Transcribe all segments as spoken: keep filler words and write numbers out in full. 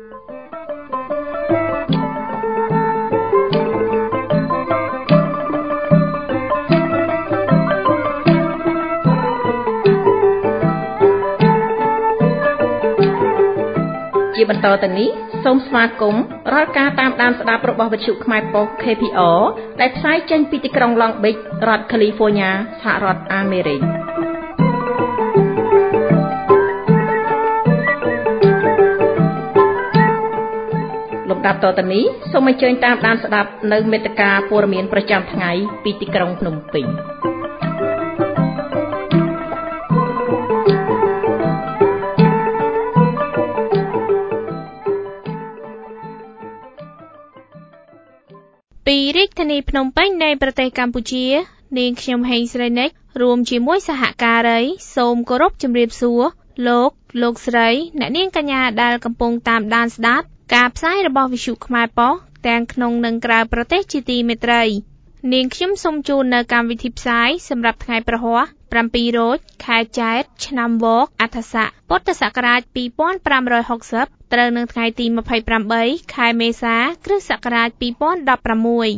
ជាបន្តទៅនេះសូមស្វាគមន៍រាល់ការតាមដានស្ដាប់របស់វិទ្យុខ្មែរប៉ុស្តិ៍ K P R ដែលផ្សាយចេញពីទីក្រុង Long Beach រដ្ឋ California សហរដ្ឋអាមេរិកលំដាប់តទៅនេះសូមអញ្ជើញតាមដានស្ដាប់នៅមេត្តាព័ត៌មានប្រចាំថ្ងៃពីទីក្រុងភ្នំពេញពីរាជធានីភ្នំពេញនៃប្រទេសកម្ពុជានាងខ្ញុំហេងស្រីនិចរួមជាមួយសហការីសូមគោរពជម្រាបសួរលោកលោកស្រីអ្នកនាងកញ្ញាដែលកំពុងតាមដានស្ដាប់ការផ្សាយរបស់វិទ្យុខ្មែរប៉ុស្តិ៍ទាំងក្នុងនិងក្រៅប្រទេសជាទីមេត្រីនាងខ្ញុំសូមជូននៅកម្មវិធីផ្សាយសម្រាប់ថ្ងៃប្រហ័សប្រាំពីររោចខែចែកឆ្នាំវកអដ្ឋស័កពុទ្ធសករាជពីរពាន់ប្រាំរយហកសិបត្រូវនៅថ្ងៃទីម្ភៃប្រាំបីខែមេសាគ្រិស្តសករាជពីរពាន់ដប់ប្រាំមួយ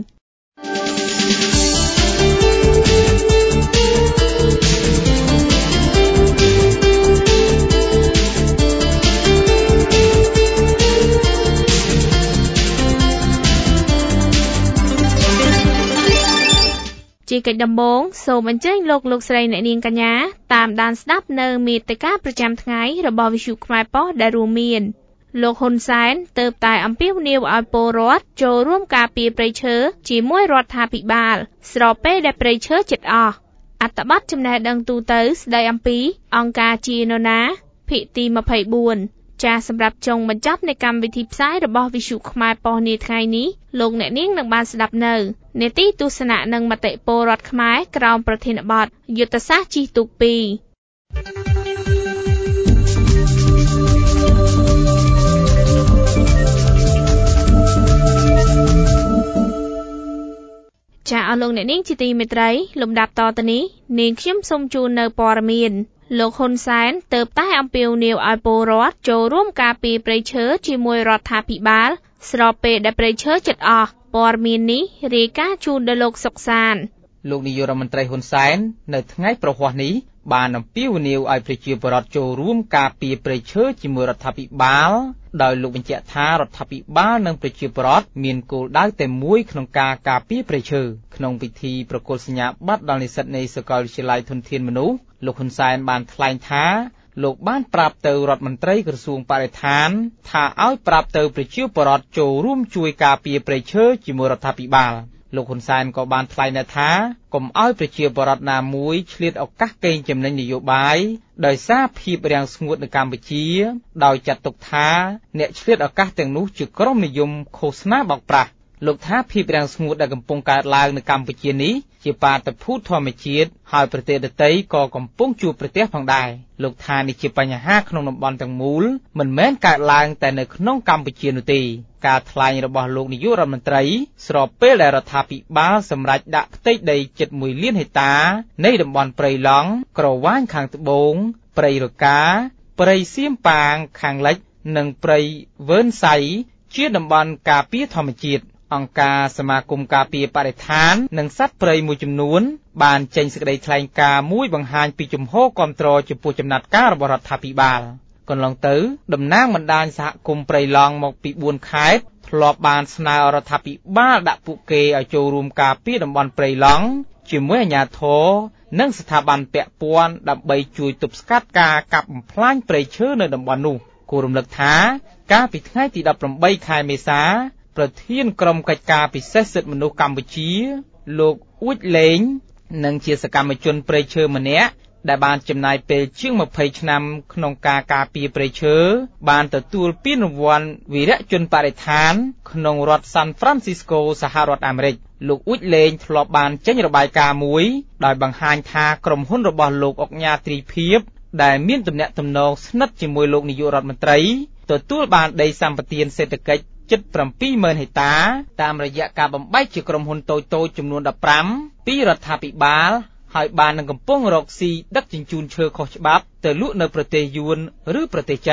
ជាកិច្ចដំបូងសូមអញ្ជើញលោកលោកស្រីអ្នកនាងកញ្ញាតាមដានស្ដាប់នៅមេត្តាប្រចាំថ្ងៃរបស់វិទ្យុខ្មែរប៉ុស្តិ៍ដែលរួមមានលោកហ៊ុនសែនទើបតែអំពាវនាវឲ្យពលរដ្ឋចូលរួមការពារព្រៃឈើជាមួយរដ្ឋាភិបាលស្របពេលដែលព្រៃឈើជិតអស់អត្ថបទចំណេះដឹងទូទៅស្ដីអំពីអង្គការជានរណាភាគទីម្ភៃបួនចាសសម្រាប់ចុងបញ្ចប់នៃកម្មវិធីផ្សាយរបស់វិទ្យុខ្មែរប៉ុស្តិ៍នាថ្ងៃនេះលោកអ្នកនាងនឹងបានស្ដាប់នៅនេតិទស្សនៈនិងមតិពលរដ្ឋខ្មែរក្រោមប្រធានបទយុទ្ធសាស្ត្រជិះទូកពីរចាអស់លោកអ្នកនាងជាទីមេត្រីលំដាប់តទៅនេះនាងខ្ញុំសូមជូននៅព័ត៌មានលោកហ៊ុនសែនទើបតែអំពាវនាវឲ្យពលរដ្ឋចូលរួមការពារព្រៃឈើជាមួយរដ្ឋាភិបាលស្របពេលដែលព្រៃឈើជិតអស់ព័ត៌មាននេះរាយការណ៍ជូនដល់លោកសុកសានលោកនាយករដ្ឋមន្ត្រីហ៊ុនសែននៅថ្ងៃប្រហ័សនេះបានអំពាវនាវឲ្យប្រជាពលរដ្ឋចូលរួមការពារព្រៃឈើជាមួយរដ្ឋាភិបាលដោយលោកបញ្ជាក់ថារដ្ឋាភិបាលនិងប្រជាពលរដ្ឋមានគោលដៅតែមួយក្នុងការការពារព្រៃឈើក្នុងពិធីប្រគល់សញ្ញាបត្រដល់និស្សិតនៃសាកលវិទ្យាល័យធនធានមនុស្សលោកហ៊ុនសែនបានថ្លែងថាលោកបានប្រាប់ទៅរដ្ឋមន្ត្រីក្រសួងបរិស្ថានថាឲ្យប្រាប់ទៅប្រជាពលរដ្ឋចូលរួមជួយការពារព្រៃឈើជាមួយរដ្ឋាភិបាលលោកហ៊ុនសែនក៏បានថ្លែងដែរថាកុំឲ្យប្រជាពលរដ្ឋណាមួយឆ្លៀតឱកាសកេងចំណេញនយោបាយដោយសារភាពរាំងស្ងួតនៅកម្ពុជាដោយចាត់ទុកថាអ្នកឆ្លៀតឱកាសទាំងនោះជាក្រុមនិយមឃោសនាបោកប្រាស់លោកថាភាពរាំងស្ងួតដែលកំពុងកើតឡើងនៅកម្ពុជានេះជាបាតុភូតធម្មជាតិហើយប្រទេសដទៃក៏កំពុងជួបប្រទះផងដែរលោកថានេះជាបញ្ហាក្នុងតំបន់ទាំងមូលមិនមែនកើតឡើងតែនៅក្នុងកម្ពុជានោះទេការថ្លែងរបស់លោកនាយករដ្ឋមន្ត្រីស្របពេលដែលរដ្ឋាភិបាលសម្រេចដាក់ផ្ទៃដីជិតមួយលានហិកតានៃតំបន់ព្រៃឡង់ក្រវាញខាងត្បូងព្រៃរកាព្រៃសៀមប៉ាងខាងលិចនិងព្រៃវើនសៃជាតំបន់ការពារធម្មជាតិអង្គការសមាគមការពារបរិស្ថាននិងសត្វព្រៃមួយចំនួនបានចេញសេចក្តីថ្លែងការណ៍មួយបង្ហាញពីជំហរគាំទ្រចំពោះចំណាត់ការរបស់រដ្ឋាភិបាលកន្លងទៅតំណាងបណ្ដាញសហគមន៍ព្រៃឡង់មកពីបួនខេត្តធ្លាប់បានស្នើរដ្ឋាភិបាលដាក់ពួកគេឲ្យចូលរួមការពារតំបន់ព្រៃឡង់ជាមួយអាជ្ញាធរនិងស្ថាប័នពាក់ព័ន្ធដើម្បីជួយទប់ស្កាត់ការកាប់បំផ្លាញព្រៃឈើនៅតំបន់នោះគួររំលឹកថាកាលពីថ្ងៃទីដប់ប្រាំបីខែមេសាប្រធានក្រុមកិច្ចការពិសេសសិទ្ធិមនុស្សកម្ពុជាលោកអ៊ូចលេងនិងជាសកម្មជនព្រៃឈើម្នាក់ដែលបានចំណាយពេលជាងម្ភៃឆ្នាំក្នុងការការពារព្រៃឈើបានទទួលពានរង្វាន់វីរៈជនបរិស្ថានក្នុងរដ្ឋ San Francisco សហរដ្ឋអាមេរិកលោកអ៊ូចលេងធ្លាប់បានចេញរបាយការណ៍មួយដោយបង្ហាញថាក្រុមហ៊ុនរបស់លោកអុកញ៉ាទ្រីភិបដែលមានទំនាក់ទំនងស្និទ្ធជាមួយលោកនាយករដ្ឋមន្ត្រីទទួលបានដីសម្បត្តិសេដ្ឋកិច្ចជិត ប្រាំពីរម៉ឺនហិកតាតាមរយៈការបំបែកជាក្រុមហ៊ុនតូចៗចំនួនដប់ប្រាំពីរដ្ឋាភិបាលហើយបាននឹងកំពុងរកស៊ីដឹកជញ្ជូនឈើខុសច្បាប់ទៅលក់នៅប្រទេសយួនឬប្រទេសចិន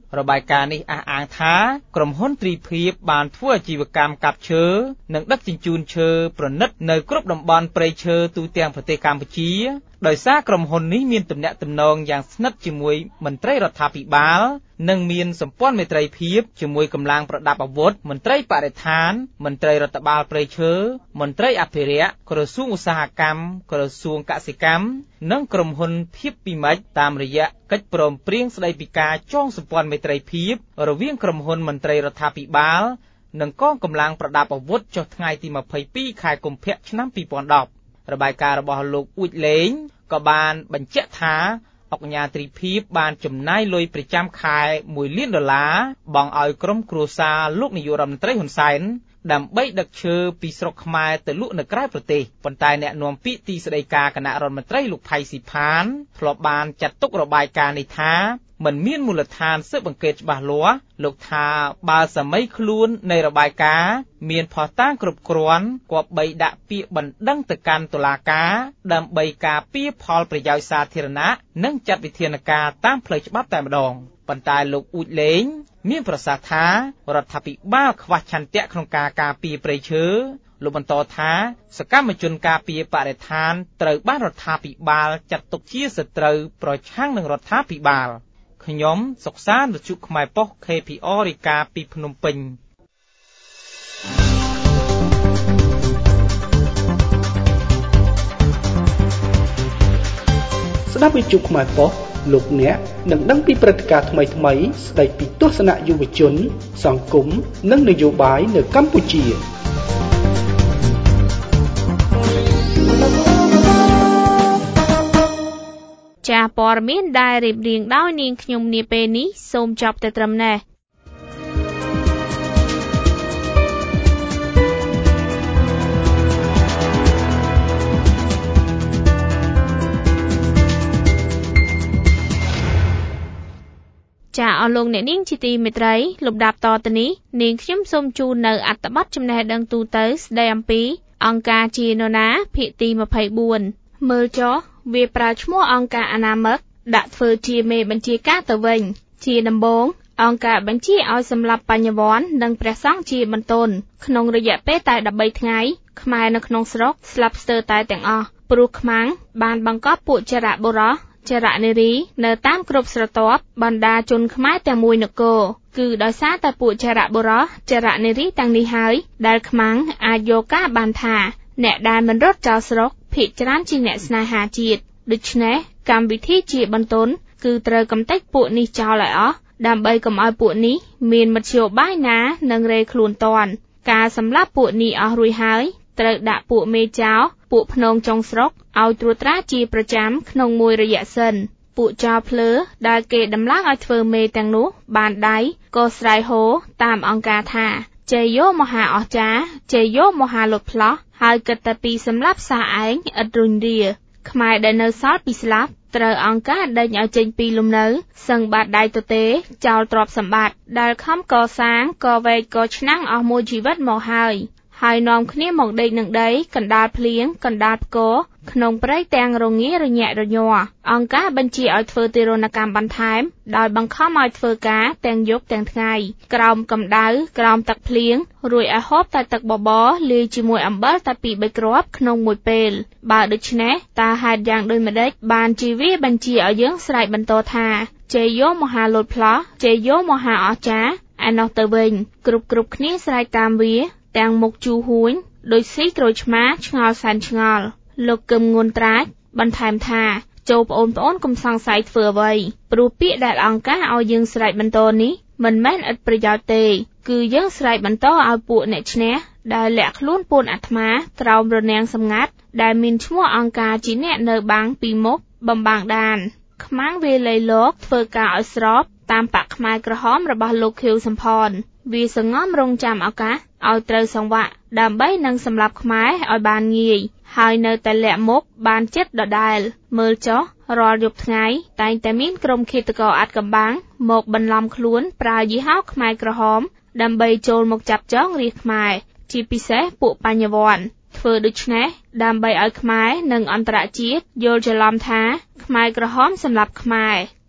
របាយការណ៍នេះអះអាងថាក្រុមហ៊ុនទ្រីភិបបានធ្វើអាជីវកម្មកាប់ឈើនិងដឹកជញ្ជូនឈើប្រណិតនៅគ្រប់តំបន់ព្រៃឈើទូទាំងប្រទេសកម្ពុជាដោយសារក្រុមហ៊ុននេះមានទំនាក់ទំនងយ៉ាងស្និទ្ធជាមួយមន្ត្រីរដ្ឋាភិបាលនិងមានសម្ព័ន្ធមេត្រីភាពជាមួយកម្លាំងប្រដាប់អាវុធមន្ត្រីបរិស្ថានមន្ត្រីរដ្ឋបាលព្រៃឈើមន្ត្រីអភិរក្សក្រសួងឧស្សាហកម្មក្រសួងកសិកម្មនិងក្រុមហ៊ុនភាពពីមិចតាមរយៈកិច្ចព្រមព្រៀងស្តីពីការចងសម្ព័ន្ធមេត្រីភាពរវាងក្រុមហ៊ុនមន្ត្រីរដ្ឋាភិបាលនិងកងកម្លាំងប្រដាប់អាវុធចុះថ្ងៃទីម្ភៃពីរខែកុម្ភៈឆ្នាំពីរពាន់ដប់របាយការណ៍របស់លោកអ៊ូចលេងក៏បានបញ្ជាក់ថាអង្គការទ្រីភិបបានចំណាយលុយប្រចាំខែមួយលានដុល្លារបង់ឲ្យក្រុមគ្រួសារលោកនាយករដ្ឋមន្ត្រីហ៊ុនសែនដើម្បីដឹកឈើពីស្រុកខ្មែរទៅលក់នៅក្រៅប្រទេសប៉ុន្តែអ្នកនាំពាក្យទីស្តីការគណៈរដ្ឋមន្ត្រីលោកផៃស៊ីផានធ្លាប់បានចាត់ទុករបាយការណ៍នេះថាមិនមានមូលដ្ឋានស៊ើបអង្កេតច្បាស់លាស់លោកថាបើសម័យខ្លួននៃរបាយការណ៍មានភស្តុតាងគ្រប់គ្រាន់គប្បីដាក់ពាក្យបណ្ដឹងទៅកាន់តុលាការដើម្បីការពារផលប្រយោជន៍សាធារណៈនិងចាត់វិធានការតាមផ្លូវច្បាប់តែម្ដងប៉ុន្តែលោកអ៊ូចលេងមានប្រសាសន៍ថារដ្ឋាភិបាលខ្វះឆន្ទៈក្នុងការការពារព្រៃឈើលោកបន្តថាសកម្មជនការពារបរិស្ថានត្រូវបានរដ្ឋាភិបាលចាត់ទុកជាសត្រូវប្រឆាំងនឹងរដ្ឋាភិបាលខ្ញុំសុកសានវិទ្យុខ្មែរប៉ុស្តិ៍ ខេ ភី អ រាយការណ៍ពីភ្នំពេញស្ដាប់វិទ្យុខ្មែរប៉ុស្តិ៍លោកអ្នកនឹងដឹងពីព្រឹត្តិការណ៍ថ្មីៗស្ដីពីទស្សនៈយុវជនសង្គមនិងនយោបាយនៅកម្ពុជាចាព័ត៌មានដែលរៀបរៀងដោយនាងខ្ញុំនាពេលនេះសូមចប់តែត្រឹមនេះចាអស់លោកអ្នកនាងជាទីមេត្រីលំដាប់តទៅនេះនាងខ្ញុំសូមជូននៅអត្ថបទចំណេះដឹងទូទៅស្ដីអំពីអង្គការជានរណាភាគទីម្ភៃបួនមើលចុះវាប្រើឈ្មោះអង្គការអនាមិកដាក់ធ្វើជាមេបញ្ជាការទៅវិញជាដំបូងអង្គការបញ្ជាឲ្យសម្លាប់បញ្ញវន្តនិងព្រះសង្ឃជាបន្ទន់ក្នុងរយៈពេលតែដប់បីថ្ងៃខ្មែរនៅក្នុងស្រុកស្លាប់ស្ទើរតែទាំងអស់ព្រោះខ្មាំងបានបង្កប់ពួកចរៈបុរសចរនារីនៅតាមគ្រប់ស្រទាប់បណ្ដាជនខ្មែរទាំងមួយនគរគឺដោយសារតែពួកចរៈបុរសចរនារីទាំងនេះហើយដែលខ្មាំងអាចយកការបានថាអ្នកដែលមិនរត់ចោលស្រុកភាគច្រើនជាអ្នកស្នេហាជាតិដូច្នេះកម្មវិធីជាបន្ទន់គឺត្រូវកំទេចពួកនេះចោលឲ្យអស់ដើម្បីកុំឲ្យពួកនេះមានមធ្យោបាយណានឹងរេខ្លួនតាន់ការសម្លាប់ពួកនេះអស់រួចហើយត្រូវដាក់ពួកមេចោលពួកភ្នងចុងស្រុកឲ្យត្រួតត្រាជាប្រចាំក្នុងមួយរយៈសិនពួកចោលភ្លើដែលគេដំឡើងឲ្យធ្វើមេទាំងនោះបានដៃក៏ស្រែកហូតាមអង្គការថាជ័យយោមហាអស្ចារ្យជ័យយោមហាលុតផ្លោះហើយគិតតែពីសម្លាប់សាឯងឥតរុញរាខ្មែរដែលនៅសល់ពីស្លាប់ត្រូវអង្គការដេញឲ្យចេញពីលំនៅសឹងបាត់ដៃទទេចោលទ្រព្យសម្បត្តិដែលខំកសាងកវែកកឆ្នាំងអស់មួយជីវិតមកហើយហើយនាំគ្នាមកដេកនឹងដីកណ្ដាលភ្លៀងកណ្ដាលផ្គរក្នុងព្រៃទាំងរងារញាក់រញ័រអង្គការបញ្ជាឲ្យធ្វើទារុណកម្មបន្ថែមដោយបង្ខំឲ្យធ្វើការទាំងយប់ទាំងថ្ងៃក្រោមកម្ដៅក្រោមទឹកភ្លៀងរួចឲ្យហូបតែទឹកបបរលាយជាមួយអំបិលតែពីរបីគ្រាប់ក្នុងមួយពេលបើដូច្នេះតើហេតុយ៉ាងដូចម្ដេចបានជាវាបញ្ជាឲ្យយើងស្រែកបន្តថាជ័យយោមហាលុតផ្លោះជ័យយោមហាអស្ចារ្យឯណោះទៅវិញគ្រប់គ្រប់គ្នាស្រែកតាមវាទាំងមុខជូហួញដោយស៊ីក្រូចឆ្មាឆ្ងល់សែនឆ្ងល់លោកកឹមងួនត្រាចបន្ថែមថាចូលប្អូនប្អូនកុំសង្ស័យធ្វើអ្វីព្រោះពាក្យដែលអង្គការឲ្យយើងស្រែកបន្តនេះមិនមែនឥតប្រយោជន៍ទេគឺយើងស្រែកបន្តឲ្យពួកអ្នកឈ្នះដែលលាក់ខ្លួនពួនអាត្មាក្រោមរនាំងសម្ងាត់ដែលមានឈ្មោះអង្គការជាអ្នកនៅបាំងពីមុខបំបាំងដានខ្មាំងវាលៃលោកធ្វើការឲ្យស្របតាមបកខ្មែរក្រហមរបស់លោកខៀវសំផនវាសងំរងចាំឱកាសឲ្យត្រូវសង្វាក់ដើម្បីនឹងសម្លាប់ខ្មែរឲ្យបានងាយហើយនៅតែលាក់មុខបានចិត្តដដែលមើលចុះរាល់យប់ថ្ងៃតែងតែមានក្រុមឃាតករអាត់កំបាំងមកបន្លំខ្លួនប្រើយីហោខ្មែរក្រហមដើម្បីចូលមកចាប់ចងរាជខ្មែរជាពិសេសពួកបញ្ញវន្តធ្វើដូច្នេះដើម្បីឲ្យខ្មែរនិងអន្តរជាតិយល់ច្រឡំថាខ្មែរក្រហមសម្លាប់ខ្មែរ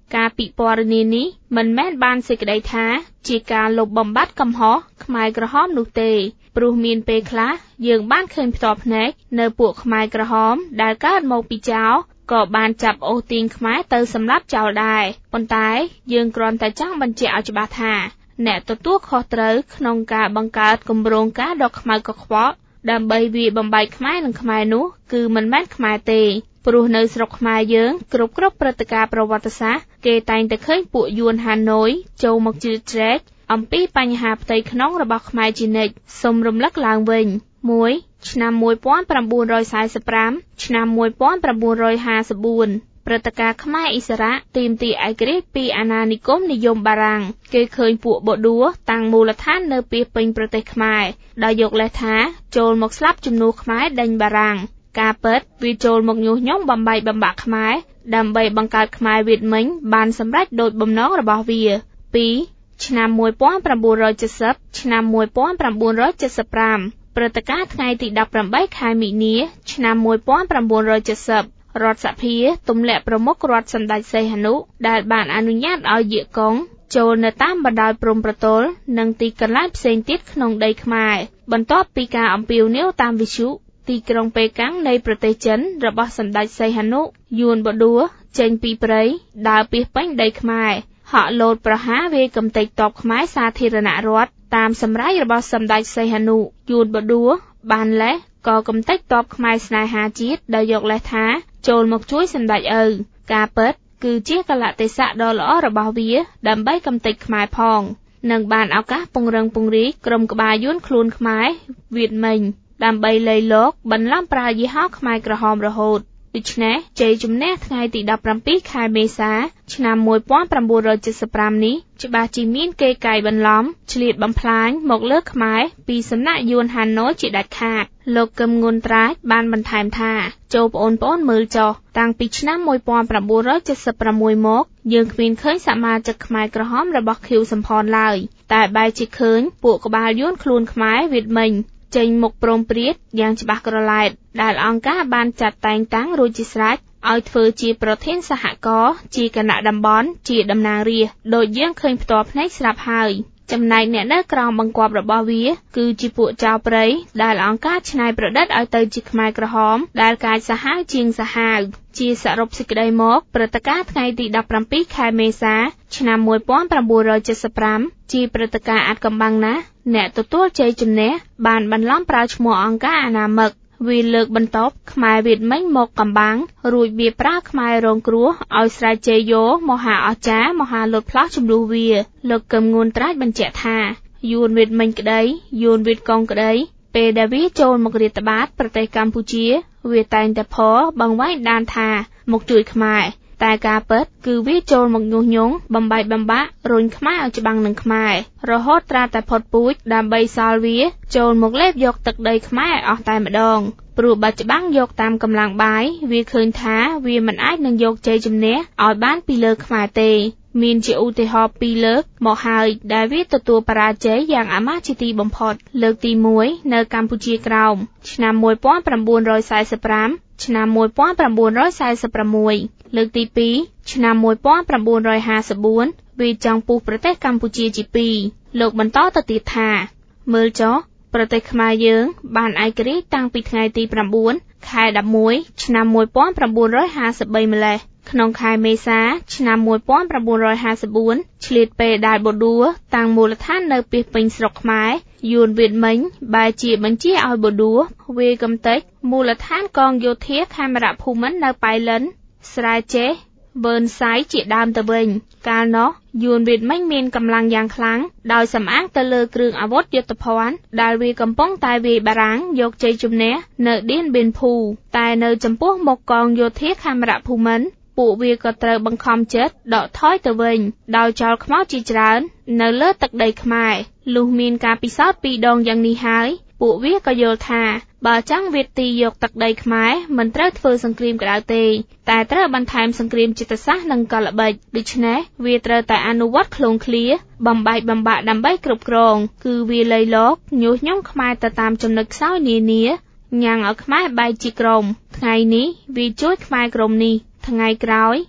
ការពិពណ៌នានេះមិនមែនបានសេចក្តីថាជាការលុបបំបាត់កំហុសខ្មែរក្រហមនោះទេព្រោះមានពេលខ្លះយើងបានឃើញផ្ទាល់ភ្នែកនៅពួកខ្មែរក្រហមដែលកើតមកពីចៅក៏បានចាប់អូសទាញខ្មែរទៅសម្លាប់ចោលដែរប៉ុន្តែយើងគ្រាន់តែចង់បញ្ជាក់ឲ្យច្បាស់ថាអ្នកទទួលខុសត្រូវក្នុងការបង្កើតគម្រោងការដ៏ខ្មៅកខ្វក់ដើម្បីវាយបំបែកខ្មែរនិងខ្មែរនោះគឺមិនមែនខ្មែរទេព្រោះនៅស្រុកខ្មែរយើងគ្រប់គ្រប់ព្រឹត្តិការណ៍ប្រវត្តិសាស្ត្រគេតែងតែឃើញពួកយួនហាណូយចូលមកជ្រៀតជ្រែកអំពីបញ្ហាផ្ទៃក្នុងរបស់ខ្មែរជានិច្ចសូមរំលឹកឡើងវិញមួយឆ្នាំmột nghìn chín trăm bốn mươi lămឆ្នាំmột nghìn chín trăm năm mươi tưព្រឹត្តិការណ៍ខ្មែរឥស្សរៈទាមទារឯករាជ្យពីអាណានិគមនិយមបារាំងគេឃើញពួកបដួតាំងមូលដ្ឋាននៅពីពេញប្រទេសខ្មែរដោយយកលេសថាចូលមកស្លាប់ជំនួសខ្មែរដេញបារាំងការពិតវាចូលមកញុះញង់បំបែកបំបាក់ខ្មែរដើម្បីបង្កើតខ្មែរវៀតមិញបានសម្រេចដោយបំណងរបស់វាពីរឆ្នាំmột nghìn chín trăm bảy mươiឆ្នាំmột nghìn chín trăm bảy mươi lămព្រឹត្តិការណ៍ថ្ងៃទីដប់ប្រាំបីខែមីនាឆ្នាំmột nghìn chín trăm bảy mươiរដ្ឋសភាទម្លាក់ប្រមុខរដ្ឋសម្ដេចសីហនុដែលបានអនុញ្ញាតឲ្យយាកុងចូលនៅតាមបណ្ដោយព្រំប្រទល់និងទីកន្លែងផ្សេងទៀតក្នុងដីខ្មែរបន្ទាប់ពីការអំពាវនាវតាមវិទ្យុទីក្រុងប៉េកាំងនៃប្រទេសចិនរបស់សម្ដេចសីហនុយួនបដួចេញពីព្រៃដើរពាសពេញដីខ្មែរហក់លោតប្រហារវាយកំទេចទ័ពខ្មែរសាធារណរដ្ឋតាមសម្រេចរបស់សម្ដេចសីហនុយួនបដួបានលេសក៏កំទេចទ័ពខ្មែរស្នេហាជាតិដោយយកលេសថាចូលមកជួយសម្ដេចឪការពិតគឺជាកលៈទេសៈដ៏ល្អរបស់វាដើម្បីកំទេចខ្មែរផងនិងបានឱកាសពង្រឹងពង្រីកក្រុមក្បាលយួនខ្លួនខ្មែរវៀតមិញដើម្បីលៃលោកបន្លំប្រើយីហោខ្មែរក្រហមរហូតដូច្នេះជ័យជំនះថ្ងៃទីដប់ប្រាំពីរខែមេសាឆ្នាំmột nghìn chín trăm bảy mươi lămនេះច្បាស់ជាមានគេកាយបន្លំឆ្លៀតបំផ្លាញមកលើខ្មែរពីសំណាក់យួនហាណូយជាដាច់ខាតលោកកឹមងុនត្រាចបានបន្ថែមថាចូលប្អូនប្អូនមើលចុះតាំងពីឆ្នាំmột nghìn chín trăm bảy mươi sáuមកយើងគ្មានឃើញសមាជិកខ្មែរក្រហមរបស់ខៀវសំផនឡើយតែបែរជាឃើញពួកក្បាលយួនខ្លួនខ្មែរវៀតមិញចេញមុខព្រមព្រៀតយ៉ាងច្បាស់ក្រឡែតដែលអង្គការបានចាត់តែងតាំងរួចជាស្រេចឲ្យធ្វើជាប្រធានសហករណ៍ជាគណៈតំបន់ជាតំណាងរាស្ត្រដោយយើងឃើញផ្ទាល់ភ្នែកស្រាប់ហើយចំណែកអ្នកនៅក្រោមបង្គាប់របស់វាគឺជាពួកចៅព្រៃដែលអង្គការច្នៃប្រឌិតឲ្យទៅជាខ្មែរក្រហមដែលកាចសាហាវជាងសាហាវជាសរុបសេចក្តីមកព្រឹត្តិការណ៍ថ្ងៃទីដប់ប្រាំពីរខែមេសាឆ្នាំmột nghìn chín trăm bảy mươi lămជាព្រឹត្តិការណ៍អាថ៌កំបាំងណាស់អ្នកទទួលជ័យជំនះបានបន្លំប្រើឈ្មោះអង្គការអនាមិកវាលើកបន្ទប់ខ្មែរវៀតមិញមកកំបាំងរួចវាប្រើខ្មែររងគ្រោះឲ្យស្រែកជ័យយោមហាអស្ចារ្យមហាលុតផ្លោះជំនួសវាលោកកឹមងួនត្រាចបញ្ជាក់ថាយួនវៀតមិញក្តីយួនវៀតកុងក្តីពេលដែលវាចូលមករាតត្បាតប្រទេសកម្ពុជាវាតែងតែផបង្វែងដានថាមកជួយខ្មែរតែការពិតគឺវាចូលមកញុះញង់បំបែកបំបាក់រុញខ្មែរឲ្យច្បាំងនឹងខ្មែររហូតត្រាតែផុតពូជដើម្បីសល់វាចូលមកលេបយកទឹកដីខ្មែរឲ្យអស់តែម្ដងព្រោះបើច្បាំងយកតាមកម្លាំងបាយវាឃើញថាវាមិនអាចនឹងយកជ័យជំនះឲ្យបានពីលើខ្មែរទេមានជាឧទាហរណ៍ពីរលើកមកហើយដែលវាទទួលបរាជ័យយ៉ាងអាម៉ាស់ជាទីបំផុតលើកទីមួយនៅកម្ពុជាក្រោមឆ្នាំmột nghìn chín trăm bốn mươi lămឆ្នាំmột nghìn chín trăm bốn mươi sáuលើកទីពីរឆ្នាំmột nghìn chín trăm năm mươi tưវាចង់ពុះប្រទេសកម្ពុជាជាពីរលោកបន្តទៅទៀតថាមើលចុះប្រទេសខ្មែរយើងបានឯករាជ្យតាំងពីថ្ងៃទីប្រាំបួនខែដប់មួយឆ្នាំmột nghìn chín trăm năm mươi baម្លេះក្នុងខែមេសាឆ្នាំmột nghìn chín trăm năm mươi tưឆ្លៀតពេលដែលបដួតាំងមូលដ្ឋាននៅពីពេញស្រុកខ្មែរយួនវៀតមិញបែរជាបញ្ជាឲ្យបដួវាកំទេចមូលដ្ឋានកងយោធាខេមរភូមិន្ទនៅប៉ៃលិនស្រែចេះវើនសៃជាដើមទៅវិញកាលនោះយួនវៀតមិញមានកម្លាំងយ៉ាងខ្លាំងដោយសំអាងទៅលើគ្រឿងអាវុធយុទ្ធភ័ណ្ឌដែលវាកំពុងតែវាយបារាំងយកជ័យជំនះនៅឌៀនប៊ីនភូតែនៅចំពោះមុខកងយោធាខេមរភូមិន្ទពួកវាក៏ត្រូវបង្ខំចិត្តដកថយទៅវិញដោយចោលខ្មោចជាច្រើននៅលើទឹកដីខ្មែរលុះមានការពិសោធន៍ពីរដងយ៉ាងនេះហើយពួកវាក៏យល់ថាបើចង់វាទីយកទឹកដីខ្មែរមិនត្រូវធ្វើសង្គ្រាមក្តៅទេតែត្រូវបន្ថែមសង្គ្រាមចិត្តសាស្ត្រនិងកលល្បិចដូច្នេះវាត្រូវតែអនុវត្តឃ្លោងឃ្លាបំបែកបំបាក់ដើម្បីគ្រប់គ្រងគឺវាលៃលោកញុះញង់ខ្មែរទៅតាមចំណុចខ្សោយនានាញ៉ាំងឲ្យខ្មែរបែកជាក្រុមថ្ងៃនេះវាជួយខ្មែរក្រុមនេះថ្ងៃក្រោយ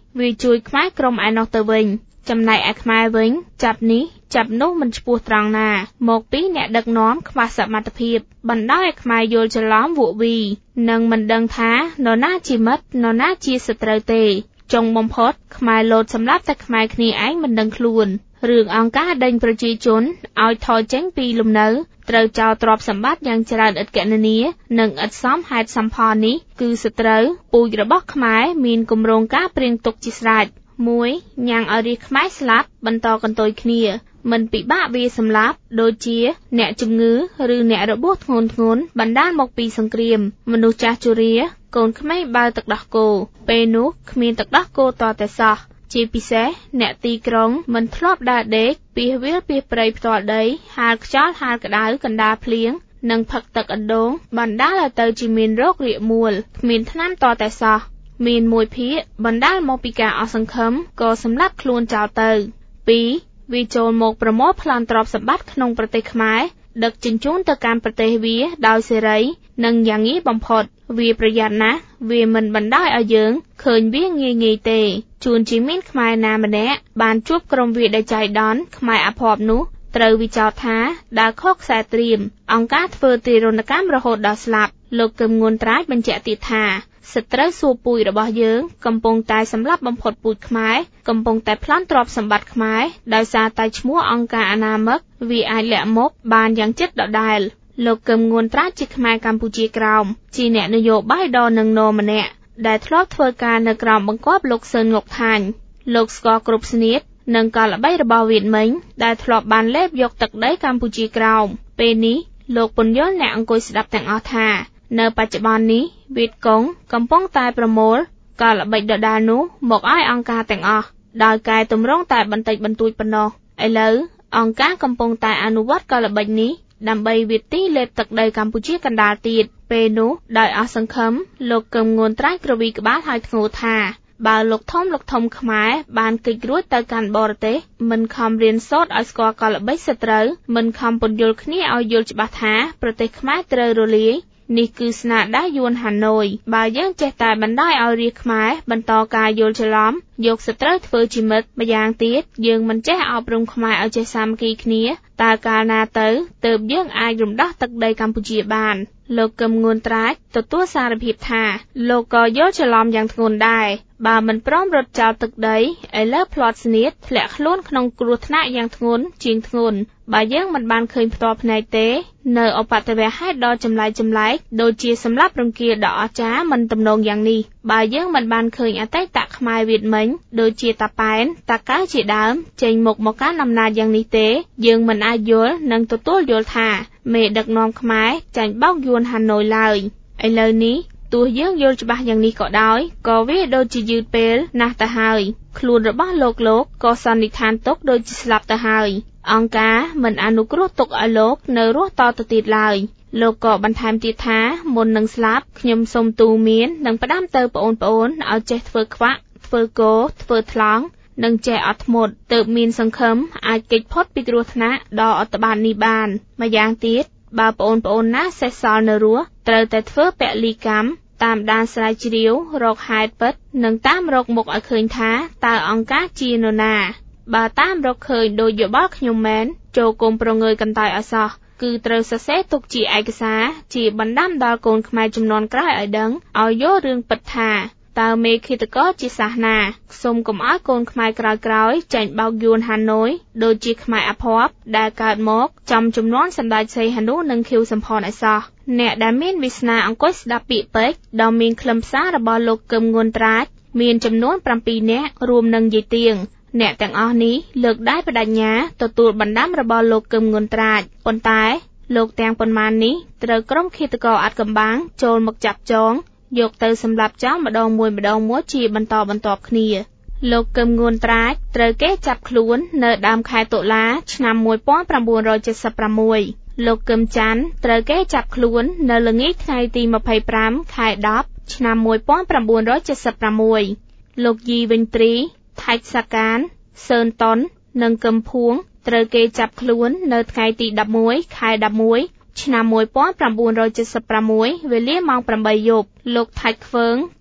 វាជួយខ្មែរក្រុមឯណោះទៅវិញចំណែកឯខ្មែរវិញចាប់នេះចាប់នោះមិនឆ្ពោះត្រង់ណាមកពីអ្នកដឹកនាំខ្វះសមត្ថភាពបណ្ដោយឲ្យខ្មែរយល់ច្រឡំវក់វីនិងមិនដឹងថានរណាជាមិត្តនរណាជាសត្រូវទេចុងបំផុតខ្មែរលោតសម្រាប់តែខ្មែរគ្នាឯងមិនដឹងខ្លួនរឿងអង្គការដេញប្រជាជនឲ្យថយចេញពីលំនៅត្រូវចោលទ្រព្យសម្បត្តិយ៉ាងច្រើនឥតគណនានិងឥតសមហេតុសមផលនេះគឺសត្រូវពូជរបស់ខ្មែរមានគម្រោងការព្រៀងទុកជាស្រេចមួយញ៉ាំងឲ្យរាជខ្មែរស្លាប់បន្តកន្ទុយគ្នាមិនពិបាកវាសម្លាប់ដូចជាអ្នកជំងឺឬអ្នករបួសធ្ងន់ធ្ងរបណ្ដាលមកពីសង្គ្រាមមនុស្សចាស់ជរាកូនក្មេងបើទឹកដោះគោពេលនោះគ្មានទឹកដោះគោតតែសោះជាពិសេសអ្នកទីក្រុងមិនធ្លាប់ដើរដេកពីវាលពីព្រៃផ្ទាល់ដីហាលខ្យល់ហាលក្តៅកណ្ដាលភ្លៀងនិងផឹកទឹកអណ្ដូងបណ្ដាលឲ្យទៅជាមានរោគរាគមួលគ្មានថ្នាំតតែសោះមានមួយភាគបណ្ដាលមកពីការអស់សង្ឃឹមក៏សម្លាប់ខ្លួនចោលទៅពីរវាចូលមកប្រមូលប្លន់ទ្រព្យសម្បត្តិក្នុងប្រទេសខ្មែរដឹកជញ្ជូនទៅកាន់ប្រទេសវាដោយសេរីនិងយ៉ាងងាយបំផុតវាប្រយ័ត្នណាស់វាមិនបណ្ដោយឲ្យយើងឃើញវាងាយងាយទេជួនជាមានខ្មែរណាម្នាក់បានជួបក្រុមវាដែលចៃដន្យខ្មែរអភ័ព្វនោះត្រូវវិចោទថាដើរខុសខ្សែត្រៀមអង្គការធ្វើទារុណកម្មរហូតដល់ស្លាប់លោកកឹមងួនត្រាចបញ្ជាក់ទៀតថាសត្រូវសួរពូជរបស់យើងកំពុងតែសម្លាប់បំផុតពូជខ្មែរកំពុងតែប្លន់ទ្រព្យសម្បត្តិខ្មែរដោយសារតែឈ្មោះអង្គការអនាមិកវាអាចលាក់មុខបានយ៉ាងជិតដដែលលោកកឹមងួនត្រាចជាខ្មែរកម្ពុជាក្រោមជាអ្នកនយោបាយដ៏នឹងនរម្នាក់ដែលធ្លាប់ធ្វើការនៅក្រោមបង្គាប់លោកសឿនងុកថាញ់លោកស្គាល់គ្រប់ស្នៀតនិងកលល្បិចរបស់វៀតមិញដែលធ្លាប់បានលេបយកទឹកដីកម្ពុជាក្រោមពេលនេះលោកពន្យល់អ្នកអង្គុយស្ដាប់ទាំងអស់ថានៅបច្ចុប្បន្ននេះវៀតកុងកំពុងតែប្រមូលកលល្បិចដដាលនោះមកឲ្យអង្គការទាំងអស់ដោយកែតម្រង់តែបន្តិចបន្តួចប៉ុណ្ណោះឥឡូវអង្គការកំពុងតែអនុវត្តកលល្បិចនេះដើម្បីវាទីលេបទឹកដីកម្ពុជាកណ្ដាលទៀតពេលនោះដោយអស់សង្ឃឹមលោកកឹមងួនត្រាចក្រវីក្បាលឲ្យធ្ងោថាបើលោកធំលោកធំខ្មែរបានគេចរួចទៅកាន់បរទេសមិនខំរៀនសូត្រឲ្យស្គាល់កលល្បិចសត្រូវមិនខំពន្យល់គ្នាឲ្យយល់ច្បាស់ថាប្រទេសខ្មែរត្រូវរលាយនេះគឺស្នាដៃយួនហាណូយបើយើងចេះតែបណ្ដោយឲ្យរាជខ្មែរបន្តការយល់ច្រឡំយកសត្រូវធ្វើជាមិត្តម្យ៉ាងទៀតយើងមិនចេះអប់រំខ្មែរឲ្យចេះសាមគ្គីគ្នាតើកាលណាទៅទើបយើងអាចរំដោះទឹកដីកម្ពុជាបានលោកកឹមងួនត្រាចទទួលសារភាពថាលោកក៏យល់ច្រឡំយ៉ាងធ្ងន់ដែរបើមិនព្រមរត់ចោលទឹកដីឥឡូវផ្្លាត់ស្នៀតធ្លាក់ខ្លួនក្នុងគ្រោះថ្នាក់យ៉ាងធ្ងន់ជាងធ្ងន់បើយើងមិនបានឃើញផ្ទាល់ភ្នែកទេនៅឧបទ្ទវហេតុដ៏ចម្លែកចម្លែកដូចជាសម្លាប់រង្គាលដ៏អស្ចារ្យមិនទំនងយ៉ាងនេះបើយើងមិនបានឃើញអតីតខ្មែរវៀតមិញដូចជាតាប៉ែនតាកៅជាដើមចេញមុខមកកាន់អំណាចយ៉ាងនេះទេយើងមិនអាចយល់និងទទួលយល់ថាមេដឹកនាំខ្មែរចាញ់បោកយួនហាណូយឡើយឥឡូវនេះទោះយើងយល់ច្បាស់យ៉ាងនេះក៏ដោយក៏វាដូចជាយឺតពេលណាស់ទៅហើយខ្លួនរបស់លោកលោកក៏សន្និដ្ឋានទុកដូចជាស្លាប់ទៅហើយអង្គការមិនអនុគ្រោះទុកឲ្យលោកនៅរស់តទៅទៀតឡើយលោកក៏បន្ថែមទៀតថាមុននឹងស្លាប់ខ្ញុំសូមទូន្មាននិងផ្ដាំទៅបងប្អូនឲ្យចេះធ្វើខ្វាក់ធ្វើគោធ្វើថ្លង់និងចេះអត់ធ្មត់ទើបមានសង្ឃឹមអាចគេចផុតពីគ្រោះថ្នាក់ដ៏អត្តបាននេះបានម្យ៉ាងទៀតបើបងប្អូនណាសេះសល់នៅរស់ត្រូវតែធ្វើពលីកម្មតាមដានស្រាវជ្រាវរកហេតុពិតនិងតាមរកមុខឲ្យឃើញថាតើអង្គការជានរណាបើតាមរកឃើញដោយយោបល់ខ្ញុំមែនចូលគុំប្រងើយកន្តើយឲ្យសោះគឺត្រូវសរសេរទុកជាឯកសារជាបណ្ដាំដល់កូនខ្មែរចំនួនក្រោយឲ្យដឹងឲ្យយល់រឿងពិតថាតើមេឃាតករជាសាសនាសូមកុំឲ្យកូនខ្មែរក្រោយៗចាញ់បោកយួនហាណូយដូចជាខ្មែរអភ័ព្វដែលកើតមកចំចំនួនសម្ដេចសីហនុនិងខៀវសំផនឲ្យសោះអ្នកដែលមានវាសនាអង្គុយស្ដាប់ពាក្យពេចន៍ដ៏មានខ្លឹមសាររបស់លោកកឹមងួនត្រាចមានចំនួនប្រាំពីរនាក់រួមនឹងយាយទៀងអ្នកទាំងអស់នេះលើកដៃបដិញ្ញាទទួលបណ្ដាំរបស់លោកកឹមងួនត្រាចប៉ុន្តែលោកទាំងប៉ុន្មាននេះត្រូវក្រុមឃាតករអាថ៌កំបាំងចូលមកចាប់ចងយកទៅសម្លាប់ចោលម្ដងមួយម្ដងមួយជាបន្តបន្ទាប់គ្នាលោកកឹមងួនត្រាចត្រូវគេចាប់ខ្លួននៅដើមខែតុលាឆ្នាំmột nghìn chín trăm bảy mươi sáuលោកកឹមច័ន្ទត្រូវគេចាប់ខ្លួននៅល្ងាចថ្ងៃទីยี่สิบห้าខែដប់ឆ្នាំmột nghìn chín trăm bảy mươi sáuលោកយីវិញទ្រីថៃសាកានសឿនតុននិងកឹមភួងត្រូវគេចាប់ខ្លួននៅថ្ងៃទីelevenខែelevenឆ្នាំmột nghìn chín trăm bảy mươi sáuវេលាម៉ោងeightយប់លោកថៃខ្វើង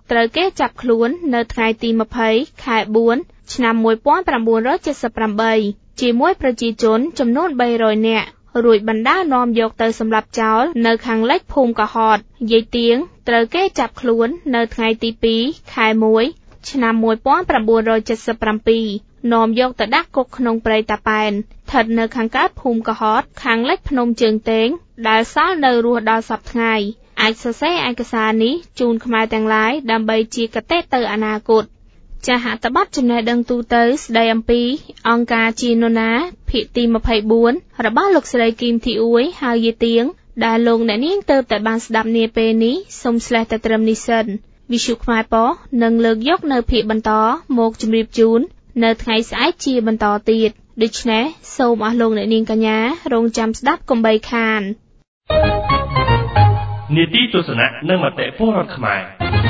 ត្រូវគេចាប់ខ្លួននៅថ្ងៃទីยี่สิบខែbốnឆ្នាំmột nghìn chín trăm bảy mươi támជាមួយប្រជាជនចំនួនba trămនាក់រួចបណ្ដានាំយកទៅសម្លាប់ចោលនៅខាងលិចភូមិកោហតយាយទៀងត្រូវគេចាប់ខ្លួននៅថ្ងៃទីtwoខែoneឆ្នាំmột nghìn chín trăm bảy mươi bảyនាំយកទៅដាក់គុកក្នុងព្រៃតាប៉ែនស្ថិតនៅខាងកើតភូមិកោហតខាងលិចភ្នំជើងតេងដែលសល់នៅរស់ដល់សព្វថ្ងៃអាចសរសេរឯកសារនេះជូនខ្មែរទាំងឡាយដើម្បីជាកតេទៅអនាគតចាហតបទចំណេះដឹងទូទៅស្ដីអំពីអង្គការជានរណាភាគទីtwenty-fourរបស់លោកស្រីគីមធីអ៊ួយហើយយាយទៀងដែលលោកអ្នកនាងទៅតែបានស្ដាប់នាពេលនេះសូមស្លេះតែត្រឹមនេះសិនវិទ្យុខ្មែរប៉ុស្តិ៍នឹងលើកយកនៅភាគបន្តមកជម្រាបជូននៅថ្ងៃស្អែកជាបន្តទៀតដូច្នេះសូមអស់លោកអ្នកនាងកញ្ញារងចាំស្ដាប់កុំបីខាននីតិទស្សនៈនិងមតិពលរដ្ឋខ្មែរ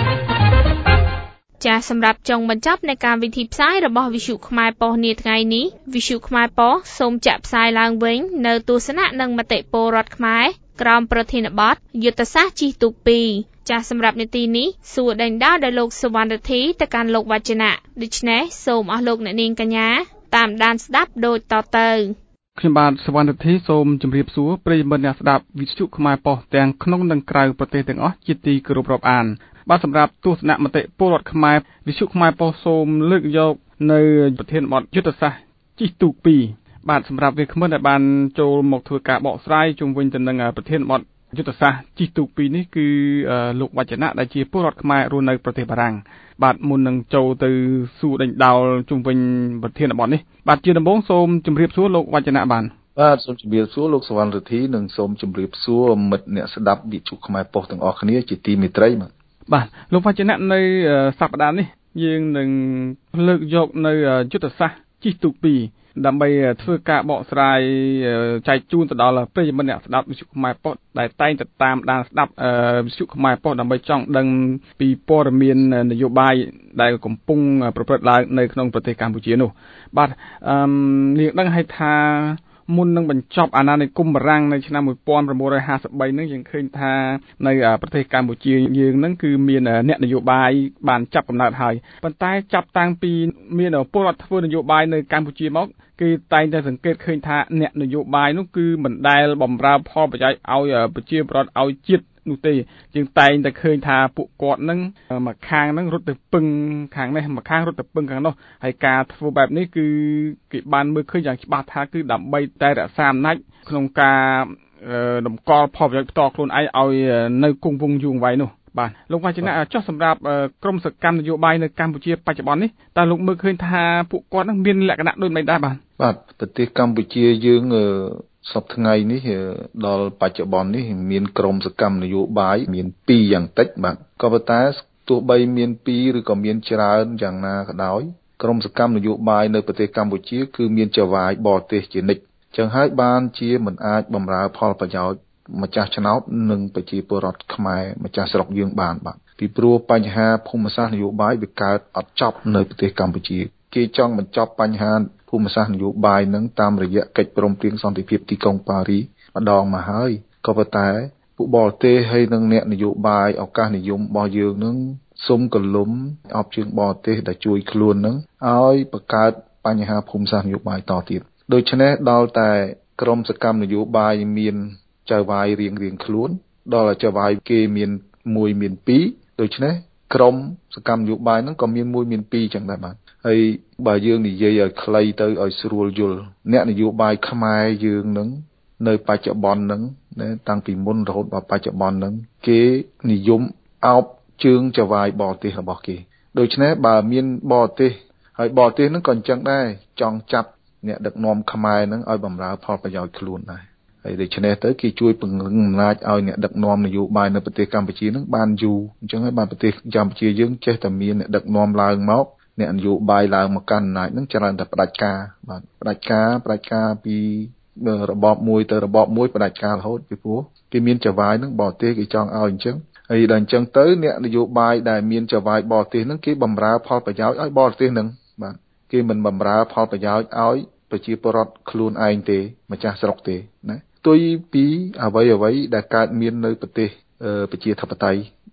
ចាសសម្រាប់ចុងបញ្ចប់នៃការវិធីផ្សាយរបស់វិទ្យុខ្មែរប៉ុស្តិ៍នាថ្ងៃនេះវិទ្យុខ្មែរប៉ុស្តិ៍សូមចាក់ផ្សាយឡើងវិញនៅទស្សនៈនិងមតិពលរដ្ឋខ្មែរក្រោមប្រធានបទយុទ្ធសាស្ត្រជិះទូកពីរចាសសម្រាប់នាទីនេះសួរដេញដោលដល់លោកសុវណ្ណរិទ្ធីទៅកាន់លោកវឌ្ឍនៈដូច្នេះសូមអស់លោកអ្នកនាងកញ្ញាតាមដានស្ដាប់ដូចតទៅខ្ញុំបាទសុវណ្ណរិទ្ធីសូមជម្រាបសួរប្រិយមិត្តអ្នកស្ដាប់វិទ្យុខ្មែរប៉ុស្តិ៍ទាំងក្នុងនិងក្រៅប្រទេសទាំងអស់ជាទីគោរពរាប់អានបាទសម្រាប់ទស្សនៈមតិពលរដ្ឋខ្មែរវិទ្យុខ្មែរប៉ុស្តិ៍សូមលើកយកនៅប្រធានបទយុទ្ធសាស្ត្រជិះទូកពីរបាទសម្រាប់វាគ្មិនដែលបានចូលមកធ្វើការបកស្រាយជុំវិញទៅនឹងប្រធានបទយុទ្ធសាស្ត្រជិះទូកពីរនេះគឺលោកវឌ្ឍនៈដែលជាពលរដ្ឋខ្មែររស់នៅប្រទេសបារាំងបាទមុននឹងចូលទៅសួរដេញដោលជុំវិញប្រធានបទនេះបាទជាដំបូងសូមជម្រាបសួរលោកវឌ្ឍនៈបានបាទសូមជម្រាបសួរលោកសវណ្ណរិទ្ធីនិងសូមជម្រាបសួរមិត្តអ្នកស្ដាប់វិទ្យុខ្មែរប៉ុស្តិ៍ទាំងអស់គ្នាជាទីមេត្រីបាទបាទលោកវឌ្ឍនៈនៅសប្តាហ៍នេះយើងនឹងលើកយកនៅយុទ្ធសាស្ត្រជិះទូកពីរដើម្បីធ្វើការបកស្រាយចែកជូនទៅដល់ប្រិយមិត្តអ្នកស្ដាប់វិទ្យុខ្មែរប៉ុស្តិ៍ដែលតែងតែតាមដានស្ដាប់វិទ្យុខ្មែរប៉ុស្តិ៍ដើម្បីចង់ដឹងពីព័ត៌មាននយោបាយដែលកំពុងប្រព្រឹត្តឡើងនៅក្នុងប្រទេសកម្ពុជានោះបាទអឺនាងដឹងឲ្យថាមុននឹងបញ្ចប់អាណានិគមបារាំងនៅឆ្នាំnineteen fifty-threeហ្នឹងយើងឃើញថានៅប្រទេសកម្ពុជាយើងហ្នឹងគឺមានអ្នកនយោបាយបានចាប់កំណើតហើយប៉ុន្តែចាប់តាំងពីមានពលរដ្ឋធ្វើនយោបាយនៅកម្ពុជាមកគឺតែងតែសង្កេតឃើញថាអ្នកនយោបាយនោះគឺមិនដែលបំរើផលប្រយោជន៍ឲ្យប្រជាពលរដ្ឋឲ្យជាតិនោះទេយើងតែងតែឃើញថាពួកគាត់នឹងមួយខាងនឹងរត់ទៅពឹងខាងនេះមួយខាងរត់ទៅពឹងខាងនោះហើយការធ្វើបែបនេះគឺគេបានមើលឃើញយ៉ាងច្បាស់ថាគឺដើម្បីតែរក្សាអំណាចក្នុងការតម្កល់ផលប្រយោជន៍ផ្ទាល់ខ្លួនឯងឲ្យនៅគង់វង្សយូរអង្វែងនោះបាទលោកវឌ្ឍនៈចុះសម្រាប់ក្រមសកម្មនយោបាយនៅកម្ពុជាបច្ចុប្បន្ននេះតើលោកមើលឃើញថាពួកគាត់នឹងមានលក្ខណៈដូចមិនដែរបាទបាទប្រទេសកម្ពុជាយើងសប្តាហ៍ថ្ងៃនេះដល់បច្ចុប្បន្ននេះមានក្រមសកម្មនយោបាយមានពីរយ៉ាងតិចបាទក៏ប៉ុន្តែទោះបីមានពីរឬក៏មានច្រើនយ៉ាងណាក៏ដោយក្រមសកម្មនយោបាយនៅប្រទេសកម្ពុជាគឺមានចវាយបរទេសជានិច្ចចឹងហើយបានជាមិនអាចបម្រើផលប្រយោជន៍ម្ចាស់ឆ្នោតនិងប្រជាពលរដ្ឋខ្មែរម្ចាស់ស្រុកយើងបានបាទពីព្រោះបញ្ហាភូមិសាស្ត្រនយោបាយវាកើតអត់ចប់នៅប្រទេសកម្ពុជាគេចង់បញ្ចប់បញ្ហាភូមិសាស្ត្រនយោបាយនឹងតាមរយៈកិច្ចព្រមព្រៀងសន្តិភាពទីក្រុងប៉ារីសម្ដងមកហើយក៏ប៉ុន្តែពួកបរទេសហើយនិងអ្នកនយោបាយឱកាសនិយមរបស់យើងនឹងសុំកលុំអបជើងបរទេសដែលជួយខ្លួននឹងឲ្យបង្កើតបញ្ហាភូមិសាស្ត្រនយោបាយតទៀតដូច្នេះដល់តែក្រមសកម្មនយោបាយមានចៅវាយរៀងរៀងខ្លួនដល់ចៅវាយគេមានមួយមានពីរដូច្នេះក្រមសកម្មនយោបាយហ្នឹងក៏មានមួយមានពីរចឹងដែរបាទហើយបើយើងនិយាយឲ្យខ្លីទៅឲ្យស្រួលយល់អ្នកនយោបាយខ្មែរយើងនឹងនៅបច្ចុប្បន្នហ្នឹងតាំងពីមុនរហូតដល់បច្ចុប្បន្នហ្នឹងគេនិយមអោបជើងចវាយបរទេសរបស់គេដូច្នេះបើមានបរទេសហើយបរទេសហ្នឹងក៏អញ្ចឹងដែរចង់ចាប់អ្នកដឹកនាំខ្មែរហ្នឹងឲ្យបម្រើផលប្រយោជន៍ខ្លួនដែរហើយដូច្នេះទៅគេជួយពង្រឹងអំណាចឲ្យអ្នកដឹកនាំនយោបាយនៅប្រទេសកម្ពុជាហ្នឹងបានយូរអញ្ចឹងហើយបានប្រទេសកម្ពុជាយើងចេះតែមានអ្នកដឹកនាំឡើងមកអ្នកនយោបាយឡើងមកកាន់អំណាចហ្នឹងច្រើនតែផ្ដាច់ការបាទផ្ដាច់ការផ្ដាច់ការពីរបបមួយទៅរបបមួយផ្ដាច់ការរហូតពីព្រោះគេមានចវាយហ្នឹងបរទេសគេចង់ឲ្យអញ្ចឹងហើយដល់អញ្ចឹងទៅអ្នកនយោបាយដែលមានចវាយបរទេសហ្នឹងគេបម្រើផលប្រយោជន៍ឲ្យបរទេសហ្នឹងបាទគេមិនបម្រើផលប្រយោជន៍ឲ្យប្រជាពលរដ្ឋខ្លួនឯងទេម្ចាស់ស្រុកទេណាផ្ទុយពីអ្វីអ្វីដែលកើតមាននៅប្រទេសប្រជាធិបតេយ្យ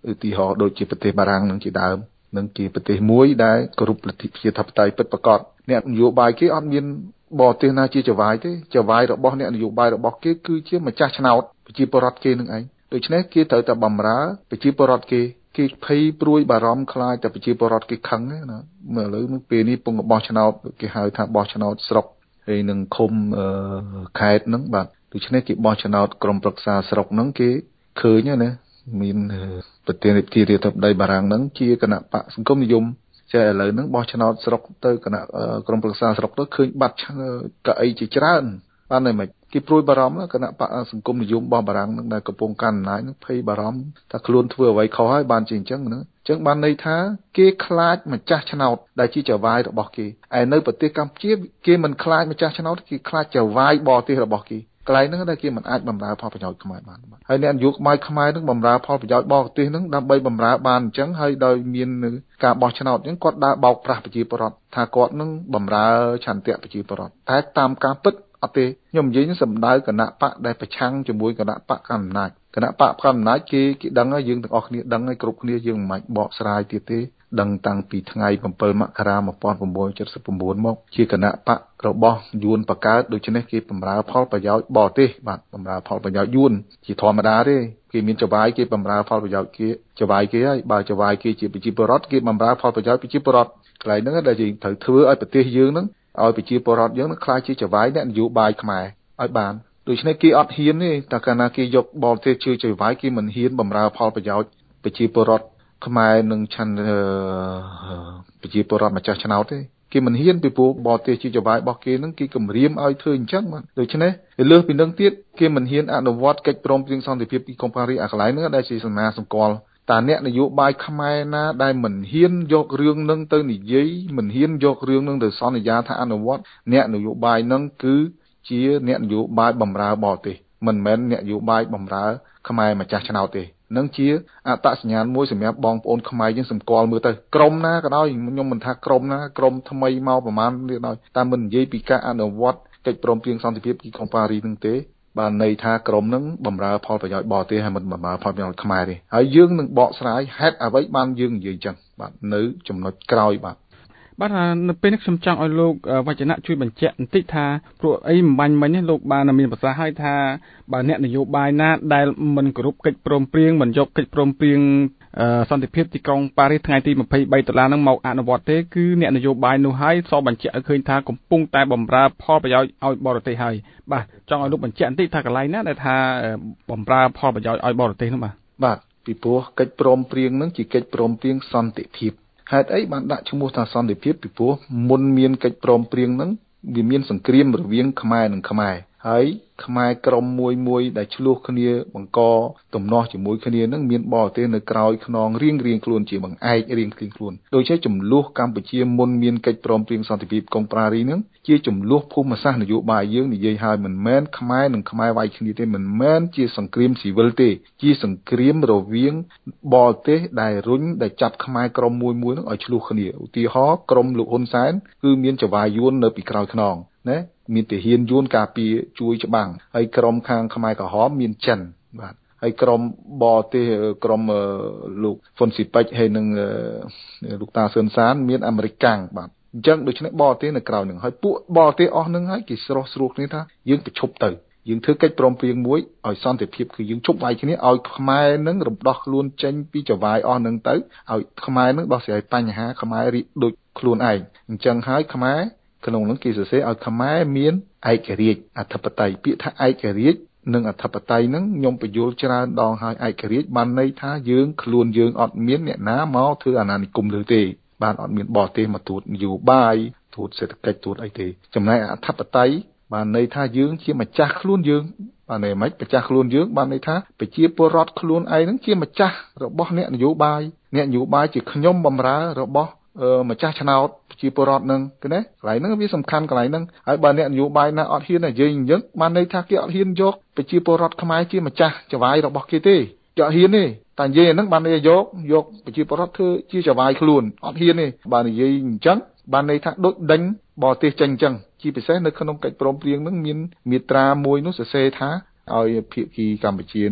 ឧទាហរណ៍ដូចជាប្រទេសបារាំងនឹងជាដើមនឹងជាប្រទេសមួយដែលគោរពលទ្ធិប្រជាធិបតេយ្យពិតប្រាកដអ្នកនយោបាយគេអត់មានបរទេសណាជាចវាយទេចវាយរបស់អ្នកនយោបាយរបស់គេគឺជាម្ចាស់ឆ្នោតប្រជាពលរដ្ឋគេនឹងឯងដូច្នេះគេត្រូវតែបម្រើប្រជាពលរដ្ឋគេគេភ័យព្រួយបារម្ភខ្លាចតែប្រជាពលរដ្ឋគេខឹងណាមើលឥឡូវនឹងពេលនេះពងបោះឆ្នោតគេហៅថាបោះឆ្នោតស្រុកហើយនឹងឃុំខេត្តហ្នឹងបាទដូច្នេះគេបោះឆ្នោតក្រុមប្រឹក្សាស្រុកហ្នឹងគេឃើញណាមានប្រធានាធិបតីរាជបដីបារាំងហ្នឹងជាគណៈបកសង្គមនិយមតែឥឡូវហ្នឹងបោះឆ្នោតស្រុកទៅគណៈក្រុមប្រឹក្សាស្រុកទៅឃើញបាត់កៅអីជាច្រើនបានតែមិនគេព្រួយបារម្ភគណៈបកសង្គមនិយមរបស់បារាំងហ្នឹងដែលកំពុងកាន់អំណាចហ្នឹងភ័យបារម្ភថាខ្លួនធ្វើអ្វីខុសហើយបានជាអញ្ចឹងណាអញ្ចឹងបានន័យថាគេខ្លាចម្ចាស់ឆ្នោតដែលជាចវាយរបស់គេឯនៅប្រទេសកម្ពុជាគេមិនខ្លាចម្ចាស់ឆ្នោតគេខ្លាចចវាយបរទេសរបស់គេកន្លែងហ្នឹងដែលគេមិនអាចបម្រើផលប្រយោជន៍ខ្មែរបានហើយអ្នកនយោបាយខ្មែរហ្នឹងបម្រើផលប្រយោជន៍បរទេសហ្នឹងដើម្បីបម្រើបានអញ្ចឹងហើយដោយមានការបោះឆ្នោតអញ្ចឹងគាត់ដើរបោកប្រាស់ប្រជាពលរដ្ឋថាគាត់ហ្នឹងបម្រើឆន្ទៈប្រជាពលរដ្ឋតែតាមការពិតអត់ទេខ្ញុំនិយាយនឹងសម្ដៅគណៈបកដែលប្រឆាំងជាមួយគណៈបកកណ្ដាលអំណាចគណៈបកកណ្ដាលអំណាចគេគេដឹងហើយយើងទាំងអស់គ្នាដឹងហើយគ្រប់គ្នាយើងមិនបាច់បកស្រាយទៀតទេដឹងតាំងពីថ្ងៃbảyមករាmột nghìn chín trăm七十九មកជាគណៈបករបស់យួនបកើតដូច្នេះគេបម្រើផលប្រយោជន៍បរទេសបាទបម្រើផលប្រយោជន៍យួនជាធម្មតាទេគេមានចវាយគេបម្រើផលប្រយោជន៍គេចវាយគេហើយបើចវាយគេជាប្រជាពលរដ្ឋគេបម្រើផលប្រយោជន៍ប្រជាពលរដ្ឋកន្លែងហ្នឹងដែលយើងត្រូវធ្វើឲ្យប្រទេសយើងហ្នឹងឲ្យប្រជាពលរដ្ឋយើងនឹងខ្លាចជាចវាយអ្នកនយោបាយខ្មែរឲ្យបានដូច្នេះគេអត់ហ៊ានទេតែកាលណាគេយកបរទេសជឿចវាយគេមិនហ៊ានបម្រើផលប្រយោជន៍ប្រជាពលរដ្ឋខ្មែរនឹងឆាន់ប្រជាពលរដ្ឋម្ចាស់ឆ្នោតទេគេមិនហ៊ានពីព្រោះបរទេសជាចវាយរបស់គេនឹងគេគំរាមឲ្យធ្វើអញ្ចឹងបាទដូច្នេះលើសពីនឹងទៀតគេមិនហ៊ានអនុវត្តកិច្ចព្រមព្រៀងសន្តិភាពទីក្រុងប៉ារីសអាកន្លែងហ្នឹងដែលជាសមាសម្គាល់តាអ្នកនយោបាយខ្មែរណាដែលមិនហ៊ានយករឿងនឹងទៅនិយាយមិនហ៊ានយករឿងនឹងទៅសន្យាថាអនុវត្តអ្នកនយោបាយនឹងគឺជាអ្នកនយោបាយបម្រើបរទេសមិនមែនអ្នកនយោបាយបម្រើខ្មែរម្ចាស់ឆ្នោតទេនឹងជាអត្តសញ្ញាណមួយសម្រាប់បងប្អូនខ្មែរយើងសម្គាល់មើលទៅក្រុមណាក៏ដោយខ្ញុំមិនថាក្រុមណាក្រុមថ្មីមកប្រហែលនេះដោយតែមិននិយាយពីការអនុវត្តកិច្ចព្រមព្រៀងសន្តិភាពទីក្រុងប៉ារីសនឹងទេបានន័យថាក្រុមនឹងបម្រើផលប្រយោជន៍បរទេសហើយមិនបម្រើផលប្រយោជន៍ខ្មែរទេហើយយើងនឹងបកស្រាយហេតុអ្វីបានយើងនិយាយអញ្ចឹងបាទនៅចំណុចក្រោយបាទបាទនៅពេលនេះខ្ញុំចង់ឲ្យលោកវចនៈជួយបញ្ជាក់បន្តិចថាព្រោះអីមិនបាញ់មិញនេះលោកបានមានប្រសាសន៍ឲ្យថាបើអ្នកនយោបាយណាដែលមិនគោរពកិច្ចព្រមព្រៀងមិនយកកិច្ចព្រមព្រៀងសន្តិភាពទីក្រុងប៉ារីសថ្ងៃទីยี่สิบสามដុល្លារហ្នឹងមកអនុវត្តទេគឺអ្នកនយោបាយនោះហើយសបញ្ជាក់ឲ្យឃើញថាកំពុងតែបម្រើផលប្រយោជន៍ឲ្យបរទេសហើយបាទចង់ឲ្យលោកបញ្ជាក់បន្តិចថាកន្លែងណាដែលថាបម្រើផលប្រយោជន៍ឲ្យបរទេសនោះបាទបាទពីព្រោះកិច្ចព្រមព្រៀងហ្នឹងជាកិច្ចព្រមព្រៀងសន្តិភាពហេតុអីបានដាក់ឈ្មោះថាសន្តិភាពពីព្រោះមុនមានកិច្ចព្រមព្រៀងហ្នឹងវាមានសង្គ្រាមរវាងខ្មែរនិងខ្មែរហើយខ្មែរក្រុមមួយមួយដែលឆ្លោះគ្នាបង្កទំនាស់ជាមួយគ្នានឹងមានបរទេសនៅក្រោយខ្នងរៀងរៀងខ្លួនជាបង្អែករៀងរៀងខ្លួនដូចជាចំនួនកម្ពុជាមុនមានកិច្ចព្រមព្រៀងសន្តិភាពក្រុងប៉ារីសនឹងជាចំនួនភូមិសាស្ត្រនយោបាយយើងនិយាយហើយមិនមែនខ្មែរនិងខ្មែរវាយគ្នាទេមិនមែនជាសង្គ្រាមស៊ីវិលទេជាសង្គ្រាមរវាងបរទេសដែលរុញដែលចាប់ខ្មែរក្រុមមួយមួយនឹងឲ្យឆ្លោះគ្នាឧទាហរណ៍ក្រុមលោកហ៊ុនសែនគឺមានចវាយយួននៅពីក្រោយខ្នងណាមានទាហានយួនការពារជួយច្បាំងហើយក្រុមខាងខ្មែរក្រហមមានចិនបាទហើយក្រុមបរទេសក្រុមលោកហ្វុនស៊ីពេចហើយនឹងលោកតាស៊ឿនសានមានអាមេរិកកាំងបាទអញ្ចឹងដូច្នេះបរទេសនៅក្រៅនឹងហើយពួកបរទេសអស់នឹងហើយគេស្រោះស្រួលគ្នាថាយើងប្រឈប់ទៅយើងធ្វើកិច្ចព្រមព្រៀងមួយឲ្យសន្តិភាពគឺយើងជប់វាយគ្នាឲ្យខ្មែរនឹងរំដោះខ្លួនចេញពីចវាយអស់នឹងទៅឲ្យខ្មែរនឹងដោះស្រាយបញ្ហាខ្មែររីកដូចខ្លួនឯងអញ្ចឹងហើយខ្មែរក្នុងនោះគេសរសេរឲ្យខ្មែរមានឯករាជ្យអធិបតេយ្យពាក្យថាឯករាជ្យនិងអធិបតេយ្យហ្នឹងខ្ញុំបញ្យល់ច្រើនដងហើយឯករាជ្យបានន័យថាយើងខ្លួនយើងអត់មានអ្នកណាមកធ្វើអាណានិគមលើទេបានអត់មានបរទេសមកត្រួតនយោបាយត្រួតសេដ្ឋកិច្ចត្រួតអីទេចំណែកអធិបតេយ្យបានន័យថាយើងជាម្ចាស់ខ្លួនយើងបានន័យម៉េចម្ចាស់ខ្លួនយើងបានន័យថាប្រជាពលរដ្ឋខ្លួនឯងហ្នឹងជាម្ចាស់របស់អ្នកនយោបាយអ្នកនយោបាយជាខ្ញុំបម្រើរបស់ម្ចាស់ឆ្នោតប្រជាពលរដ្ឋនឹងគឺណាកន្លែងហ្នឹងវាសំខាន់កន្លែងហ្នឹងហើយបើអ្នកនយោបាយណាអត់ហ៊ាននិយាយអញ្ចឹងបានន័យថាគេអត់ហ៊ានយកប្រជាពលរដ្ឋខ្មែរជាម្ចាស់ចវាយរបស់គេទេគេអត់ហ៊ានទេតែនិយាយហ្នឹងបានន័យយកយកប្រជាពលរដ្ឋធ្វើជាចវាយខ្លួនអត់ហ៊ានទេបើនិយាយអញ្ចឹងបានន័យថាដូចដេញបរទេសចេញអញ្ចឹងជាពិសេសនៅក្នុងកិច្ចព្រមព្រៀងហ្នឹងមានមាត្រាមួយនោះសរសេរថាឲ្យភាគីកម្ពុជាហ្នឹង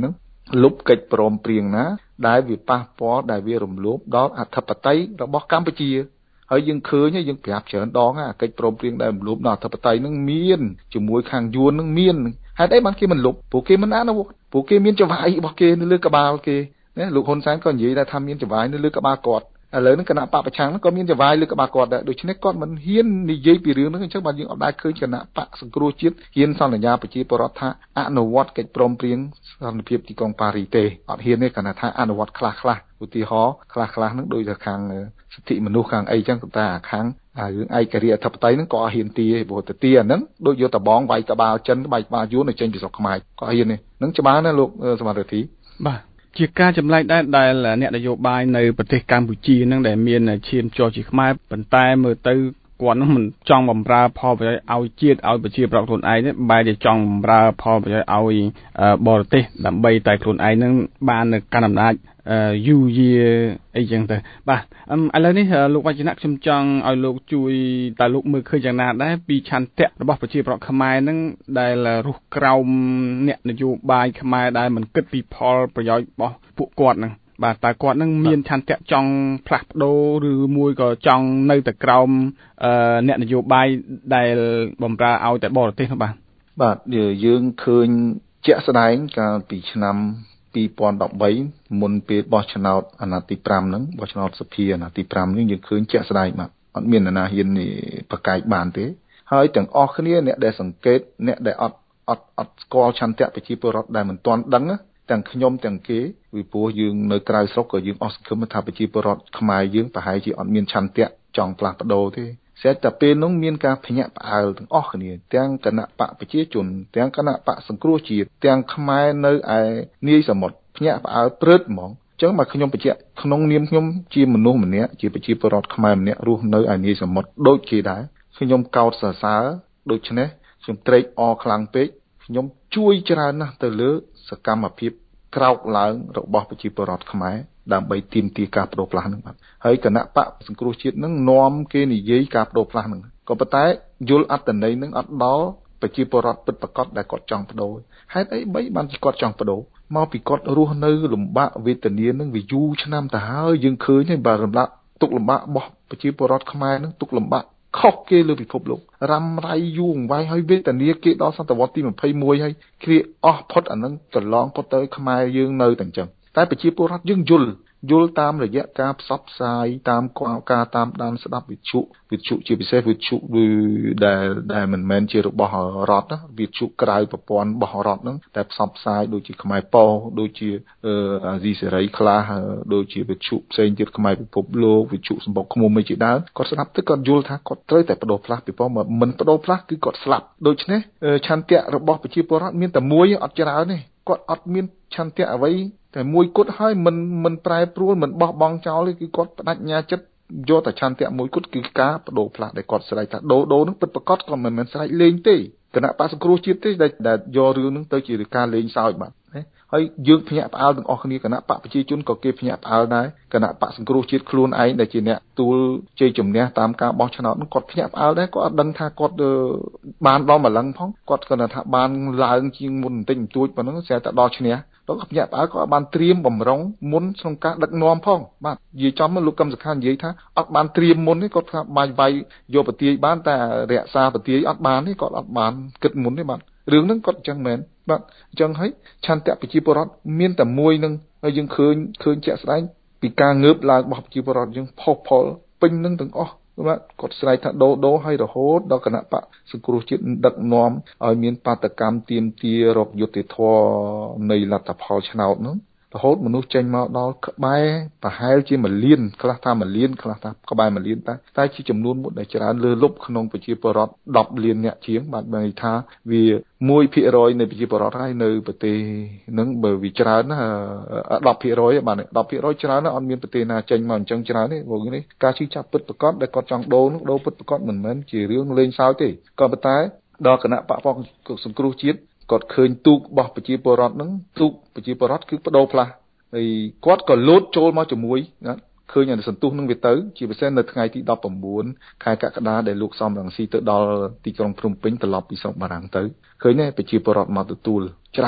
លុបកិច្ចព្រមព្រៀងណាដែលវាប៉ះពាល់ដែលវារំលោភដល់អធិបតេយ្យរបស់កម្ពុជាហើយយើងឃើញយើងប្រាប់ច្រើនដងអាកិច្ចព្រមព្រៀងដែលរំលោភដល់អធិបតេយ្យនឹងមានជាមួយខាងយួននឹងមានហេតុអីបានគេមិនលុបព្រោះគេមិនអនុវត្តព្រោះគេមានចង្វាយរបស់គេនៅលើក្បាលគេណាលោកហ៊ុនសែនក៏និយាយដែរថាមានចង្វាយនៅលើក្បាលគាត់ឥឡូវហ្នឹងគណៈបកប្រឆាំងហ្នឹងក៏មានចង្វាយលើក្បាលគាត់ដែរដូច្នេះគាត់មិនហ៊ាននិយាយពីរឿងហ្នឹងអញ្ចឹងបាទយើងអត់ដែលឃើញគណៈបកសង្គ្រោះជាតិហ៊ានសន្យាប្រជាពលរដ្ឋថាអនុវត្តកិច្ចព្រមព្រៀងសន្តិភាពទីក្រុងប៉ារីទេអត់ហ៊ានទេគណៈថាអនុវត្តខ្លះខ្លះឧទាហរណ៍ខ្លះខ្លះហ្នឹងដូចតែខាងសិទ្ធិមនុស្សខាងអីចឹងតែខាងរឿងឯករាជ្យអធិបតេយ្យហ្នឹងក៏អត់ហ៊ានទីទេព្រោះទៅទីអាហ្នឹងដូចយកតបងវាយក្បាលចិនវាយក្បាលយួនទៅចេញពីស្រុកខ្មែរក៏ហ៊ានទេហ្នឹងច្បាស់ណាលោកសមត្ថរិទ្ធិបាទជាការចម្លែកដែរដែលអ្នកនយោបាយនៅប្រទេសកម្ពុជានឹងដែលមានឈាមជ័រជាខ្មែរប៉ុន្តែមើលទៅគាត់នឹងមិនចង់បំរើផលប្រយោជន៍ឲ្យជាតិឲ្យប្រជាប្រដ្ឋខ្លួនឯងទេបែរជាចង់បំរើផលប្រយោជន៍ឲ្យបរទេសដើម្បីតែខ្លួនឯងនឹងបាននៅកាន់អំណាចយូរយាអីចឹងទៅបាទឥឡូវនេះលោកវចនៈខ្ញុំចង់ឲ្យលោកជួយតើលោកមើលឃើញយ៉ាងណាដែរពីឆន្ទៈរបស់ប្រជាប្រដ្ឋខ្មែរនឹងដែលរស់ក្រោមអ្នកនយោបាយខ្មែរដែលមិនគិតពីផលប្រយោជន៍របស់ពួកគាត់នឹងបាទតើគាត់នឹងមានឆន្ទៈចង់ផ្លាស់ប្ដូរឬមួយក៏ចង់នៅតែក្រោមអ្នកនយោបាយដែលបំរើឲ្យតែបរទេសនោះបាទបាទយើងឃើញជាក់ស្ដែងកាលពីឆ្នាំពីរពាន់ដប់បីមុនពេលបោះឆ្នោតអាណត្តិទី5ហ្នឹងបោះឆ្នោតសភាអាណត្តិទី5នេះយើងឃើញជាក់ស្ដែងបាទអត់មាននរណាហ៊ានប្រកែកបានទេហើយទាំងអស់គ្នាអ្នកដែលសង្កេតអ្នកដែលអត់អត់អត់ស្គាល់ឆន្ទៈប្រជាពលរដ្ឋដែលមិនទាន់ដឹងទាំងខ្ញុំទាំងគេពីព្រោះយើងនៅក្រៅស្រុកក៏យើងអស់សង្ឃឹមថាប្រជាពលរដ្ឋខ្មែរយើងប្រហែលជាអត់មានឆន្ទៈចង់ផ្លាស់ប្ដូរទេស្រាប់តែពេលនោះមានការភ្ញាក់ផ្អើលទាំងអស់គ្នាទាំងគណៈបកប្រជាជនទាំងគណៈបកសង្គ្រោះជាតិទាំងខ្មែរនៅឯនាយសមុទ្រភ្ញាក់ផ្អើលព្រឹតហ្មងអញ្ចឹងមកខ្ញុំបញ្ជាក់ក្នុងនាមខ្ញុំជាមនុស្សម្នាក់ជាប្រជាពលរដ្ឋខ្មែរម្នាក់រស់នៅឯនាយសមុទ្រដូចគេដែរខ្ញុំកោតសរសើរដូច្នេះខ្ញុំត្រេកអរខ្លាំងពេកខ្ញុំជួយច្រើនណាស់ទៅលើសកម្មភាពក្រោកឡើងរបស់ប្រជាពលរដ្ឋខ្មែរដើម្បីទាមទារការបដូរផ្លាស់ហ្នឹងបាទហើយគណៈបកសង្គ្រោះជាតិហ្នឹងនាំគេនិយាយការបដូរផ្លាស់ហ្នឹងក៏ប៉ុន្តែយល់អត្តន័យហ្នឹងអត់ដល់ប្រជាពលរដ្ឋពិតប្រាកដដែលគាត់ចង់បដូរហេតុអីបីបានជាគាត់ចង់បដូរមកពីគាត់រស់នៅលំបាកវេទនាហ្នឹងវាយូរឆ្នាំទៅហើយយើងឃើញហើយបាទលំបាកទុកលំបាករបស់ប្រជាពលរដ្ឋខ្មែរហ្នឹងទុកលំបាកខុសគេលើពិភពលោករ៉ាំរ៉ៃយូរអង្វែងហើយវេទនាគេដល់សតវត្សទីยี่สิบเอ็ดហើយគ្រាអស់ផុតអាហ្នឹងកន្លងផុតទៅខ្មែរយើងនៅតែអញ្ចឹងតែប្រជាពលរដ្ឋយើងយល់យល់តាមរយៈការផ្សព្វផ្សាយតាមការតាមដានស្ដាប់វិទ្យុវិទ្យុជាពិសេសវិទ្យុដែលដែលមិនមែនជារបស់រដ្ឋណាវិទ្យុក្រៅប្រព័ន្ធរបស់រដ្ឋហ្នឹងតែផ្សព្វផ្សាយដូចជាខ្មែរប៉ុស្តិ៍ដូចជាអាស៊ីសេរីខ្លះដូចជាវិទ្យុផ្សេងទៀតខ្មែរពិភពលោកវិទ្យុសម្បុកឃ្មុំអីជាដើមគាត់ស្ដាប់ទៅគាត់យល់ថាគាត់ត្រូវតែបដូរផ្លាស់ពីព្រោះមិនបដូរផ្លាស់គឺគាត់ស្លាប់ដូច្នេះឆន្ទៈរបស់ប្រជាពលរដ្ឋមានតែមួយអត់ច្រើនទេគាត់អត់មានឆន្ទៈអ្វីតែមួយគត់ហើយមិនមិនប្រែប្រួលមិនបោះបង់ចោលទេគឺគាត់បដិញ្ញាចិត្តយកតែឆន្ទៈមួយគត់គឺការបដូរផ្លាស់ដែលគាត់ស្រែកថាដូរដូរនឹងពិតប្រាកដក៏មិនមែនស្រែកលេងទេគណៈបកសង្គ្រោះជាតិទេដែលយករឿងនឹងទៅជាការលេងសើចបាទហើយយើងភ្ញាក់ផ្អើលទាំងអស់គ្នាគណៈបកប្រជាជនក៏គេភ្ញាក់ផ្អើលដែរគណៈបកសង្គ្រោះជាតិខ្លួនឯងដែលជាអ្នកទួលជ័យជំនះតាមការបោះឆ្នោតនោះគាត់ភ្ញាក់ផ្អើលដែរគាត់អត់ដឹងថាគាត់បានដល់ម្លឹងផងគាត់គាត់ថាបានឡើងជាងមុនបន្តិចបន្តួចប៉ុណ្ណឹងស្រាប់តែដល់ឈ្នះលោកភ្ញាក់ផ្អើលក៏បានត្រៀមបំរុងមុនក្នុងការដឹកនាំផងបាទនិយាយចំលោកកឹមសុខានិយាយថាអត់បានត្រៀមមុនទេគាត់ថាបាញ់វាយយកប្រទាយបានតែរក្សាប្រទាយអត់បានទេគាត់អត់បានគិតមុនទេបាទរឿងហ្នឹងគាត់អញ្ចឹងមែនបាទអញ្ចឹងហើយឆន្ទៈប្រជាពលរដ្ឋមានតែមួយនឹងហើយយើងឃើញឃើញជាក់ស្ដែងពីការងើបឡើងរបស់ប្រជាពលរដ្ឋយើងផុសផុលពេញនឹងទាំងអស់បាទគាត់ស្រែកថាដូរដូរហើយរហូតដល់គណៈបកសង្គ្រោះជាតិដឹកនាំឲ្យមានបាតកម្មទាមទាររកយុត្តិធម៌នៃលទ្ធផលឆ្នោតនោះរហូតមនុស្សចេញមកដល់ក្បែរប្រហែលជាមួយលានខ្លះថាមួយលានខ្លះថាក្បែរមួយលានតែតែជាចំនួនមួយដែលច្រើនលើលប់ក្នុងប្រជាពលរដ្ឋដប់លានអ្នកជាងបាទបានន័យថាវាមួយភាគរយនៃប្រជាពលរដ្ឋហើយនៅប្រទេសហ្នឹងបើវាច្រើនណាដប់ភាគរយបាទដប់ភាគរយច្រើនណាអត់មានប្រទេសណាចេញមកអញ្ចឹងច្រើនទេព្រោះនេះការជឿចាប់ពិតប្រកបដែលគាត់ចង់ដូរនោះដូរពិតប្រកបមិនមែនជារឿងលេងសើចទេក៏ប៉ុន្តែដល់គណៈបកសង្គ្រោះជាតិគាត់ឃើញទូករបស់ប្រជាពលរដ្ឋហ្នឹងទូកប្រជាពលរដ្ឋគឺបដូរផ្លាស់ហើយគាត់ក៏លោតចូលមកជាមួយណាឃើញអាសន្ទុះនឹងវាទៅជាពិសេសនៅថ្ងៃទីដប់ប្រាំខែកក្កដាដែលលោកសំរងស៊ីទៅដល់ទីក្រុងភ្នំពេញត្រឡប់ពីស្រុកបារាំងទៅឃើញទេប្រជាពលរដ្ឋមកទទួលច្រើនណាស់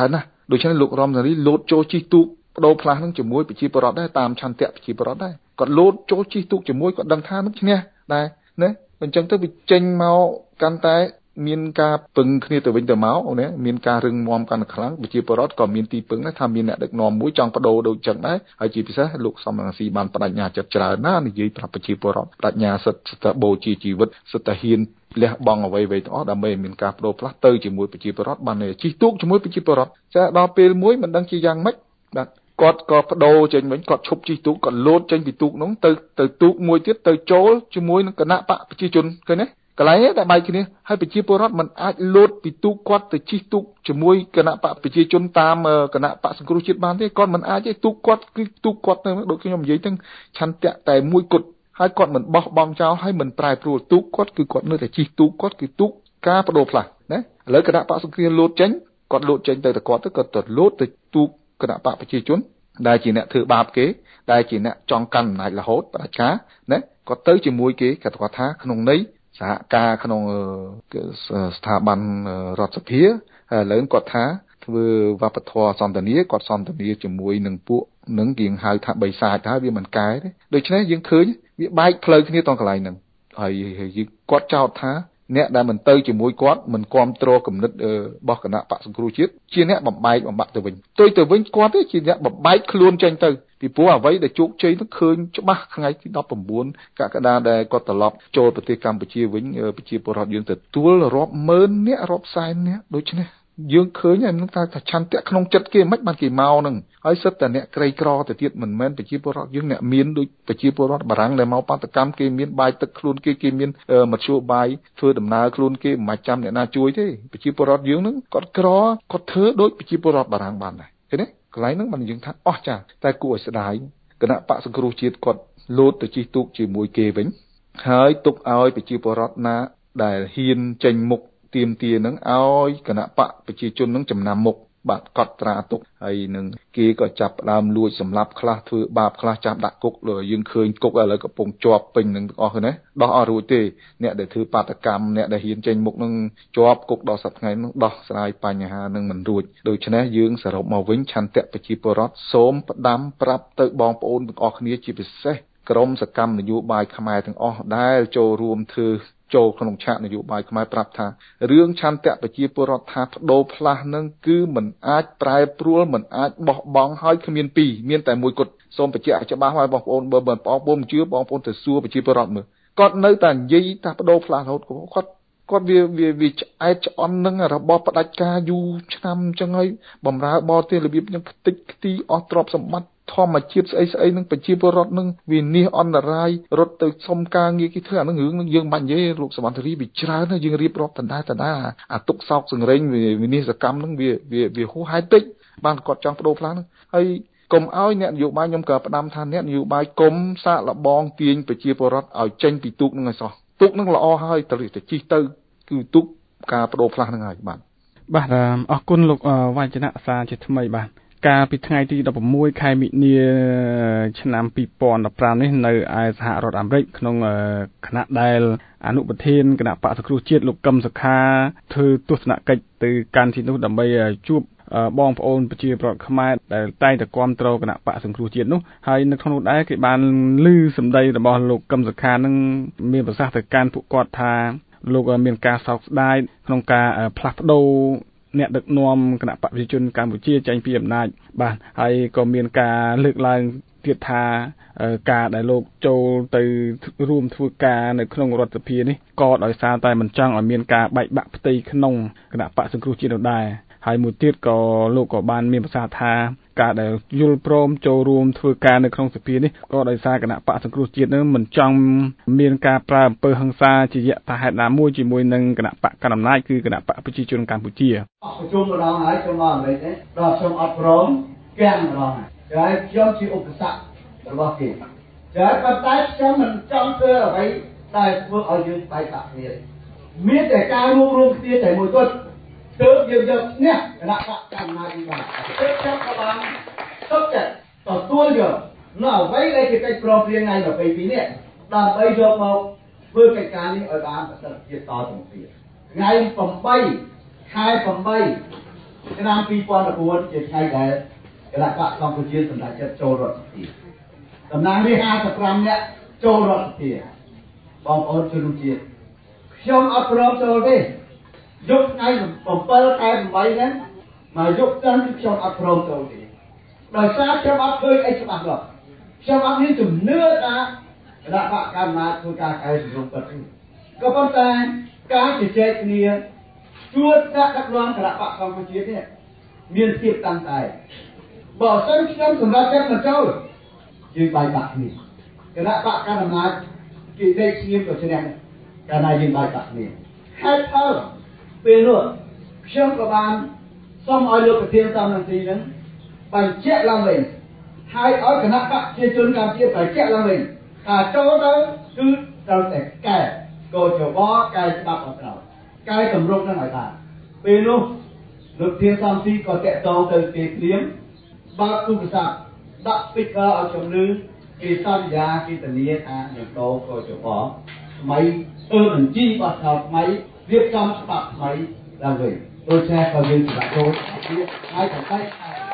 ដូច្នេះលោករំសារីលោតចូលជិះទូកបដូរផ្លាស់នឹងជាមួយប្រជាពលរដ្ឋដែរតាមឆន្ទៈប្រជាពលរដ្ឋដែរគាត់លោតចូលជិះទូកជាមួយគាត់ដឹងថានឹងឈ្នះដែរណាអញ្ចឹងទៅវាចេញមកកាន់តែមានការពឹងគ្នាទៅវិញទៅមកណាមានការរឹងមាំកាន់តែខ្លាំងប្រជាពលរដ្ឋក៏មានទីពឹងដែរថាមានអ្នកដឹកនាំមួយចង់បដូរដូចចឹងដែរហើយជាពិសេសលោកសំរងស៊ីបានបដិញ្ញាចិត្តច្រើនណាស់និយាយប្រាប់ប្រជាពលរដ្ឋបដិញ្ញាសិទ្ធិសិទ្ធិបូជាជីវិតសិទ្ធិហ៊ានលះបង់អ្វីៗទាំងអស់ដើម្បីមានការបដូរផ្លាស់ទៅជាមួយប្រជាពលរដ្ឋបានជិះទូកជាមួយប្រជាពលរដ្ឋចាដល់ពេលមួយមិនដឹងជាយ៉ាងម៉េចបាទគាត់ក៏បដូរចេញវិញគាត់ឈប់ជិះទូកគាត់លោតចេញពីទូកនោះទៅទៅទូកមួយទៀតទៅចូលជាមួយនឹងគណៈបកប្រជាជនឃើញទេកន្លែងនេះតែបែកគ្នាហើយប្រជាពលរដ្ឋមិនអាចលោតពីទូកគាត់ទៅជិះទូកជាមួយគណៈបកប្រជាជនតាមគណៈបកសង្គ្រោះជាតិបានទេគាត់មិនអាចទេទូកគាត់គឺទូកគាត់ទៅដូចខ្ញុំនិយាយទាំងឆន្ទៈតែមួយគត់ហើយគាត់មិនបោះបង់ចោលហើយមិនប្រែប្រួលទូកគាត់គឺគាត់នៅតែជិះទូកគាត់គឺទូកការបដូរផ្លាស់ណាឥឡូវគណៈបកសង្គ្រោះលោតចេញគាត់លោតចេញទៅតែគាត់ទៅគាត់ទៅលោតទៅទូកគណៈបកប្រជាជនដែលជាអ្នកធ្វើបាបគេដែលជាអ្នកចង់កាន់អំណាចរហូតបដិការណាគាត់ទៅជាមួយគេគាត់គាត់ថាក្នុងន័យសហការក្នុងស្ថាប័នរដ្ឋសភាហើយឥឡូវគាត់ថាធ្វើវប្បធម៌សន្តានាគាត់សន្តានាជាមួយនឹងពួកនឹងយើងហៅថាបីសាចហើយវាមិនកែទេដូច្នេះយើងឃើញវាបែកផ្លូវគ្នាតកន្លែងហ្នឹងហើយយើងគាត់ចោទថាអ្នកដែលមិនទៅជាមួយគាត់មិនគ្រប់គ្រងគំនិតរបស់គណៈបកសង្គ្រោះជាតិជាអ្នកបំបែកបំបាក់ទៅវិញទៅទៅវិញគាត់ទេជាអ្នកបំបែកខ្លួនចេញទៅពីព្រោះអ្វីដែលជោគជ័យនោះឃើញច្បាស់ថ្ងៃទីដប់ប្រាំបួនកក្កដាដែលគាត់ត្រឡប់ចូលប្រទេសកម្ពុជាវិញប្រជាពលរដ្ឋយើងទទួលរាប់ម៉ឺនអ្នករាប់សែនអ្នកដូច្នេះយើងឃើញហ្នឹងថាឆន្ទៈក្នុងចិត្តគេមិនបានគេមកហ្នឹងហើយសិតតែអ្នកក្រីក្រទៅទៀតមិនមែនប្រជាពលរដ្ឋយើងអ្នកមានដូចប្រជាពលរដ្ឋបារាំងដែលមកបាតកម្មគេមានបាយទឹកខ្លួនគេគេមានមធ្យោបាយធ្វើដំណើរខ្លួនគេមិនបាច់ចាំអ្នកណាជួយទេប្រជាពលរដ្ឋយើងហ្នឹងគាត់ក្រគាត់ធ្វើដូចប្រជាពលរដ្ឋបារាំងបានដែរឃើញទេកន្លែងហ្នឹងបានយើងថាអស់ចាតែគួរឲ្យស្ដាយគណៈបកសង្គ្រោះជាតិគាត់លោតទៅជិះទូកជាមួយគេវិញហើយទុកឲ្យប្រជាពលរដ្ឋណាដែលហ៊ានចេញមុខទៀមទានឹងឲ្យគណៈបកប្រជាជននឹងចំណាំមុខបាទកត់ត្រាទុកហើយនឹងគេក៏ចាប់ផ្ដើមលួចសម្លាប់ខ្លះធ្វើបាបខ្លះចាប់ដាក់គុកយើងឃើញគុកឥឡូវកំពុងជាប់ពេញនឹងទាំងអស់ហ្នឹងដោះអត់រួចទេអ្នកដែលធ្វើបាតកម្មអ្នកដែលហ៊ានចេញមុខនឹងជាប់គុកដល់សប្តាហ៍ថ្ងៃនឹងដោះស្រាយបញ្ហានឹងមិនរួចដូច្នេះយើងសរុបមកវិញឆន្ទៈប្រជាពលរដ្ឋសូមផ្ដាំប្រាប់ទៅបងប្អូនទាំងអស់គ្នាជាពិសេសក្រុមសកម្មនយោបាយខ្មែរទាំងអស់ដែលចូលរួមធ្វើចូលក្នុងឆាកនយោបាយខ្មែរប្រាប់ថារឿងឆន្ទៈប្រជាពលរដ្ឋថាបដូរផ្លាស់នឹងគឺមិនអាចប្រែប្រួលមិនអាចបោះបង់ហើយគ្មានពីរមានតែមួយគត់សូមបញ្ជាក់ឲ្យច្បាស់ឲ្យបងប្អូនបើបងប្អូនមិនជឿបងប្អូនទៅសួរប្រជាពលរដ្ឋមើលគាត់នៅតែនិយាយថាបដូរផ្លាស់រហូតគាត់គាត់វាវាវាឆ្អែតឆ្អន់នឹងរបស់ផ្ដាច់ការយូរឆ្នាំអញ្ចឹងហើយបំរើបរទេសរបៀបនឹងខ្ទេចខ្ទីអស់ទ្រព្យសម្បត្តិធម្មជាតិស្អីស្អីនឹងប្រជាពលរដ្ឋនឹងវានេះអន្តរាយរត់ទៅសុំការងារគេធ្វើអានឹងរឿងនឹងយើងមិននិយាយលោកសវណ្ណរីវាច្រើនណាស់យើងរៀបរាប់ដដែលដដែលអាទុកសោកសង្រេងវិនិស្សកម្មនឹងវាវាវាហួសហេតុតិចបានគាត់ចង់បដូរផ្លាស់នឹងហើយកុំឲ្យអ្នកនយោបាយខ្ញុំក៏ផ្ដាំថាអ្នកនយោបាយកុំសាកល្បងទាញប្រជាពលរដ្ឋឲ្យចេញពីទូកនឹងឲ្យសោះទូកនឹងល្អហើយទៅទៅជិះទៅគឺទូកការបដូរផ្លាស់នឹងហើយបាទបាទអរគុណលោកវណ្ណសាជាថ្មីបាទកាលពីថ្ងៃទីដប់ប្រាំមួយខែមិនិនាឆ្នាំពីរពាន់ដប់ប្រាំនេះនៅឯសហរដ្ឋអាមេរិកក្នុងគណៈដែលអនុប្រធានគណៈបក្សសង្គ្រោះជាតិលោកកឹមសុខាធ្វើទស្សនកិច្ចទៅកាន់ទីនោះដើម្បីជួបបងប្អូនប្រជាពលរដ្ឋខ្មែរដែលតែងតែគាំទ្រគណៈបក្សសង្គ្រោះជាតិនោះហើយនៅក្នុងនោះដែរគេបានឮសម្ដីរបស់លោកកឹមសុខានឹងមានប្រសាសន៍ទៅកាន់ពួកគាត់ថាលោកមានការសោកស្ដាយក្នុងការផ្លាស់ប្ដូរអ្នកដឹកនាំគណៈបកប្រជាជនកម្ពុជាចេញពីអំណាចបាទហើយក៏មានការលើកឡើងទៀតថាការដែលលោកចូលទៅរួមធ្វើការនៅក្នុងរដ្ឋសភានេះក៏ដោយសារតែមិនចង់ឲ្យមានការបែកបាក់ផ្ទៃក្នុងគណៈបកសង្គ្រោះជាតិនោះដែរហើយមួយទៀតក៏លោកក៏បានមានប្រសាសន៍ថាការដែលយល់ព្រមចូលរួមធ្វើការនៅក្នុងសភានេះក៏ដោយសារគណៈបកសង្គ្រោះជាតិនឹងមិនចង់មានការប្រើអំពើហិង្សាជាយថាហេតុណាមួយជាមួយនឹងគណៈបកកណ្ដាលអំណាចគឺគណៈបកប្រជាជនកម្ពុជាប្រជុំម្ដងហើយខ្ញុំមកអាមេរិកនេះដល់ខ្ញុំអត់ព្រមគាំងម្ដងហើយខ្ញុំជាឧបសគ្គរបស់គេតែប៉ុន្តែខ្ញុំមិនចង់ធ្វើអ្វីដែលធ្វើឲ្យយើងបែកបាក់គ្នាមានតែការរួមរួមគ្នាតែមួយគត់ទើបយើងយកនេះគណៈបកកណ្ដាលអំណាចនេះបានទើបខ្ញុំក៏បានទុកចិត្តទទួលយកនៅអ្វីដែលជាកិច្ចព្រមព្រៀងថ្ងៃยี่สิบពីរនេះដើម្បីយកមកធ្វើកិច្ចការនេះឲ្យបានប្រសិទ្ធភាពតទៅទៀតថ្ងៃeightខែeight ឆ្នាំពីរពាន់ដប់បួនជាថ្ងៃដែលគណៈបកកម្ពុជាសម្រេចចិត្តចូលរដ្ឋសភាតំណាងរាស្ត្រห้าสิบห้าនាក់ចូលរដ្ឋសភាបងប្អូនជនរួមជាតិខ្ញុំអត់ព្រមចូលទេយកថ្ងៃsevenខែeightហ្នឹងមកយកតាំងពីខ្ញុំអត់ព្រមចូលទេដោយសារខ្ញុំអត់ឃើញអីច្បាស់លាស់ខ្ញុំអត់មានជំនឿថាគណៈបកកម្មាធ្វើការកែសម្រួលពិតទេក៏ប៉ុន្តែការជជែកគ្នាជួបដាក់ដឹកនាំគណៈបកកម្ពុជានេះមានភាពតាំងតែបើសិនខ្ញុំសម្រាប់ចិត្តមកចូលយើងបាយបាក់គ្នាគណៈបកកណ្ដាលអំណាចគេដេកស្ងៀមក៏ឈ្នះកាលណាយើងបាយបាក់គ្នាហេតុផលពេលនោះខ្ញុំក៏បានសូមឲ្យលោកប្រធានតាមនទីហ្នឹងបញ្ជាក់ឡើងវិញហើយឲ្យគណៈបកប្រជាជនកម្ពុជាបញ្ជាក់ឡើងវិញថាចូលទៅគឺត្រូវតែកែកោជបកែច្បាប់អត់ត្រូវកែទម្រង់ហ្នឹងឲ្យបានពេលនោះលោកធានសំទីក៏តាក់ទងទៅគេព្រាមបើកទូរស័ព្ទដាក់ speaker ឲ្យជំនឿគេសន្យាគេធានាថានឹងដោកោជបថ្មីធ្វើបញ្ជីបោះឆ្នោតថ្មីរៀបចំច្បាប់ថ្មីឡើងវិញដូច្នេះក៏យើងសម្រាប់ចូលហើយតែតែ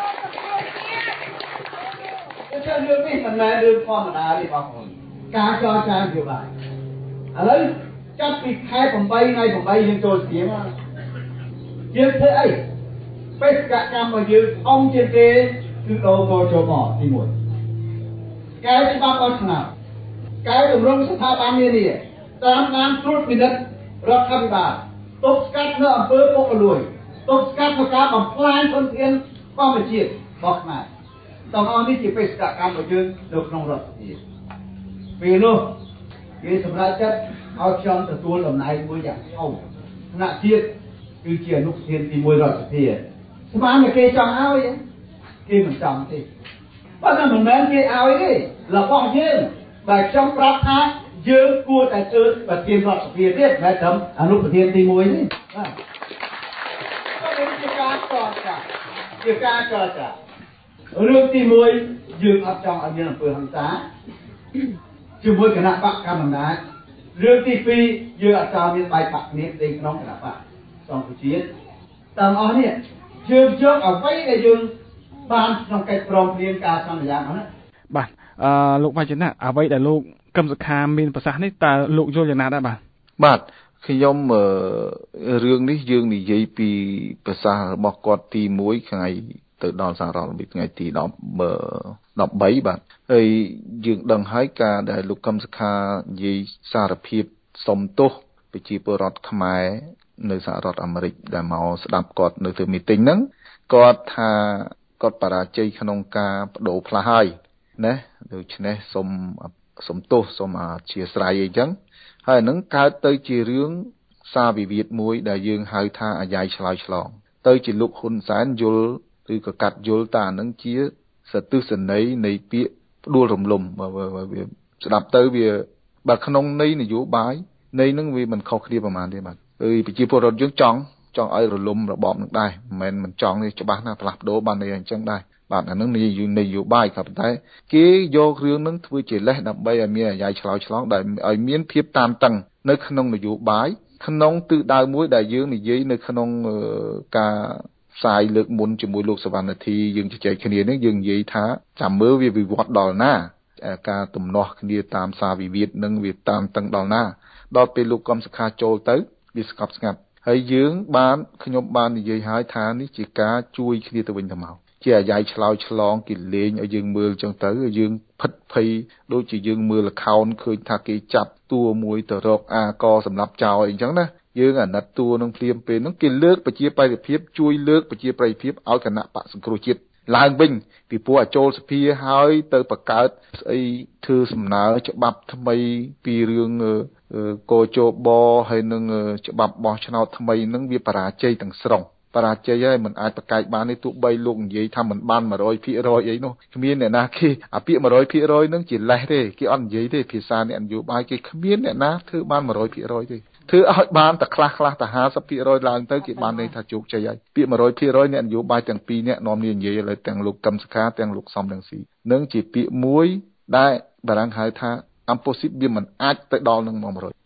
តែរឿងនេះមិនមែនរឿងធម្មតាទេបងប្អូនការចរចានយោបាយឥឡូវចាប់ពីខែeightថ្ងៃeightយើងចូលស្ទៀងយើងធ្វើអីបេសកកម្មរបស់យើងអង្គជាងគេគឺដោកោជបទីoneកែច្បាប់បោះឆ្នោតកែទម្រង់ស្ថាប័ននានាតាមដានត្រួតពិនិត្យរដ្ឋាភិបាលទប់ស្កាត់នៅអំពើពុករលួយទប់ស្កាត់នៅការបំផ្លាញធនធានធម្មជាតិរបស់ខ្មែរទាំងអស់នេះជាបេសកកម្មរបស់យើងនៅក្នុងរដ្ឋសភាពេលនោះគេសម្រេចចិត្តឲ្យខ្ញុំទទួលតំណែងមួយយ៉ាងធំថ្នាក់ជាតិគឺជាអនុប្រធានទីoneរដ្ឋសភាស្មានតែគេចង់ឲ្យគេមិនចង់ទេប៉ុន្តែមិនមែនគេឲ្យទេរបស់យើងបើខ្ញុំប្រាប់ថាយើងគួរតែធ្វើប្រធានរដ្ឋសភាទៀតមិនមែនត្រឹមអនុប្រធានទីoneទេបាទក៏ជាការចរចាជាការចរចារឿងទីoneយើងអត់ចង់ឲ្យមានអំពើហិង្សាជាមួយគណៈបកកណ្ដាលអំណាចរឿងទីtwoយើងអត់ចង់មានបែកបាក់គ្នាផ្ទៃក្នុងគណៈបកសង្គ្រោះជាតិទាំងអស់នេះយើងយកអ្វីដែលយើងបានក្នុងកិច្ចព្រមព្រៀងការសន្យាហ្នឹងណាបាទអឺលោកវ៉ាជណៈអ្វីដែលលោកកឹមសុខាមានប្រសាសន៍នេះតើលោកយល់យ៉ាងណាដែរបាទបាទខ្ញុំរឿងនេះយើងនិយាយពីប្រសាសន៍របស់គាត់ទីoneថ្ងៃទៅដល់សាររដ្ឋពីថ្ងៃទីtenបាទហើយយើងដឹងហើយការដែលលោកកឹមសុខានិយាយសារភាពសុំទោសប្រជាពលរដ្ឋខ្មែរនៅសហរដ្ឋអាមេរិកដែលមកស្ដាប់គាត់នៅធ្វើមីទីងហ្នឹងគាត់ថាគាត់បរាជ័យក្នុងការបដូរផ្លាស់ហើយណាដូច្នេះសូមសូមទោសសូមអធិស្ឋានអីចឹងហើយហ្នឹងកើតទៅជារឿងសារវិវាទមួយដែលយើងហៅថាអាយ៉ៃឆ្លើយឆ្លងទៅជាលោកហ៊ុនសែនយល់ឬក៏កាត់យល់តាហ្នឹងជាសទិសន័យនៃពាក្យផ្ដួលរំលំវាស្ដាប់ទៅវាបើក្នុងន័យនយោបាយន័យហ្នឹងវាមិនខុសគ្នាប្រហែលទេបាទហើយប្រជាពលរដ្ឋយើងចង់ចង់ឲ្យរលំរបបនឹងដែរមិនមែនមិនចង់ទេច្បាស់ណាស់ផ្លាស់ប្ដូរបានន័យអញ្ចឹងដែរបាទអានឹងនយោបាយក៏ប៉ុន្តែគេយករឿងហ្នឹងធ្វើជាលេសដើម្បីឲ្យមានអាយ៉ៃឆ្លោយឆ្លងដែលឲ្យមានភាពតានតឹងនៅក្នុងនយោបាយក្នុងទិសដៅមួយដែលយើងនិយាយនៅក្នុងការផ្សាយលើកមុនជាមួយលោកសវណ្ណធីយើងជជែកគ្នានេះយើងនិយាយថាចាំមើលវាវិវត្តដល់ណាការទំនាស់គ្នាតាមសារវិវាទនឹងវាតានតឹងដល់ណាដល់ពេលលោកកឹមសុខាចូលទៅវាស្កប់ស្ងាត់ហើយយើងបានខ្ញុំបាននិយាយហើយថានេះជាការជួយគ្នាទៅវិញទៅមកជាអាយ៉ៃឆ្លោយឆ្លងគេលេងឲ្យយើងមើលចឹងទៅយើងផិតភ័យដូចជាយើងមើលល្ខោនឃើញថាគេចាប់តួមួយទៅរកអាកសម្រាប់ចោលអីចឹងណាយើងអាណិតតួនឹងភ្លាមពេលហ្នឹងគេលើកប្រជាប្រិយភាពជួយលើកប្រជាប្រិយភាពឲ្យគណៈបកសង្គ្រោះជាតិឡើងវិញពីព្រោះអាចូលសភាហើយទៅបង្កើតស្អីធ្វើសំណើច្បាប់ថ្មីពីរឿងកោជបហើយនឹងច្បាប់បោះឆ្នោតថ្មីហ្នឹងវាបរាជ័យទាំងស្រុងបរាជ័យហើយមិនអាចប្រកែកបានទេទោះបីលោកនិយាយថាមិនបានone hundred percent អីនោះគ្មានអ្នកណាគេអាពាក្យone hundred percent ហ្នឹងជាលេសទេគេអត់និយាយទេភាសាអ្នកនយោបាយគេគ្មានអ្នកណាធ្វើបានone hundred percent ទេធ្វើឲ្យបានតែខ្លះខ្លះតែfifty percent ឡើងទៅគេបានន័យថាជោគជ័យហើយពាក្យone hundred percent អ្នកនយោបាយទាំងពីរនាក់នាំគ្នានិយាយឥឡូវទាំងលោកកឹមសុខាទាំងលោកសំរងស៊ីនឹងជាពាក្យមួយដែលបារាំងហៅថា impossible វាមិនអាចទៅដល់នឹងone hundred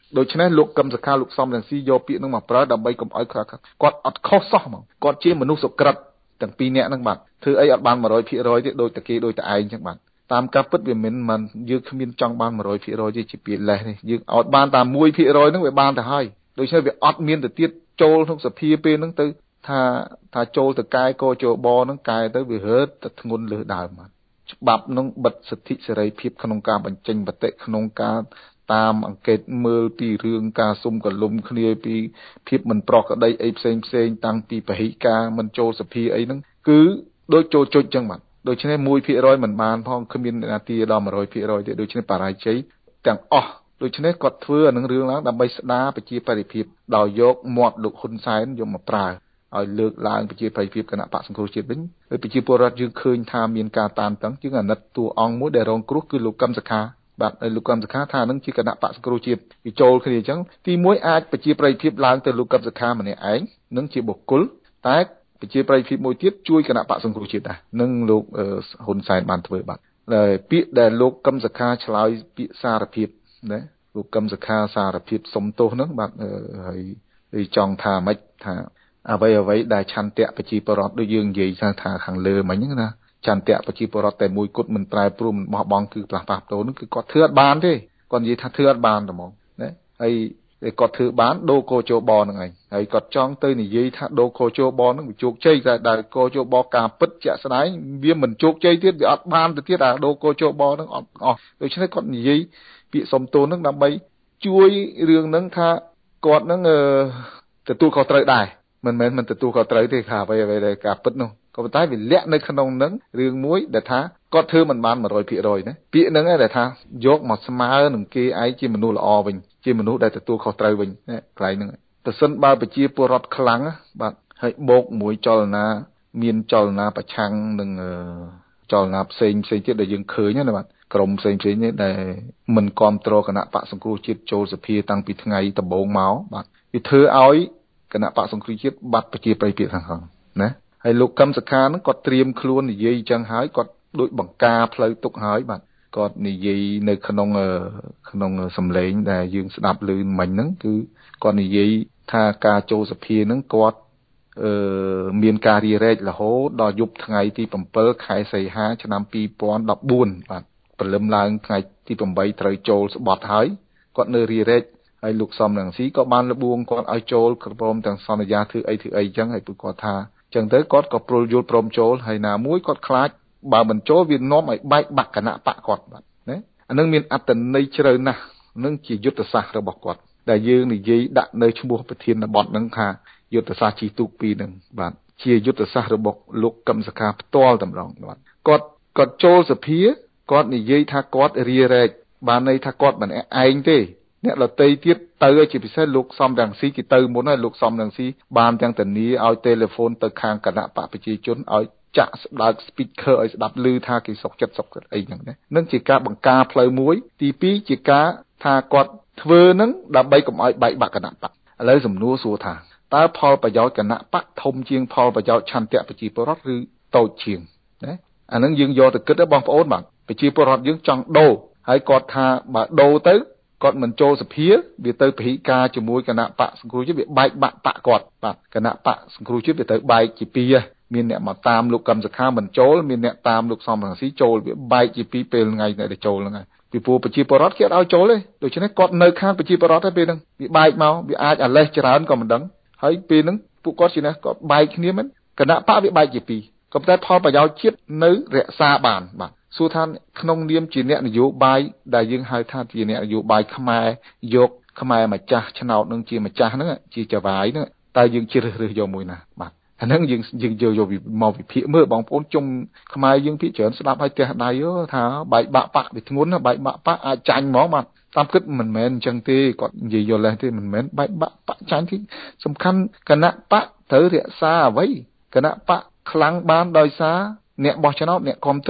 ដូច្នេះលោកកឹមសុខាលោកសំរងស៊ីយកពាក្យនឹងមកប្រើដើម្បីកុំឲ្យគាត់អត់ខុសសោះហ្មងគាត់ជាមនុស្សសុក្រិតទាំងពីរនាក់ហ្នឹងបាទធ្វើអីអត់បាន one hundred percent ទេដូចតែគេដូចតែឯងចឹងបាទតាមការពិតវាមិនមិនយើងគ្មានចង់បាន one hundred percent ទេជាពាក្យលេសនេះយើងអត់បានតាម one percent ហ្នឹងវាបានទៅហើយដូច្នេះវាអត់មានទៅទៀតចូលក្នុងសភាពេលហ្នឹងទៅថាថាចូលទៅកែកោជបហ្នឹងកែទៅវារើតទៅធ្ងន់លើដើមបាទច្បាប់ហ្នឹងបិទសិទ្ធិសេរីភាពក្នុងការបញ្ចេញមតិក្នុងការតាមអង្កេតមើលពីរឿងការសុំកលុំគ្នាពីភាពមិនប្រក្រតីអីផ្សេងផ្សេងតាំងពីពហិការមិនចូលសភាអីហ្នឹងគឺដូចចូលចុចចឹងបាទដូច្នេះ one percent មិនបានផងគ្មាននាទីដល់ one hundred percent ទេដូច្នេះបរាជ័យទាំងអស់ដូច្នេះគាត់ធ្វើអានឹងរឿងឡើងដើម្បីស្ដារប្រជាប្រិយភាពដោយយកមាត់លោកហ៊ុនសែនយកមកប្រើឲ្យលើកឡើងប្រជាប្រិយភាពគណៈបក្សសង្គ្រោះជាតិវិញហើយប្រជាពលរដ្ឋយើងឃើញថាមានការតានតឹងជាងអាណិតតួអង្គមួយដែលរងគ្រោះគឺលោកកឹមសុខាបាទហើយលោកកឹមសុខាថានឹងជាគណៈបក្សសង្គ្រោះជាតិវាចូលគ្នាអញ្ចឹងទីមួយអាចប្រជាប្រិយភាពឡើងទៅលោកកឹមសុខាម្នាក់ឯងនឹងជាបុគ្គលតែប្រជាប្រិយភាពមួយទៀតជួយគណៈបក្សសង្គ្រោះជាតិដែរនឹងលោកហ៊ុនសែនបានធ្វើបាទហើយពាក្យដែលលោកកឹមសុខាឆ្លើយពាក្យសារភាពណាលោកកឹមសុខាសារភាពសុំទោសហ្នឹងបាទហើយចង់ថាម៉េចថាអ្វីអ្វីដែលឆន្ទៈប្រជាពលរដ្ឋដូចយើងនិយាយថាខាងលើមិញហ្នឹងណាឆន្ទៈប្រជាពលរដ្ឋតែមួយគត់មិនប្រែប្រួលមិនបោះបង់គឺផ្លាស់ប្ដូរហ្នឹងគឺគាត់ធ្វើអត់បានទេគាត់និយាយថាធ្វើអត់បានតែហ្មងណាហើយគាត់ធ្វើបានដូរកោជបហ្នឹងឯងហើយគាត់ចង់ទៅនិយាយថាដូរកោជបហ្នឹងវាជោគជ័យតែដែលកោជបការពិតជាក់ស្ដែងវាមិនជោគជ័យទៀតវាអត់បានទៅទៀតអាដូរកោជបហ្នឹងអត់អស់ដូច្នេះគាត់និយាយពាក្យសុំទោសហ្នឹងដើម្បីជួយរឿងហ្នឹងថាគាត់ហ្នឹងទទួលខុសត្រូវដែរមិនមែនមិនទទួលខុសត្រូវទេថាអ្វីអ្វីដែលការពិតនោះក៏ប៉ុន្តែវាលាក់នៅក្នុងហ្នឹងរឿងមួយដែលថាគាត់ធ្វើមិនបាន one hundred percent ណាពាក្យហ្នឹងឯងដែលថាយកមកស្មើនឹងគេឯងជាមនុស្សល្អវិញជាមនុស្សដែលទទួលខុសត្រូវវិញណាកន្លែងហ្នឹងប្រសិនបើប្រជាពលរដ្ឋខ្លាំងបាទហើយបូកមួយចលនាមានចលនាប្រឆាំងនឹងចលនាផ្សេងផ្សេងទៀតដែលយើងឃើញណាបាទក្រុមផ្សេងផ្សេងនេះដែលមិនគ្រប់គ្រងគណៈបក្សសង្គ្រោះជាតិចូលសភាតាំងពីថ្ងៃដំបូងមកបាទវាធ្វើឲ្យគណៈបក្សសង្គ្រោះជាតិបាត់ប្រជាប្រិយភាពខាងខាងណាហើយលោកកឹមសុខាហ្នឹងគាត់ត្រៀមខ្លួននិយាយអញ្ចឹងហើយគាត់ដូចបង្ការផ្លូវទុកហើយបាទគាត់និយាយនៅក្នុងក្នុងសម្លេងដែលយើងស្ដាប់ឮមិញហ្នឹងគឺគាត់និយាយថាការចូលសភាហ្នឹងគាត់អឺមានការរារែករហូតដល់យប់ថ្ងៃទីsevenខែសីហាឆ្នាំtwo thousand fourteenបាទព្រលឹមឡើងថ្ងៃទីeightត្រូវចូលស្បត់ហើយគាត់នៅរារែកហើយលោកសំរងស៊ីក៏បានលបួងគាត់ឲ្យចូលព្រមទាំងសន្យាធ្វើអីធ្វើអីចឹងហើយពួកគាត់ថាចឹងទៅគាត់ក៏ព្រុលយល់ព្រមចូលហើយណាមួយគាត់ខ្លាចបើមិនចូលវានាំឲ្យបែកបាក់គណៈបកគាត់បាទណាអានឹងមានអត្តន័យជ្រៅណាស់នឹងជាយុទ្ធសាស្ត្ររបស់គាត់ដែលយើងនិយាយដាក់នៅឈ្មោះប្រធានបទហ្នឹងថាយុទ្ធសាស្ត្រជីទូកពីរហ្នឹងបាទជាយុទ្ធសាស្ត្ររបស់លោកកឹមសុខាផ្ទាល់តែម្ដងបាទគាត់គាត់ចូលសភាគាត់និយាយថាគាត់រារែកបានន័យថាគាត់មិនឯងទេអ្នកដតីទៀតទៅជាពិសេសលោកសំរងស៊ីគេទៅមុនហើយលោកសំរងស៊ីបានទាំងធានាឲ្យទូរស័ព្ទទៅខាងគណៈបកប្រជាជនឲ្យចាក់ស្ដាប់ speaker ឲ្យស្ដាប់ឮថាគេសុកចិត្តសុកចិត្តអីចឹងណានឹងជាការបង្ការផ្លូវមួយទីពីរជាការថាគាត់ធ្វើនឹងដើម្បីកុំឲ្យបែកបាក់គណៈបកឥឡូវសំណួរសួរថាតើផលប្រយោជន៍គណៈបកធំជាងផលប្រយោជន៍ឆន្ទៈប្រជាពលរដ្ឋឬតូចជាងណាអានឹងយើងយកទៅគិតទេបងប្អូនបាទប្រជាពលរដ្ឋយើងចង់ដូរហើយគាត់ថាបើដូរទៅគាត់មិនចូលសភាវាទៅពហិការជាមួយគណៈបកសង្គ្រោះជាតិវាបែកបាក់បកគាត់បាទគណៈបកសង្គ្រោះជាតិវាទៅបែកជាពីរមានអ្នកមកតាមលោកកឹមសុខាមិនចូលមានអ្នកតាមលោកសំរងស៊ីចូលវាបែកជាពីរពេលថ្ងៃដែលចូលហ្នឹងហើយពីព្រោះប្រជាពលរដ្ឋគេអត់ឲ្យចូលទេដូច្នេះគាត់នៅខាងប្រជាពលរដ្ឋតែពេលហ្នឹងវាបែកមកវាអាចអាលេសច្រើនក៏មិនដឹងហើយពេលហ្នឹងពួកគាត់ជាណាគាត់បែកគ្នាមិនគណៈបកវាបែកជាពីរក៏តែផលប្រយោជន៍ជាតិនៅរក្សាបានបាទសួរថាក្នុងនាមជាអ្នកនយោបាយដែលយើងហៅថាជាអ្នកនយោបាយខ្មែរយកខ្មែរម្ចាស់ឆ្នោតនឹងជាម្ចាស់ហ្នឹងជាចវាយហ្នឹងតើយើងជ្រើសរើសយកមួយណាបាទអាហ្នឹងយើងយើងយកយកមកវិភាគមើលបងប្អូនជុំខ្មែរយើងភាគច្រើនស្ដាប់ឲ្យទះដៃថាបែកបាក់បកវាធ្ងន់ណាបែកបាក់បកអាចចាញ់ហ្មងបាទតាមគិតមិនមែនអញ្ចឹងទេគាត់និយាយយល់ទេមិនមែនបែកបាក់បកចាញ់ទេសំខាន់គណៈបកត្រូវរក្សាអ្វីគណៈបកខ្លាំងបានដោយសារអ្នកបោះឆ្នោតអ្នកគ្រប់គ្រង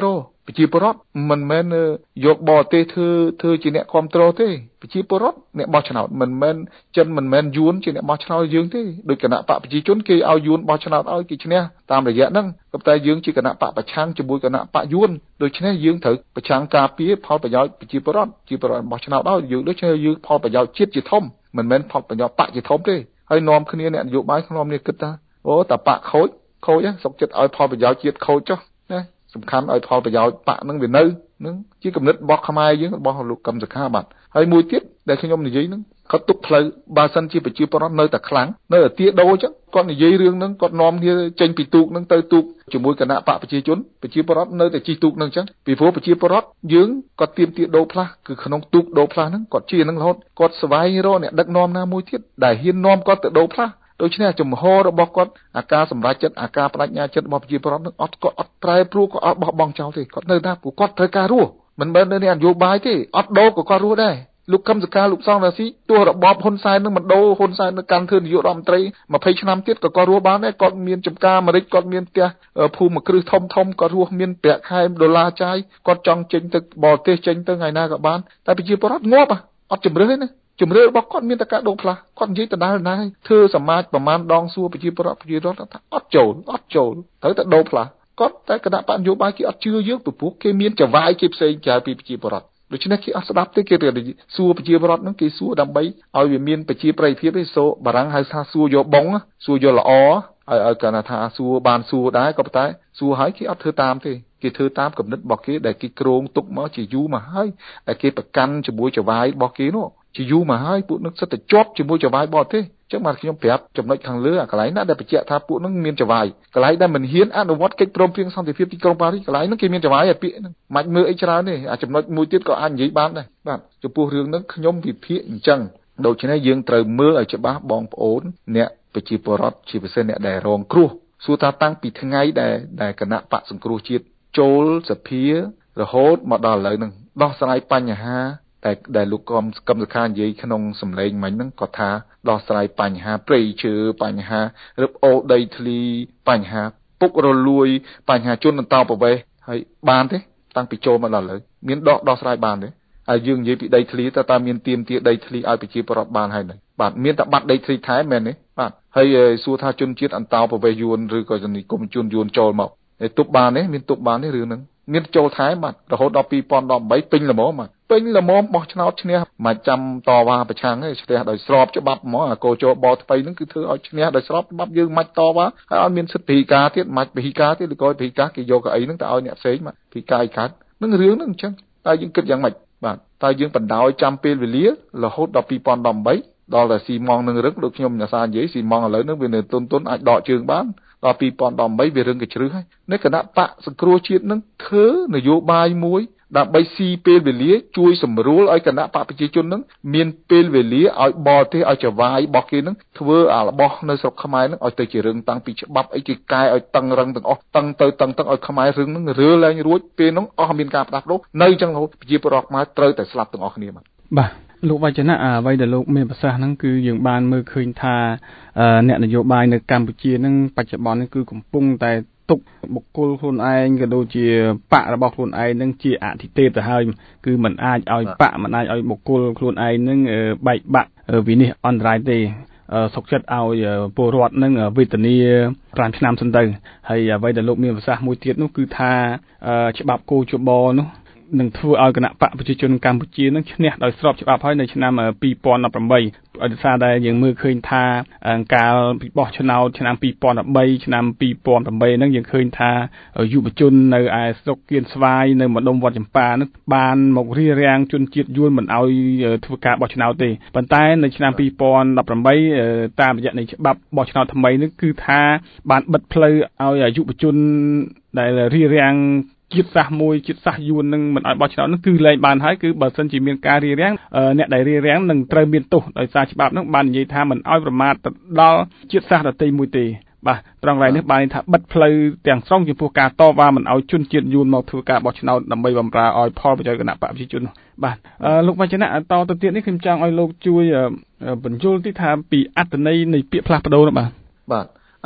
ប្រជាពលរដ្ឋមិនមែនយកបរទេសធ្វើធ្វើជាអ្នកគ្រប់គ្រងទេប្រជាពលរដ្ឋអ្នកបោះឆ្នោតមិនមែនចិនមិនមែនយួនជាអ្នកបោះឆ្នោតយើងទេដោយគណៈបកប្រជាជនគេឲ្យយួនបោះឆ្នោតឲ្យគេឈ្នះតាមរយៈហ្នឹងក៏តែយើងជាគណៈបកប្រឆាំងជាមួយគណៈបកយួនដូច្នេះយើងត្រូវប្រឆាំងការពារផលប្រយោជន៍ប្រជាពលរដ្ឋជាពលរដ្ឋបោះឆ្នោតឲ្យយើងដូច្នេះយើងផលប្រយោជន៍ជាតិជាធំមិនមែនផលប្រយោជន៍បកជាធំទេហើយនាំគ្នាអ្នកនយោបាយនាំគ្នាគិតថាអូតាបកខូចខូចសុកចិត្តឲ្យផលប្រយោជន៍ជាតិខូចចុះណាសំខាន់ឲ្យផលប្រយោជន៍បកនឹងវានៅនឹងជាគំនិតរបស់ខ្មែរយើងរបស់លោកកឹមសុខាបាទហើយមួយទៀតដែលខ្ញុំនិយាយហ្នឹងគាត់ទុកផ្លូវបើសិនជាប្រជាពលរដ្ឋនៅតែខ្លាំងនៅតែទាដោអញ្ចឹងគាត់និយាយរឿងហ្នឹងគាត់នាំគ្នាចេញពីទូកហ្នឹងទៅទូកជាមួយគណៈបកប្រជាជនប្រជាពលរដ្ឋនៅតែជិះទូកហ្នឹងអញ្ចឹងពីព្រោះប្រជាពលរដ្ឋយើងគាត់ទៀមទាដោផ្លាស់គឺក្នុងទូកដោផ្លាស់ហ្នឹងគាត់ជិះហ្នឹងរហូតគាត់ស្វែងរកអ្នកដឹកនាំណាមួយទៀតដែលហ៊ាននាំគាត់ទៅដោផ្លាស់ដូច្នេះចំហរបស់គាត់អាការសម្រេចចិត្តអាការបដិញ្ញាចិត្តរបស់ប្រជាពលរដ្ឋនឹងអត់គាត់អត់ប្រែប្រួលគាត់អត់បោះបង់ចោលទេគាត់នៅថាពួកគាត់ត្រូវការរស់មិនមែននៅនេះនយោបាយទេអត់ដូរក៏គាត់រស់ដែរលោកកឹមសុខាលោកសង្ឃរាស៊ីទោះរបបហ៊ុនសែននឹងមិនដូរហ៊ុនសែននឹងកាន់ធ្វើនាយករដ្ឋមន្ត្រីยี่สิบឆ្នាំទៀតក៏គាត់រស់បានដែរគាត់មានចំការអាមេរិកគាត់មានផ្ទះភូមិគ្រឹះធំធំគាត់រស់មានប្រាក់ខែដុល្លារចាយគាត់ចង់ចេញទៅបរទេសចេញទៅថ្ងៃណាក៏បានតែប្រជាពលរដ្ឋងាប់អត់ជំរឿនទេជំរឿរបស់គាត់មានតែការដូរផ្លាស់គាត់និយាយដដែលដដែលធ្វើសមាជប្រមាណដងសួរប្រជាពលរដ្ឋប្រជារដ្ឋថាអត់ចូលអត់ចូលត្រូវតែដូរផ្លាស់គាត់តែគណៈបកនយោបាយគេអត់ជឿយើងពីព្រោះគេមានចវាយគេផ្សេងក្រៅពីប្រជាពលរដ្ឋដូច្នេះគេអត់ស្ដាប់ទេគេសួរប្រជាពលរដ្ឋហ្នឹងគេសួរដើម្បីឲ្យវាមានប្រជាប្រិយភាពទេសូបារាំងហៅថាសួរយកបងសួរយកល្អឲ្យឲ្យគាត់ថាសួរបានសួរដែរក៏ប៉ុន្តែសួរហើយគេអត់ធ្វើតាមទេគេធ្វើតាមគំនិតរបស់គេដែលគេក្រងទុកមកជាយូរមកហើយដែលគេប្រកាន់ជាមួយចវាយរបស់គេនោះជាយូរមកហើយពួកនឹងសិតតែជាប់ជាមួយចវាយបរទេសអញ្ចឹងបាទខ្ញុំប្រាប់ចំណុចខាងលើអាកន្លែងណាដែលបញ្ជាក់ថាពួកនឹងមានចវាយកន្លែងដែលមិនហ៊ានអនុវត្តកិច្ចព្រមព្រៀងសន្តិភាពទីក្រុងប៉ារីសកន្លែងហ្នឹងគេមានចវាយឲ្យពាក្យហ្នឹងមិនមើលអីច្រើនទេអាចំណុចមួយទៀតក៏អាចនិយាយបានដែរបាទចំពោះរឿងហ្នឹងខ្ញុំវិភាគអញ្ចឹងដូច្នេះយើងត្រូវមើលឲ្យច្បាស់បងប្អូនអ្នកប្រជាពលរដ្ឋជាពិសេសអ្នកដែលរងគ្រោះសួរថាតាំងពីថ្ងៃដែលដែលគណៈបកសង្គ្រោះជាតិចូលសភារហូតមកដល់ឥឡូវហ្នឹងដោះស្រាយបញ្ហាតែដែលលោកកឹមសុខានិយាយក្នុងសម្លេងមិញហ្នឹងគាត់ថាដោះស្រាយបញ្ហាព្រៃឈើបញ្ហារឹបអូរដីធ្លីបញ្ហាពុករលួយបញ្ហាជនអន្តោប្រវេសន៍ហើយបានទេតាំងពីចូលមកដល់ឥឡូវមានដោះដោះស្រាយបានទេហើយយើងនិយាយពីដីធ្លីតើតើមានទៀមទាដីធ្លីឲ្យប្រជាពលរដ្ឋបានហើយហ្នឹងបាទមានតែបាត់ដីធ្លីថែមែនទេបាទហើយសួរថាជនជាតិអន្តោប្រវេសន៍យួនឬក៏និគមជនយួនចូលមកទប់បានទេមានទប់បានទេរឿងហ្នឹងមានចូលថែបាទរហូតដល់ยี่สิบสิบแปดពេញល្មមបាទពេញល្មមបោះឆ្នោតឈ្នះមិនចាំតវ៉ាប្រឆាំងទេឈ្នះដោយស្របច្បាប់ហ្មងអាកោជបថ្មីហ្នឹងគឺធ្វើឲ្យឈ្នះដោយស្របច្បាប់យើងមិនតវ៉ាហើយអត់មានសិទ្ធិពិការទៀតមិនពិការទៀតឬក៏ពិការគេយកកៅអីហ្នឹងទៅឲ្យអ្នកផ្សេងបាទពិការឯកាត់ហ្នឹងរឿងហ្នឹងអញ្ចឹងតែយើងគិតយ៉ាងម៉េចបាទតែយើងបណ្ដោយចាំពេលវេលារហូតដល់ยี่สิบสิบแปดដល់តែស៊ីម៉ងនឹងរឹងដូចខ្ញុំអ្នកសានិយាយស៊ីម៉ងឥឡូវហ្នឹងវានៅទុនទុនអាចដកជើងបានដល់ยี่สิบสิบแปดវារឹងកជ្រឹះហើយនៅគណៈបកសង្គ្រោះជាតិនឹងធ្វើនយោបាយមួយដើម្បីស៊ីពេលវេលាជួយសម្រួលឲ្យគណៈបកប្រជាជននឹងមានពេលវេលាឲ្យបរទេសឲ្យចវាយរបស់គេនឹងធ្វើអារបស់នៅស្រុកខ្មែរនឹងឲ្យទៅជារឿងតាំងពីច្បាប់អីគេកែឲ្យតឹងរឹងទាំងអស់តឹងទៅតឹងទាំងឲ្យខ្មែររឿងនឹងរើឡើងរួចពេលនោះអស់មានការផ្ដាស់ប្ដូរនៅចឹងរហូតប្រជាពលរដ្ឋខ្មែរត្រូវតែស្លាប់ទាំងអស់គ្នាបាទបាទលោកវចនៈអ្វីដែលលោកមានប្រសាសន៍ហ្នឹងគឺយើងបានមើលឃើញថាអ្នកនយោបាយនៅកម្ពុជាហ្នឹងបច្ចុប្បន្ននេះគឺកំពុងតែទុកបុគ្គលខ្លួនឯងក៏ដូចជាបករបស់ខ្លួនឯងហ្នឹងជាអធិទេពទៅហើយគឺมันអាចឲ្យបកมันអាចឲ្យបុគ្គលខ្លួនឯងហ្នឹងបែកបាក់វិនិច្ឆ័យអន្តរាយទេសុខចិត្តឲ្យពលរដ្ឋនឹងវេទនាប្រាំឆ្នាំសិនទៅហើយអ្វីដែលលោកមានប្រសាសន៍មួយទៀតនោះគឺថាច្បាប់គោជបនោះនឹងធ្វើឲ្យគណៈបកប្រជាជនកម្ពុជានឹងឈ្នះដោយស្របច្បាប់ហើយនៅឆ្នាំยี่สิบสิบแปดដោយសារតែយើងមើលឃើញថាកាលពីបោះឆ្នោតឆ្នាំยี่สิบสิบสามឆ្នាំยี่สิบสิบแปดហ្នឹងយើងឃើញថាយុវជននៅឯស្រុកគៀនស្វាយនៅម្ដុំវត្តចម្ប៉ានោះបានមករារាំងជនជាតិយួនមិនឲ្យធ្វើការបោះឆ្នោតទេប៉ុន្តែនៅឆ្នាំยี่สิบสิบแปดតាមរយៈនៃច្បាប់បោះឆ្នោតថ្មីនេះគឺថាបានបិទផ្លូវឲ្យយុវជនដែលរារាំងជាតិសាសន៍មួយជាតិសាសន៍យួននឹងមិនឲ្យបោះឆ្នោតនោះគឺលែងបានហើយគឺបើសិនជាមានការរារាំងអ្នកដែលរារាំងនឹងត្រូវមានទោសដោយសារច្បាប់នោះបាននិយាយថាមិនឲ្យប្រមាថទៅដល់ជាតិសាសន៍ដទៃមួយទេបាទត្រង់កន្លែងនេះបានថាបិទផ្លូវទាំងស្រុងចំពោះការតវ៉ាមិនឲ្យជនជាតិយួនមកធ្វើការបោះឆ្នោតដើម្បីបម្រើឲ្យផលប្រយោជន៍គណៈបកប្រជាជនបាទលោកវចនៈតទៅទៀតនេះខ្ញុំចង់ឲ្យលោកជួយបញ្យល់ទីថាពីអត្ថន័យនៃពាក្យផ្លាស់ប្ដូរនោះបាទបាទអ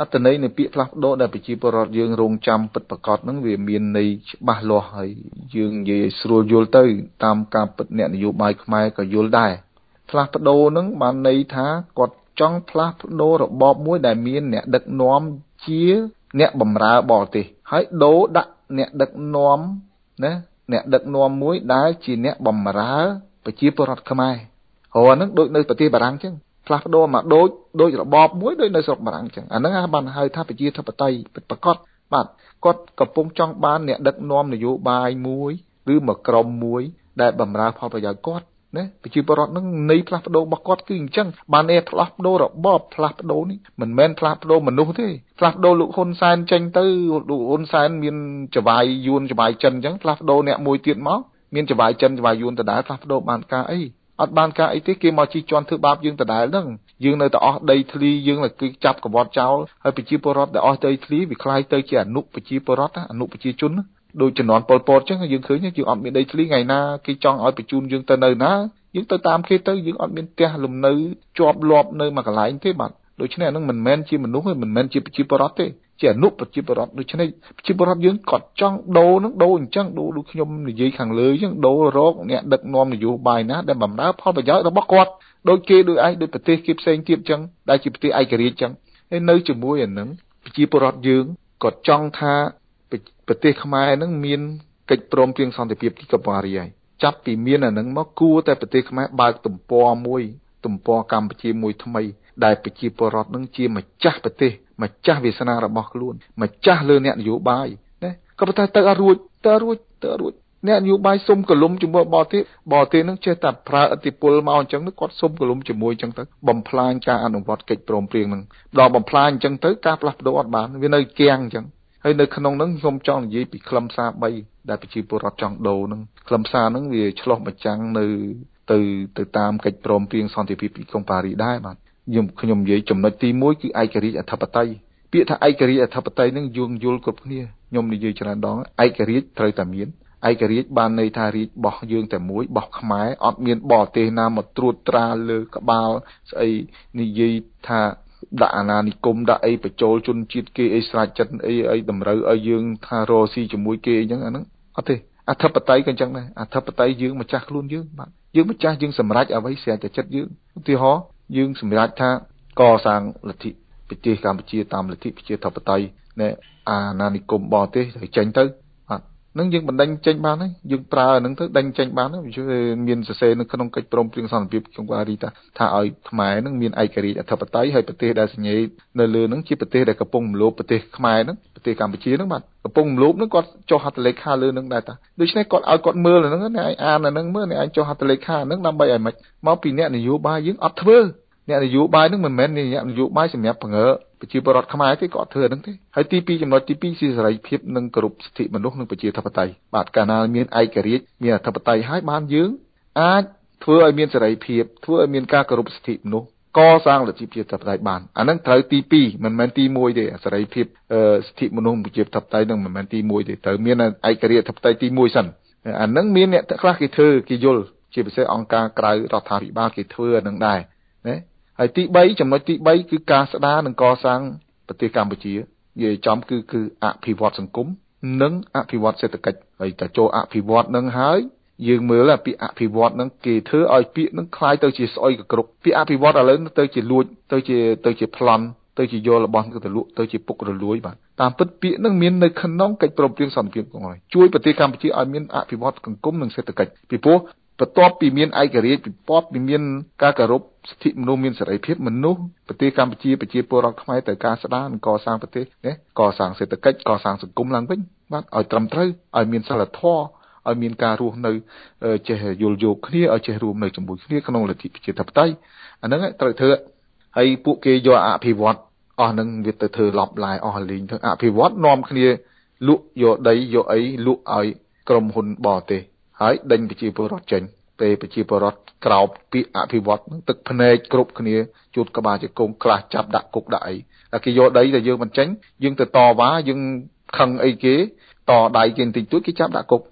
អត្តន័យនៃពាក្យផ្លាស់ប្ដូរដែលប្រជាពលរដ្ឋយើងរងចាំពិតប្រាកដហ្នឹងវាមានន័យច្បាស់លាស់ហើយយើងនិយាយឲ្យស្រួលយល់ទៅតាមការពិតអ្នកនយោបាយខ្មែរក៏យល់ដែរផ្លាស់ប្ដូរហ្នឹងបានន័យថាគាត់ចង់ផ្លាស់ប្ដូររបបមួយដែលមានអ្នកដឹកនាំជាអ្នកបម្រើបរទេសហើយដូរដាក់អ្នកដឹកនាំណាអ្នកដឹកនាំមួយដែលជាអ្នកបម្រើប្រជាពលរដ្ឋខ្មែរព្រោះហ្នឹងដូចនៅប្រទេសបារាំងអញ្ចឹងផ្លាស់ប្ដូរមកដូចដូចរបបមួយដូចនៅស្រុកបារាំងអញ្ចឹងអាហ្នឹងបានហៅថាប្រជាធិបតេយ្យពិតប្រាកដបាទគាត់កំពុងចង់បានអ្នកដឹកនាំនយោបាយមួយឬមួយក្រុមមួយដែលបម្រើផលប្រយោជន៍គាត់ណាប្រជាពលរដ្ឋនឹងនៃផ្លាស់ប្ដូររបស់គាត់គឺអញ្ចឹងបានឯផ្លាស់ប្ដូររបបផ្លាស់ប្ដូរនេះមិនមែនផ្លាស់ប្ដូរមនុស្សទេផ្លាស់ប្ដូរលោកហ៊ុនសែនចេញទៅលោកហ៊ុនសែនមានចវាយយួនចវាយចិនអញ្ចឹងផ្លាស់ប្ដូរអ្នកមួយទៀតមកមានចវាយចិនចវាយយួនដដែលផ្លាស់ប្ដូរបានការអីអត់បានការអីទេគេមកជិះជាន់ធ្វើបាបយើងដដែលហ្នឹងយើងនៅតែអស់ដីធ្លីយើងគឺចាប់កវត្តចោលហើយប្រជាពលរដ្ឋដែលអស់ដីធ្លីវាคล้ายទៅជាអនុប្រជាពលរដ្ឋអនុប្រជាជនដូចជំនាន់ប៉ុលពតអញ្ចឹងយើងឃើញយើងអត់មានដីធ្លីថ្ងៃណាគេចង់ឲ្យបញ្ជូនយើងទៅនៅណាយើងទៅតាមគេទៅយើងអត់មានផ្ទះលំនៅជាប់លាប់នៅមួយកន្លែងទេបាទដូច្នេះអានឹងមិនមែនជាមនុស្សទេមិនមែនជាប្រជាពលរដ្ឋទេជាអនុប្រជាពលរដ្ឋដូច្នេះប្រជាពលរដ្ឋយើងគាត់ចង់ដូរនឹងដូរអញ្ចឹងដូរដូចខ្ញុំនិយាយខាងលើអញ្ចឹងដូររកអ្នកដឹកនាំនយោបាយណាដែលបម្រើផលប្រយោជន៍របស់គាត់ដូចគេដូចឯងដូចប្រទេសគេផ្សេងទៀតអញ្ចឹងដែលជាប្រទេសឯករាជ្យអញ្ចឹងហើយនៅជាមួយអានឹងប្រជាពលរដ្ឋយើងគាត់ចង់ថាប្រទេសខ្មែរនឹងមានកិច្ចព្រមព្រៀងសន្តិភាពទីកំពង់អារីហើយចាប់ពីមានអានឹងមកគួរតែប្រទេសខ្មែរបើកទំព័រមួយទំព័រកម្ពុជាមួយថ្មីដែលប្រជាពលរដ្ឋនឹងជាម្ចាស់ប្រទេសម្ចាស់វាសនារបស់ខ្លួនម្ចាស់លើអ្នកនយោបាយណាក៏ប៉ុន្តែទៅអត់រួចទៅអត់រួចទៅអត់រួចអ្នកនយោបាយសុំកលុំជាមួយបរទេសបរទេសនឹងចេះតែប្រើឥទ្ធិពលមកអញ្ចឹងគាត់សុំកលុំជាមួយអញ្ចឹងទៅបំផ្លាញការអនុវត្តកិច្ចព្រមព្រៀងនឹងដល់បំផ្លាញអញ្ចឹងទៅការផ្លាស់ប្ដូរអត់បានវានៅគាំងអញ្ចឹងហើយនៅក្នុងហ្នឹងខ្ញុំចង់និយាយពីខ្លឹមសារបីដែលប្រជាពលរដ្ឋចង់ដូរហ្នឹងខ្លឹមសារហ្នឹងវាឆ្លោះបញ្ចាំងនៅទៅទៅតាមកិច្ចព្រមព្រៀងសន្តិភាពទីក្រុងប៉ារីសដែរបាទខ្ញុំខ្ញុំនិយាយចំណុចទីមួយគឺឯករាជ្យអធិបតេយ្យពាក្យថាឯករាជ្យអធិបតេយ្យហ្នឹងយល់យល់គ្រប់គ្នាខ្ញុំនិយាយច្រើនដងឯករាជ្យត្រូវតែមានឯករាជ្យបានន័យថារាជ្យរបស់យើងតែមួយរបស់ខ្មែរអត់មានបរទេសណាមកត្រួតត្រាលើក្បាលស្អីនិយាយថាដាក់អាណានិគមដាក់អីបញ្ចូលជនជាតិគេអីស្រេចចិត្តអីអីតម្រូវឲ្យយើងថារស់ស៊ីជាមួយគេអញ្ចឹងអាហ្នឹងអត់ទេអធិបតេយ្យក៏អញ្ចឹងដែរអធិបតេយ្យយើងម្ចាស់ខ្លួនយើងបាទយើងម្ចាស់យើងសម្រេចអ្វីស្រេចតែចិត្តយើងឧទាហរណ៍យើងសម្រេចថាកសាងលទ្ធិប្រទេសកម្ពុជាតាមលទ្ធិប្រជាធិបតេយ្យណែអាណានិគមបរទេសឲ្យចេញទៅបាទនឹងយើងបណ្ដេញចេញបានហើយយើងប្រើអាហ្នឹងទៅដេញចេញបានហើយមានសរសេរនៅក្នុងកិច្ចព្រមព្រៀងសន្តិភាពក្នុងប៉ារីសថាឲ្យខ្មែរនឹងមានឯករាជ្យអធិបតេយ្យហើយប្រទេសដែលសញ្ញេនៅលើហ្នឹងជាប្រទេសដែលកំពុងរំលោភប្រទេសខ្មែរហ្នឹងប្រទេសកម្ពុជាហ្នឹងបាទកំពុងរំលោភហ្នឹងគាត់ចុះហត្ថលេខាលើហ្នឹងដែរតាដូច្នេះគាត់ឲ្យគាត់មើលអាហ្នឹងអ្នកឯងអានអាហ្នឹងមើលអ្នកឯងចុះហត្ថលេខាហ្នឹងដើម្បីឲ្យម៉េចមកពីអ្នកនយោបាយយើងអត់ធ្វើអ្នកនយោបាយហ្នឹងមិនមែនអ្នកនយោបាយសម្រាប់បង្រើប្រជាពលរដ្ឋខ្មែរទេគាត់ធ្វើហ្នឹងទេហើយទីពីរចំណុចទីពីរគឺសេរីភាពនិងគោរពសិទ្ធិមនុស្សនិងប្រជាធិបតេយ្យបាទកាលណាមានឯករាជ្យមានអធិបតេយ្យហើយបានយើងអាចធ្វើឲ្យមានសេរីភាពធ្វើឲ្យមានការគោរពសិទ្ធិមនុស្សកសាងលទ្ធិប្រជាធិបតេយ្យបានអាហ្នឹងត្រូវទីពីរមិនមែនទីមួយទេសេរីភាពសិទ្ធិមនុស្សប្រជាធិបតេយ្យហ្នឹងមិនមែនទីមួយទេត្រូវមានឯករាជ្យអធិបតេយ្យទីមួយសិនអាហ្នឹងមានអ្នកខ្លះគេធ្វើគេយល់ជាពិសេសអង្គការក្រៅរដ្ឋាភិបាលគេធ្វើអាហ្នឹងដែរណាហើយទីបីចំណុចទីបីគឺការស្ដារនិងកសាងប្រទេសកម្ពុជានិយាយចំគឺគឺអភិវឌ្ឍសង្គមនិងអភិវឌ្ឍសេដ្ឋកិច្ចហើយតែចូលអភិវឌ្ឍនឹងហើយយើងមើលពាក្យអភិវឌ្ឍនឹងគេធ្វើឲ្យពាក្យនឹងคล้ายទៅជាស្អុយកគ្រប់ពាក្យអភិវឌ្ឍឥឡូវទៅជាលួចទៅជាទៅជាប្លន់ទៅជាយករបស់ទៅលក់ទៅជាពុករលួយបាទតាមពិតពាក្យនឹងមាននៅក្នុងកិច្ចព្រមព្រៀងសន្តិភាពហ្នឹងហើយជួយប្រទេសកម្ពុជាឲ្យមានអភិវឌ្ឍសង្គមនិងសេដ្ឋកិច្ចពីព្រោះបន្ទាប់ពីមានឯករាជ្យបន្ទាប់ពីមានការគោរពសិទ្ធិមនុស្សមានសេរីភាពមនុស្សប្រទេសកម្ពុជាប្រជាពលរដ្ឋខ្មែរត្រូវការស្ដារនិងកសាងប្រទេសណាកសាងសេដ្ឋកិច្ចកសាងសង្គមឡើងវិញបាទឲ្យត្រឹមត្រូវឲ្យមានសិលធម៌ឲ្យមានការរស់នៅចេះយល់យោគគ្នាឲ្យចេះរួមនៅជាមួយគ្នាក្នុងលទ្ធិប្រជាធិបតេយ្យអាហ្នឹងត្រូវធ្វើហើយពួកគេយកអភិវឌ្ឍអស់ហ្នឹងវាទៅធ្វើឡប់ឡាយអស់លេងទៅអភិវឌ្ឍនាំគ្នាលក់យកដីយកអីលក់ឲ្យក្រុមហ៊ុនបរទេសហើយដេញប្រជាពលរដ្ឋចេញពេលប្រជាពលរដ្ឋក្រោបពាក្យអភិវឌ្ឍនឹងទឹកភ្នែកគ្រប់គ្នាជួតក្បាលជង្គង់ខ្លះចាប់ដាក់គុកដាក់អីតែគេយកដីតែយើងមិនចេញយើងទៅតវ៉ាយើងខឹងអីគេតដៃគេបន្តិចតួចគេចាប់ដាក់គុកណា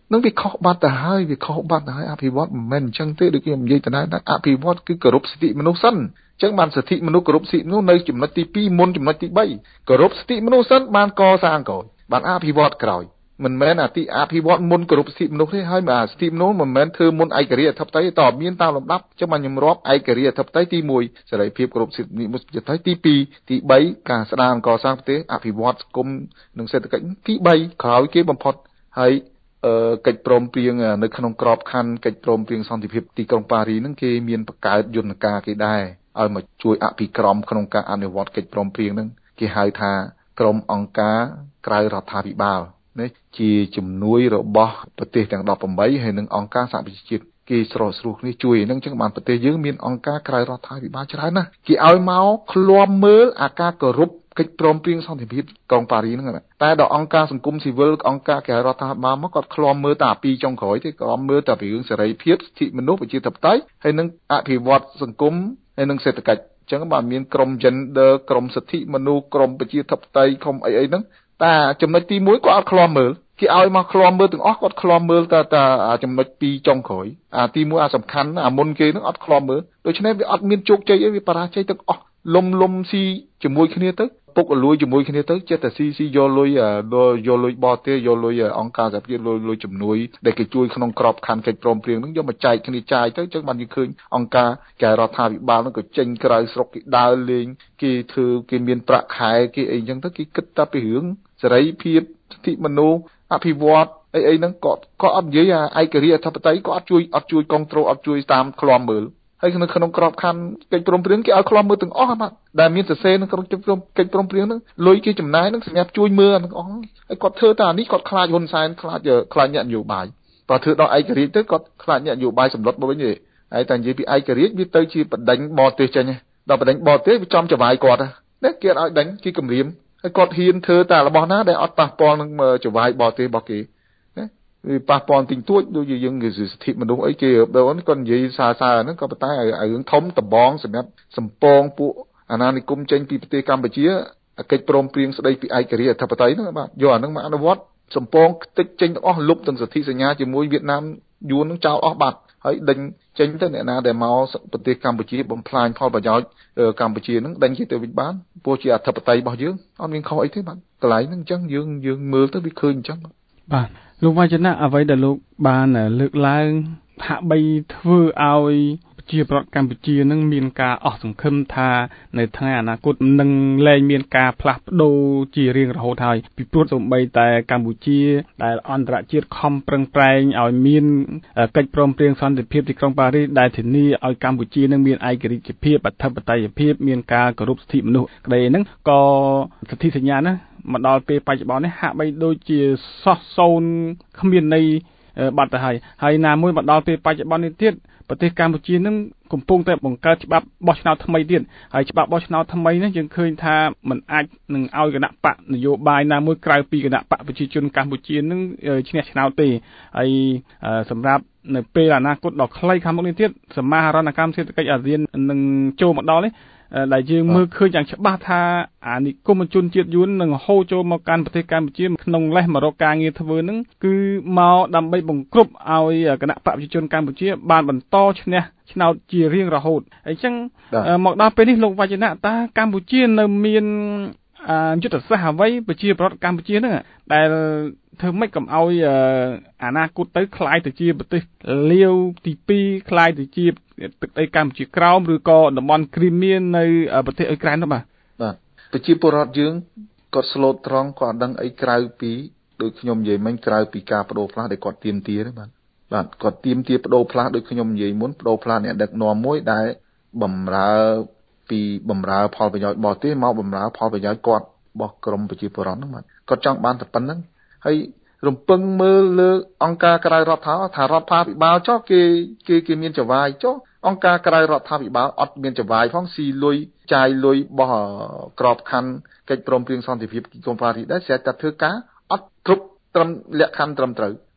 នឹងវាខុសបាត់ទៅហើយវាខុសបាត់ទៅហើយអភិវឌ្ឍមិនមែនអញ្ចឹងទេដូចគេនិយាយទៅដែរអភិវឌ្ឍគឺគោរពសិទ្ធិមនុស្សសិនអញ្ចឹងបានសិទ្ធិមនុស្សគោរពសិទ្ធិមនុស្សនៅចំណុចទីពីរមុនចំណុចទីបីគោរពសិទ្ធិមនុស្សសិនបានកសាងក្រោយបានអភិវឌ្ឍក្រោយមិនមែនអាទីអភិវឌ្ឍមុនគោរពសិទ្ធិមនុស្សទេហើយមកសិទ្ធិមនុស្សមិនមែនធ្វើមុនឯករាជ្យអធិបតេយ្យតមានតាមលំដាប់ចឹងបានខ្ញុំរាប់ឯករាជ្យអធិបតេយ្យទីមួយសេរីភាពគោរពសិទ្ធិមនុស្សទីពីរទីបីការស្ដារកសាងប្រទេសអភិវឌ្ឍសង្គមនិងសេដ្ឋកិច្ចទីបីក្រោយគេបំផុតហើយអឺកិច្ចព្រមព្រៀងនៅក្នុងក្របខ័ណ្ឌកិច្ចព្រមព្រៀងសន្តិភាពទីក្រុងប៉ារីហ្នឹងគេមានបង្កើតយន្តការគេដែរឲ្យមកជួយអភិក្រមក្នុងការអនុវត្តកិច្ចព្រមព្រៀងហ្នឹងគេហៅថាក្រុមអង្គការក្រៅរដ្ឋាភិបាលនេះជាជំនួយរបស់ប្រទេសទាំងដប់ប្រាំបីហើយនិងអង្គការសហប្រជាជាតិគេស្រោចស្រោះគ្នាជួយហ្នឹងចឹងបានប្រទេសយើងមានអង្គការក្រៅរដ្ឋាភិបាលច្រើនណាស់គេឲ្យមកឃ្លាំមើលអាការគោរពកិច្ចព្រមព្រៀងសន្តិភាពក្រុងប៉ារីហ្នឹងតែដល់អង្គការសង្គមស៊ីវិលអង្គការក្រៅរដ្ឋាភិបាលមកគាត់ឃ្លាំមើលតែពីចុងក្រោយទេឃ្លាំមើលតែពីរឿងសេរីភាពសិទ្ធិមនុស្សប្រជាធិបតេយ្យហើយនិងអភិវឌ្ឍសង្គមហើយនិងសេដ្ឋកិច្ចចឹងបានមានក្រម gender ក្រមសិទ្ធិមនុស្សក្រមប្រជាធិបតេយ្យក្រមអីអីហ្នឹងតែចំណុចទីមួយគាត់អត់ឃ្លាំមើលគេឲ្យមកឃ្លាំមើលទាំងអស់គាត់ឃ្លាំមើលតែតែចំណុចពីរចុងក្រោយអាទីមួយអាសំខាន់អាមុនគេហ្នឹងអត់ឃ្លាំមើលដូច្នេះវាអត់មានជោគជ័យអីវាបរាជ័យទាំងអស់លំលំស៊ីជាមួយគ្នាទៅពុកលួយជាមួយគ្នាទៅចិត្តតែស៊ីស៊ីយកលុយយកលុយបរទេសយកលុយអង្គការសហប្រជាលុយលុយជំនួយដែលគេជួយក្នុងក្របខ័ណ្ឌកិច្ចព្រមព្រៀងហ្នឹងយកមកចែកគ្នាចាយទៅចឹងបានយើងឃើញអង្គការក្រៅរដ្ឋាភិបាលហ្នឹងក៏ចេញក្រៅស្រុកគេដើរលេងគេធ្វើគេមានប្រាក់ខែគេអីចឹងទៅគេគិតតែពីរឿងសេរីភាពសិទ្ធិមនុស្សអភិវឌ្ឍអីអីហ្នឹងក៏ក៏អត់និយាយអាឯករាជ្យអធិបតេយ្យក៏អត់ជួយអត់ជួយគ្រប់គ្រងអត់ជួយតាមឃ្លាំមើលហើយនៅក្នុងក្របខ័ណ្ឌកិច្ចព្រមព្រៀងគេឲ្យឃ្លាំមើលទាំងអស់បាទដែលមានសរសេរនៅក្នុងកិច្ចព្រមព្រៀងហ្នឹងលុយគេចំណាយហ្នឹងសម្រាប់ជួយមើលទាំងអស់ហើយគាត់ធ្វើតែអានេះគាត់ខ្លាចហ៊ុនសែនខ្លាចខ្លាចអ្នកនយោបាយបើធ្វើដល់ឯករាជ្យទៅគាត់ខ្លាចអ្នកនយោបាយសម្លុតមកវិញទេហើយតែនិយាយពីឯករាជ្យវាទៅជាបដិញបរទេសចេញដល់បដិញបរទេសវាចំចវាយគាត់ណាគេឲ្យដេញគេគម្រាមហើយគាត់ហ៊ានធ្វើតែរបស់ណាដែលអត់ប៉ះពាល់នឹងចវាយបរទេសរបស់គេណាវាប៉ះពាល់ទិញទួចដូចជាយើងសិទ្ធិមនុស្សអីគេដល់គាត់និយាយសារសារហ្នឹងក៏ប៉ុន្តែរឿងធំដំបងសម្រាប់សម្ពងពួកអាណានិគមចេញពីប្រទេសកម្ពុជាកិច្ចព្រមព្រៀងស្ដីពីឯករាជ្យអធិបតេយ្យហ្នឹងបាទយកអាហ្នឹងមកអនុវត្តសម្ពងតិចចេញទាំងអស់លុបទាំងសន្ធិសញ្ញាជាមួយវៀតណាមយួនហ្នឹងចោលអស់បាត់ហើយដេញចេញទៅអ្នកណាដែលមកប្រទេសកម្ពុជាបំផ្លាញផលប្រយោជន៍កម្ពុជាហ្នឹងដេញគេទៅវិញបានព្រោះជាអធិបតេយ្យរបស់យើងអត់មានខុសអីទេបាទកន្លែងហ្នឹងអញ្ចឹងយើងយើងមើលទៅវាឃើញអញ្ចឹងបាទលោកវចនៈអ្វីដែលលោកបានលើកឡើងហាក់បីធ្វើឲ្យប្រជាប្រដ្ឋកម្ពុជានឹងមានការអស់សង្ឃឹមថានៅថ្ងៃអនាគតនឹងលែងមានការផ្លាស់ប្ដូរជារៀងរហូតហើយពីព្រោះសូម្បីតែកម្ពុជាដែលអន្តរជាតិខំប្រឹងប្រែងឲ្យមានកិច្ចព្រមព្រៀងសន្តិភាពទីក្រុងប៉ារីសដែលធានាឲ្យកម្ពុជានឹងមានឯករាជ្យភាពអធិបតេយ្យភាពមានការគោរពសិទ្ធិមនុស្សក្តីហ្នឹងក៏សន្ធិសញ្ញាហ្នឹងមកដល់ពេលបច្ចុប្បន្ននេះហាក់បីដូចជាសោះសូន្យគ្មានន័យបាត់ទៅហើយហើយណាមួយមកដល់ពេលបច្ចុប្បន្ននេះទៀតប្រទេសកម្ពុជានឹងកំពុងតែបង្កើតច្បាប់បោះឆ្នោតថ្មីទៀតហើយច្បាប់បោះឆ្នោតថ្មីនេះយើងឃើញថាมันអាចនឹងឲ្យគណៈបកនយោបាយណាមួយក្រៅពីគណៈបកប្រជាជនកម្ពុជានឹងឈ្នះឆ្នោតទេហើយសម្រាប់នៅពេលអនាគតដ៏ខ្លីខាងមុខនេះទៀតសមាហរណកម្មសេដ្ឋកិច្ចអាស៊ាននឹងចូលមកដល់នេះដែលយើងមើលឃើញយ៉ាងច្បាស់ថាអានិគមជនជាតិយួននឹងហូរចូលមកកាន់ប្រទេសកម្ពុជាក្នុងលេសមករកការងារធ្វើនឹងគឺមកដើម្បីបង្ក្រប់ឲ្យគណៈបកប្រជាជនកម្ពុជាបានបន្តឈ្នះឆ្នោតជារៀងរហូតអញ្ចឹងមកដល់ពេលនេះលោកវចនៈតើកម្ពុជានៅមានយុទ្ធសាស្ត្រអ្វីប្រជាប្រដ្ឋកម្ពុជាហ្នឹងដែលធ្វើម៉េចកុំឲ្យអនាគតទៅคล้ายទៅជាប្រទេសលាវទីពីរคล้ายទៅជាទឹកដីកម្ពុជាក្រោមឬក៏តំបន់គ្រីមៀនៅប្រទេសអ៊ុយក្រែននោះបាទបាទប្រជាពលរដ្ឋយើងគាត់ស្លូតត្រង់គាត់ដឹងអីក្រៅពីដូចខ្ញុំនិយាយមិញក្រៅពីការបដូរផ្លាស់ដែលគាត់ទៀមទាទេបាទបាទគាត់ទៀមទាបដូរផ្លាស់ដូចខ្ញុំនិយាយមុនបដូរផ្លាស់អ្នកដឹកនាំមួយដែលបំរើពីបំរើផលប្រយោជន៍បរទេសមកបំរើផលប្រយោជន៍គាត់របស់ក្រមប្រជាពលរដ្ឋហ្នឹងបាទគាត់ចង់បានតែប៉ុណ្្នឹងហើយរំពឹងមើលលើអង្គការក្រៅរដ្ឋាថារដ្ឋាភិបាលចុះគេគេគេមានចវាយចុះអង្គការក្រៅរដ្ឋាភិបាលអត់មានចវាយផងស៊ីលុយចាយលុយបោះក្របខ័ណ្ឌកិច្ចព្រមព្រៀងសន្តិភាពទីក្រុងប៉ារីសដែរស្រាប់តែធ្វើការអត់គ្រប់ត្រឹមលក្ខខណ្ឌត្រឹមត្រូវ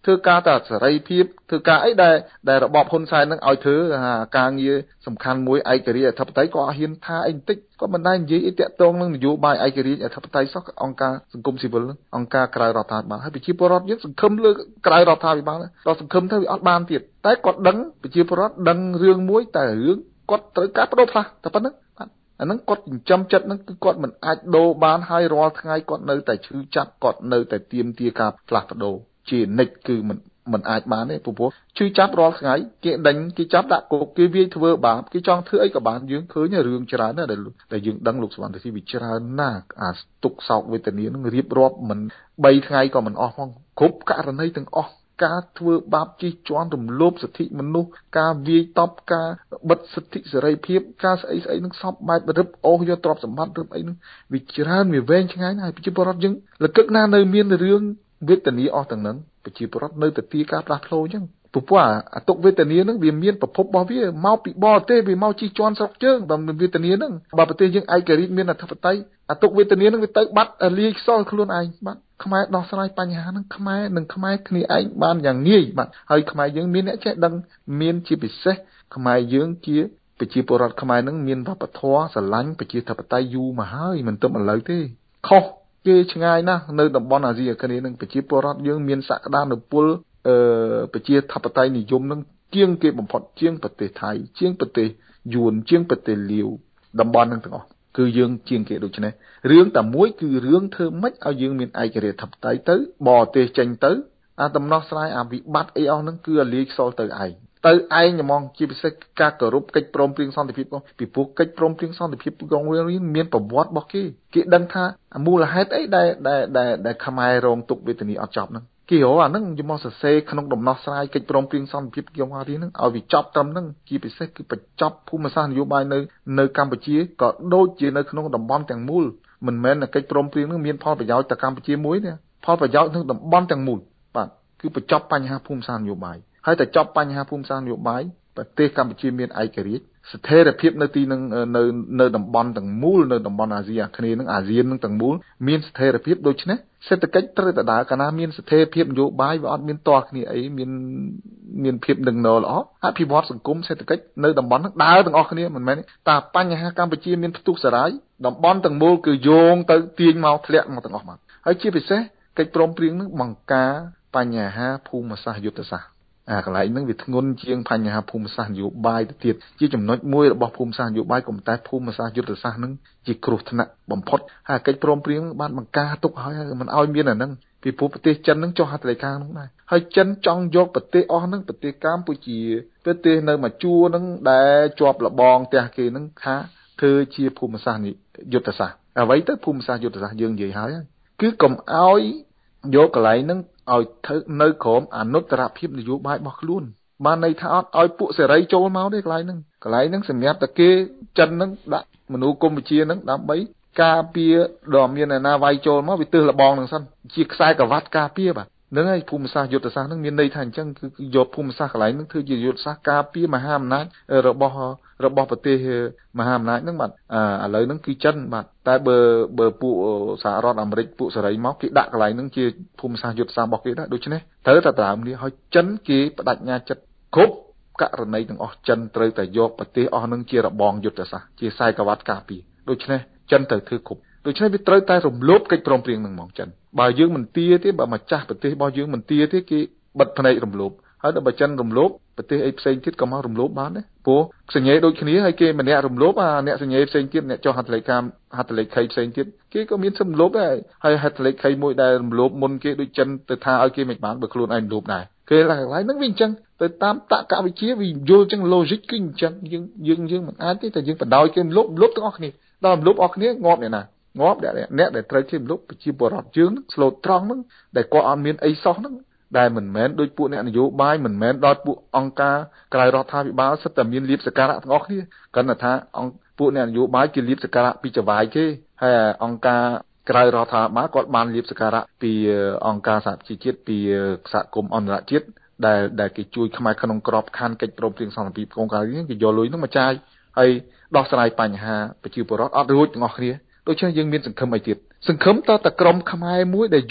ធ្វើការតែសេរីភាពធ្វើការអីដែលដែលរបបហ៊ុនសែននឹងឲ្យធ្វើការងារសំខាន់មួយឯករាជ្យអធិបតេយ្យក៏អត់ហ៊ានថាអីបន្តិចក៏មិនដែរនិយាយអីតាក់ទងនឹងនយោបាយឯករាជ្យអធិបតេយ្យសោះអង្គការសង្គមស៊ីវិលអង្គការក្រៅរដ្ឋាភិបាលហើយប្រជាពលរដ្ឋយើងសង្ឃឹមលើក្រៅរដ្ឋាភិបាលដល់សង្ឃឹមទៅវាអត់បានទៀតតែគាត់ដឹងប្រជាពលរដ្ឋដឹងរឿងមួយតែរឿងគាត់ត្រូវការបដូរផ្លាស់តែប៉ុណ្្នឹងអាហ្នឹងគាត់ចិញ្ចឹមចិត្តហ្នឹងគឺគាត់មិនអាចដូរបានហើយរាល់ថ្ងៃគាត់នៅតែឈឺចាប់គាត់នៅតែទាមទារការផ្លាស់ប្ដូរជានិច្ចគឺមិនមិនអាចបានទេព្រោះឈឺចាប់រាល់ថ្ងៃគេដេញគេចាប់ដាក់គុកគេវាយធ្វើបាបគេចង់ធ្វើអីក៏បានយើងឃើញរឿងច្រើនណាស់ដែលដែលយើងដឹងលោកសវណ្ណទីវាច្រើនណាស់អាទុកសោកវេទនាហ្នឹងរៀបរាប់មិនបីថ្ងៃក៏មិនអស់ផងគ្រប់ករណីទាំងអស់ការធ្វើបាបជិះជាន់រំលោភសិទ្ធិមនុស្សការវាយតប់ការបិទសិទ្ធិសេរីភាពការស្អីស្អីនឹងសពបែបរឹបអូសយកទ្រព្យសម្បត្តិរឹបអីនឹងវាច្រើនវាវែងឆ្ងាយណាស់ហើយប្រជាពលរដ្ឋយើងលកឹកណាស់នៅមានរឿងវេទនាអស់ទាំងហ្នឹងប្រជាពលរដ្ឋនៅតែទីការផ្លាស់ប្ដូរអញ្ចឹងព្រោះអាទុកវេទនាហ្នឹងវាមានប្រភពរបស់វាមកពីបរទេសវាមកជិះជាន់ស្រុកជើងបើវេទនាហ្នឹងបើប្រទេសយើងឯករាជ្យមានអធិបតេយ្យអាទុកវេទនាហ្នឹងវាទៅបាត់លាយខ្សលខ្លួនឯងបាទខ្មែរដោះស្រាយបញ្ហាហ្នឹងខ្មែរនិងខ្មែរគ្នាឯងបានយ៉ាងងាយបាទហើយខ្មែរយើងមានអ្នកចេះដឹងមានជាពិសេសខ្មែរយើងជាប្រជាពលរដ្ឋខ្មែរហ្នឹងមានវប្បធម៌ស្រឡាញ់ប្រជាធិបតេយ្យយូរមកហើយមិនទៅឥឡូវទេខុសគេឆ្ងាយណាស់នៅតំបន់អាស៊ីអាគ្នេយ៍ហ្នឹងប្រជាពលរដ្ឋយើងមានសក្តានុពលអឺប្រជាធិបតេយ្យនិយមហ្នឹងជាងគេបំផុតជាងប្រទេសថៃជាងប្រទេសយួនជាងប្រទេសលាវតំបន់ហ្នឹងទាំងអស់គឺយើងជាងគេដូច្នេះរឿងតែមួយគឺរឿងធ្វើម៉េចឲ្យយើងមានឯករាជ្យធិបតេយ្យទៅបរទេសចេញទៅអាដំណោះស្រាយអាវិបត្តិអីអស់ហ្នឹងគឺលាយខ្សលទៅឯងទៅឯងហ្មងជាពិសេសការគោរពកិច្ចព្រមព្រៀងសន្តិភាពពីព្រោះកិច្ចព្រមព្រៀងសន្តិភាពក្នុងវាមានប្រវត្តិរបស់គេគេដឹងថាមូលហេតុអីដែលដែលដែលខ្មែររងទុក្ខវេទនាអត់ចប់ហ្នឹងគេរកអាហ្នឹងយកមកសរសេរក្នុងដំណោះស្រាយកិច្ចព្រមព្រៀងសន្តិភាពខ្ញុំមករៀនហ្នឹងឲ្យវាចប់ត្រឹមហ្នឹងជាពិសេសគឺបញ្ចប់ភូមិសាស្ត្រនយោបាយនៅនៅកម្ពុជាក៏ដូចជានៅក្នុងតំបន់ទាំងមូលមិនមែនកិច្ចព្រមព្រៀងហ្នឹងមានផលប្រយោជន៍តែកម្ពុជាមួយទេផលប្រយោជន៍នឹងតំបន់ទាំងមូលបាទគឺបញ្ចប់បញ្ហាភូមិសាស្ត្រនយោបាយហើយតែចប់បញ្ហាភូមិសាស្ត្រនយោបាយប្រទេសកម្ពុជាមានឯករាជ្យស្ថិរភាពនៅទីនឹងនៅនៅតំបន់ទាំងមូលនៅតំបន់អាស៊ីអាគ្នេយ៍នឹងអាស៊ាននឹងទាំងមូលមានស្ថិរភាពដូច្នេះសេដ្ឋកិច្ចត្រូវតែដើរកាលណាមានស្ថិរភាពនយោបាយវាអត់មានតល់គ្នាអីមានមានភាពនឹងណល្អអភិវឌ្ឍសង្គមសេដ្ឋកិច្ចនៅតំបន់ហ្នឹងដើរទាំងអស់គ្នាមិនមែនតែបញ្ហាកម្ពុជាមានផ្ទុះសារាយតំបន់ទាំងមូលគឺយោងទៅទាញមកធ្លាក់មកទាំងអស់មកហើយជាពិសេសកិច្ចព្រមព្រៀងនឹងបង្ការបញ្ហាភូមិសាស្ត្រយុទ្ធសាស្ត្រអាកន្លែងហ្នឹងវាធ្ងន់ជាងបញ្ហាភូមិសាស្ត្រនយោបាយទៅទៀតជាចំណុចមួយរបស់ភូមិសាស្ត្រនយោបាយក៏ប៉ុន្តែភូមិសាស្ត្រយុទ្ធសាស្ត្រហ្នឹងជាគ្រោះថ្នាក់បំផុតហើយកិច្ចព្រមព្រៀងបានបង្ការទុកហើយមិនឲ្យមានអាហ្នឹងពីព្រោះប្រទេសចិនហ្នឹងចុះហត្ថលេខាហ្នឹងដែរហើយចិនចង់យកប្រទេសអស់ហ្នឹងប្រទេសកម្ពុជាប្រទេសនៅមួយជួរហ្នឹងដែលជាប់លបងផ្ទះគេហ្នឹងថាធ្វើជាភូមិសាស្ត្រយុទ្ធសាស្ត្រអ្វីទៅភូមិសាស្ត្រយុទ្ធសាស្ត្រយើងនិយាយហើយគឺកុំឲ្យយកកន្លែងហ្នឹងឲ្យធ្វើនៅក្រោមអនុត្តរភាពនយោបាយរបស់ខ្លួនបានន័យថាអត់ឲ្យពួកសេរីចូលមកទេកន្លែងហ្នឹងកន្លែងហ្នឹងសម្រាប់តែគេចិនហ្នឹងដាក់មនុស្សកម្ពុជាហ្នឹងដើម្បីការពារដ៏មានអាណាវាយចូលមកវាទើសលបងហ្នឹងសិនជាខ្សែក្រវ៉ាត់ការពារបាទហ្នឹងហើយភូមិសាស្ត្រយុទ្ធសាស្ត្រហ្នឹងមានន័យថាអញ្ចឹងគឺយកភូមិសាស្ត្រកន្លែងហ្នឹងធ្វើជាយុទ្ធសាស្ត្រការពារមហាអំណាចរបស់របស់ប្រទេសមហាអំណាចហ្នឹងបាទឥឡូវហ្នឹងគឺចិនបាទតែបើបើពួកសហរដ្ឋអាមេរិកពួកសេរីមកគេដាក់កន្លែងហ្នឹងជាភូមិសាស្ត្រយុទ្ធសាស្ត្ររបស់គេដែរដូច្នេះត្រូវតែតាមនេះឲ្យចិនគេបដិញ្ញាចិត្តគ្រប់ករណីទាំងអស់ចិនត្រូវតែយកប្រទេសអស់ហ្នឹងជារបងយុទ្ធសាស្ត្រជាខ្សែក្រវ៉ាត់ការពារដូច្នេះចិនត្រូវធ្វើគ្រប់ដូច្នេះវាត្រូវតែរំលោភកិច្ចព្រមព្រៀងហ្នឹងហ្មងចិនបើយើងមិនទាទេបើម្ចាស់ប្រទេសរបស់យើងមិនទាទេគេបិទភ្នែករំលោភហើយដល់បើចិនរំលោភប្រទេសអីផ្សេងទៀតក៏មករំលោភបានដែរព្រោះសញ្ញេដូចគ្នាហើយគេម្នាក់រំលោភអាអ្នកសញ្ញេផ្សេងទៀតអ្នកចុះហត្ថលេខាហត្ថលេខីផ្សេងទៀតគេក៏មានសិទ្ធិរំលោភដែរហើយហត្ថលេខីមួយដែលរំលោភមុនគេដូចចិនទៅថាឲ្យគេមិនបានបើខ្លួនឯងរំលោភដែរគេឡើងកន្លែងហ្នឹងវាអញ្ចឹងទៅតាមតក្កវិជ្ជាវាយល់អញ្ចឹង logic គឺអញ្ចឹងយើងយើងយើងមិនអាចទេតែយើងបដ ாய் គេរំលោភរំលោភទាំងអស់គ្នាដល់រំលោភអស់គ្នាងាប់អ្នកណាងាប់អ្នកដែលត្រូវគេរំលោភប្រជាពលរដ្ឋយើងស្លូតត្រង់ហ្នឹងដែលគាត់អត់មានអីសោះហ្នឹងដែលមិនមែនដូចពួកអ្នកនយោបាយមិនមែនដល់ពួកអង្គការក្រៅរដ្ឋាភិបាលសិតតែមានលៀបសក្ការៈទាំងអស់គ្នាគាត់ថាអង្គពួកអ្នកនយោបាយគេលៀបសក្ការៈពីចវាយគេហើយអង្គការក្រៅរដ្ឋាភិបាលគាត់បានលៀបសក្ការៈពីអង្គការសហប្រជាជាតិពីសហគមន៍អន្តរជាតិដែលដែលគេជួយខ្មែរក្នុងក្របខ័ណ្ឌកិច្ចព្រមព្រៀងសន្តិភាពកងការនេះគេយកលុយហ្នឹងមកចាយហើយដោះស្រាយបញ្ហាប្រជាពលរដ្ឋអត់រួចទាំងអស់គ្នាដូច្នេះយើងមានសង្ឃឹមអីទៀតសង្ឃឹមតើតក្រុមខ្មែរមួយដែលយល់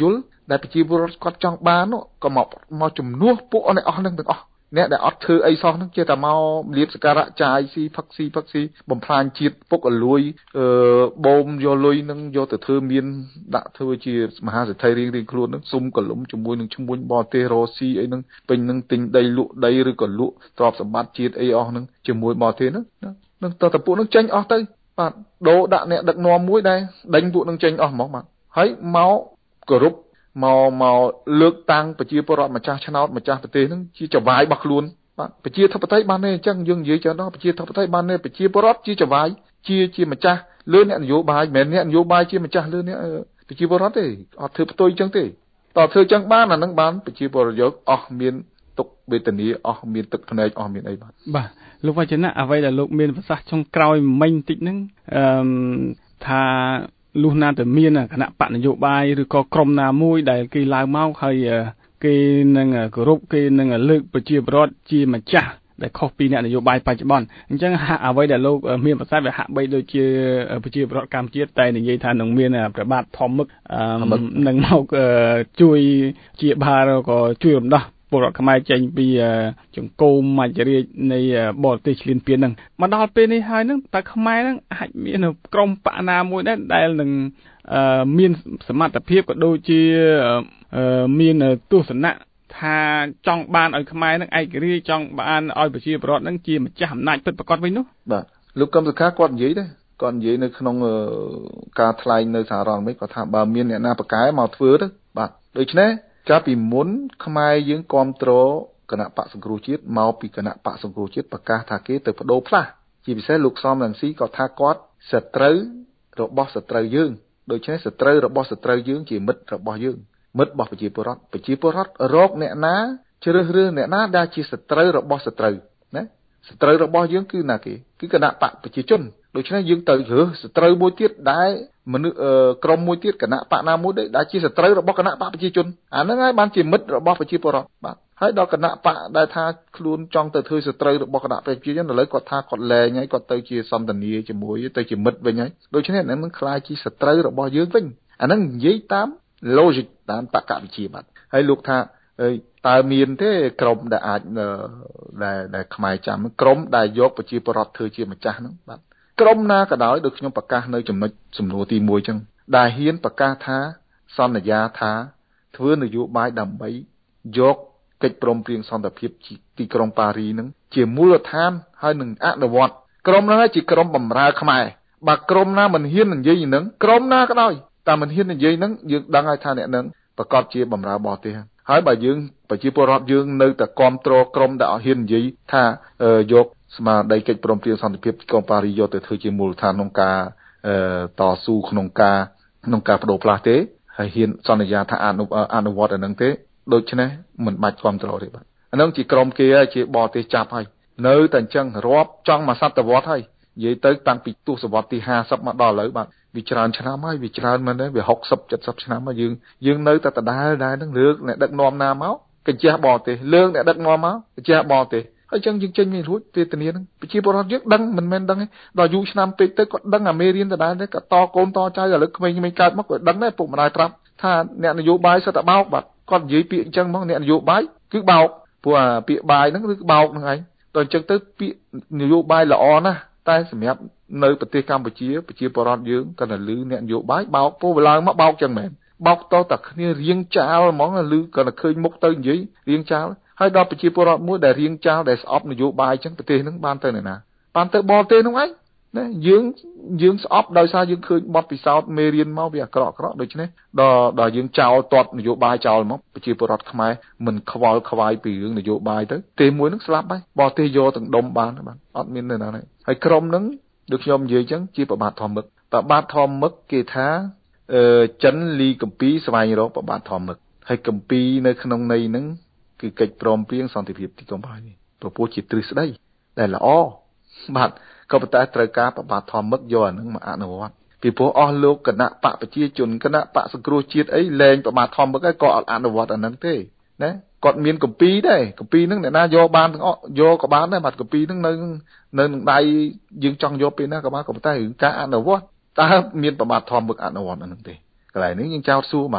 ដែលប្រជាពលរដ្ឋគាត់ចង់បានក៏មកមកជំនួសពួកអស់អ្នកអស់ហ្នឹងទាំងអស់អ្នកដែលអត់ធ្វើអីសោះហ្នឹងចេះតែមកលៀបសការៈចាយស៊ីផឹកស៊ីផឹកស៊ីបំផ្លាញជាតិពុកអលួយអឺបូមយកលុយហ្នឹងយកទៅធ្វើមានដាក់ធ្វើជាមហាសេដ្ឋីរៀងរៀងខ្លួនហ្នឹងសុំកលុំជាមួយនឹងឈ្មួញបរទេសរ៉ូស៊ីអីហ្នឹងពេញហ្នឹងទិញដីលក់ដីឬក៏លក់ទ្រព្យសម្បត្តិជាតិអីអស់ហ្នឹងជាមួយបរទេសហ្នឹងនឹងតើតពួកហ្នឹងចេញអស់ទៅបាទដូរដាក់អ្នកដឹកនាំមួយដែរដេញពួកហ្នឹងចេញអស់ហ្មងបាទហើយមកគោរពមកមកលើកតាំងប្រជាពលរដ្ឋម្ចាស់ឆ្នោតម្ចាស់ប្រទេសហ្នឹងជាចវាយរបស់ខ្លួនបាទប្រជាធិបតេយ្យបានទេអញ្ចឹងយើងនិយាយចឹងដល់ប្រជាធិបតេយ្យបានទេប្រជាពលរដ្ឋជាចវាយជាជាម្ចាស់លើអ្នកនយោបាយមិនមែនអ្នកនយោបាយជាម្ចាស់លើអ្នកប្រជាពលរដ្ឋទេអត់ធ្វើផ្ទុយចឹងទេតើធ្វើចឹងបានអាហ្នឹងបានប្រជាពលរដ្ឋយកអស់មានទុកវេទនាអស់មានទឹកភ្នែកអស់មានអីបាទបាទលោកវចនៈអ្វីដែលលោកមានប្រសាសន៍ចុងក្រោយមិញតិចហ្នឹងអឺថាលុះណាតែមានគណៈបកនយោបាយឬក៏ក្រុមណាមួយដែលគេឡើងមកហើយគេនឹងគោរពគេនឹងលើកប្រជាពលរដ្ឋជាម្ចាស់ដែលខុសពីអ្នកនយោបាយបច្ចុប្បន្នអញ្ចឹងហាក់អ្វីដែលលោកមានប្រសាសន៍វាហាក់បីដូចជាប្រជាពលរដ្ឋកម្ពុជាតែនិយាយថានឹងមានប្របាទធម្មឹកនឹងមកជួយជាបាលក៏ជួយរំដោះពលរដ្ឋខ្មែរចេញពីចង្កូមមច្ចរាជនៃបរទេសឈ្លានពានហ្នឹងមកដល់ពេលនេះហើយហ្នឹងតើខ្មែរហ្នឹងអាចមានក្រុមបកណាមួយដែរដែលនឹងមានសមត្ថភាពក៏ដូចជាមានទស្សនៈថាចង់បានឲ្យខ្មែរហ្នឹងឯករាជ្យចង់បានឲ្យប្រជាពលរដ្ឋហ្នឹងជាម្ចាស់អំណាចពិតប្រាកដវិញនោះបាទលោកកឹមសុខាគាត់និយាយដែរគាត់និយាយនៅក្នុងការថ្លែងនៅសាររដ្ឋអាមេរិកគាត់ថាបើមានអ្នកណាប្រកែមកធ្វើទៅបាទដូច្នេះកាលពីមុនខ្មែរយើងគ្រប់គ្រងគណៈបកសង្គ្រោះជាតិមកពីគណៈបកសង្គ្រោះជាតិប្រកាសថាគេទៅបដូរផ្លាស់ជាពិសេសលោកសំរងស៊ីក៏ថាគាត់សត្រូវរបស់សត្រូវយើងដូច្នេះសត្រូវរបស់សត្រូវយើងជាមិត្តរបស់យើងមិត្តរបស់ប្រជាពលរដ្ឋប្រជាពលរដ្ឋរកអ្នកណាជ្រើសរើសអ្នកណាដែលជាសត្រូវរបស់សត្រូវណាសត្រូវរបស់យើងគឺណាគេគឺគណៈបកប្រជាជនដូច្នេះយើងទៅរើសសត្រូវមួយទៀតដែលមនុស្សក្រុមមួយទៀតគណៈបកណាមួយដែលជាសត្រូវរបស់គណៈបកប្រជាជនអាហ្នឹងហើយបានជាមិត្តរបស់ប្រជាពលរដ្ឋបាទហើយដល់គណៈបកដែលថាខ្លួនចង់ទៅធ្វើសត្រូវរបស់គណៈប្រជាជនឥឡូវគាត់ថាគាត់លែងហើយគាត់ទៅជាសន្តានាជាមួយទៅជាមិត្តវិញហើយដូច្នេះអាហ្នឹងនឹងក្លាយជាសត្រូវរបស់យើងវិញអាហ្នឹងនិយាយតាម logic តាមតក្កវិជ្ជាបាទហើយលោកថាតើមានទេក្រុមដែលអាចដែលដែលខ្មែរចាំក្រុមដែលយកប្រជាពលរដ្ឋធ្វើជាម្ចាស់ហ្នឹងបាទក្រុមណាក៏ដោយដូចខ្ញុំប្រកាសនៅចំណុចសំណួរទីមួយចឹងដែលហ៊ានប្រកាសថាសន្យាថាធ្វើនយោបាយដើម្បីយកកិច្ចព្រមព្រៀងសន្តិភាពទីក្រុងប៉ារីហ្នឹងជាមូលដ្ឋានហើយនឹងអនុវត្តក្រុមហ្នឹងជាក្រុមបម្រើខ្មែរបើក្រុមណាមិនហ៊ាននិយាយហ្នឹងក្រុមណាក៏ដោយតែមិនហ៊ាននិយាយហ្នឹងយើងដឹងហើយថាអ្នកហ្នឹងប្រកាសជាបម្រើបរទេសហើយបើយើងប្រជាពលរដ្ឋយើងនៅតែគ្រប់គ្រងក្រុមដែលអត់ហ៊ាននិយាយថាយកស្មារតីកិច្ចព្រមព្រៀងសន្តិភាពទីក្រុងប៉ារីយកទៅធ្វើជាមូលដ្ឋានក្នុងការតស៊ូក្នុងការក្នុងការបដូរផ្លាស់ទេហើយហ៊ានសន្យាថាអនុអនុវត្តអានឹងទេដូច្នេះមិនបាច់គ្រប់គ្រងទេបាទអានឹងជាក្រុមគេហើយជាបរទេសចាប់ហើយនៅតែអញ្ចឹងរាប់ចង់មួយសតវត្សហើយនិយាយទៅតាំងពីទសវត្សទីห้าสิบមកដល់ឥឡូវបាទវាច្រើនឆ្នាំហើយវាច្រើនមែនទេវាหกสิบ เจ็ดสิบឆ្នាំហើយយើងយើងនៅតែដដែលដែរនឹងលើកអ្នកដឹកនាំណាមកកញ្ជះបរទេសលើកអ្នកដឹកនាំមកកញ្ជះបរទេសហើយចឹងយើងចេញមានរួចទេធានាហ្នឹងប្រជាពលរដ្ឋយើងដឹងមិនមែនដឹងទេដល់យូរឆ្នាំពេកទៅគាត់ដឹងអាមេរៀនដដែលទេគាត់តកូនតចៅឥឡូវក្មេងៗកើតមកគាត់ដឹងដែរពុកម្ដាយប្រាប់ថាអ្នកនយោបាយសិតតែបោកបាទគាត់និយាយពាក្យអញ្ចឹងមកអ្នកនយោបាយគឺបោកព្រោះអាពាក្យបាយហ្នឹងគឺបោកហ្នឹងឯងដល់អញ្ចឹងទៅពាក្យនយោបាយល្អណាស់តែសម្រាប់នៅប្រទេសកម្ពុជាប្រជាពលរដ្ឋយើងគាត់តែលឺអ្នកនយោបាយបោកពោលឡើងមកបោកចឹងមែនបោកតតែគ្នារៀងចាលហ្មងលឺគាត់តែឃើញមុខទៅនិយាយរៀងចាលហើយដល់ប្រជាពលរដ្ឋមួយដែលរៀងចាលដែលស្អប់នយោបាយចឹងប្រទេសហ្នឹងបានទៅណាបានទៅបរទេសហ្នឹងឯងណាយើងយើងស្អប់ដោយសារយើងឃើញបទពិសោធន៍មេរៀនមកវាអាក្រក់អាក្រក់ដូច្នេះដល់ដល់យើងចោលទាត់នយោបាយចោលមកប្រជាពលរដ្ឋខ្មែរមិនខ្វល់ខ្វាយពីរឿងនយោបាយទៅទេមួយហ្នឹងស្លាប់ហើយបរទេសយកទាំងដុំបានបាទអត់មាននៅណាទេហើយក្រុមហ្នឹងដូចខ្ញុំនិយាយចឹងជាប្របាទធម្មឹកប្របាទធម្មឹកគេថាអឺចិនលីកំពីស្វែងរកប្របាទធម្មឹកហើយកំពីនៅក្នុងន័យហ្នឹងគឺកិច្ចព្រមព្រៀងសន្តិភាពទីក្រុងប៉ារីប្រពោះជាទ្រឹស្ដីដែលល្អបាទក៏ប៉ុន្តែត្រូវការប្របាទធម្មឹកយកអានឹងមកអនុវត្តពីព្រោះអស់លោកគណៈបកប្រជាជនគណៈបកសង្គ្រោះជាតិអីលែងប្របាទធម្មឹកហើយក៏អត់អនុវត្តអានឹងទេណាគាត់មានកំពីដែរកំពីហ្នឹងអ្នកណាយកបានទាំងអស់យកក៏បានដែរបាទកំពីហ្នឹងនៅនៅនឹងដៃយើងចង់យកពេលណាក៏បានក៏ប៉ុន្តែរឿងការអនុវត្តតើមានប្របាទធម្មឹកអនុវត្តអានឹងទេកន្លែងនេះយើងចោទសួរបាទ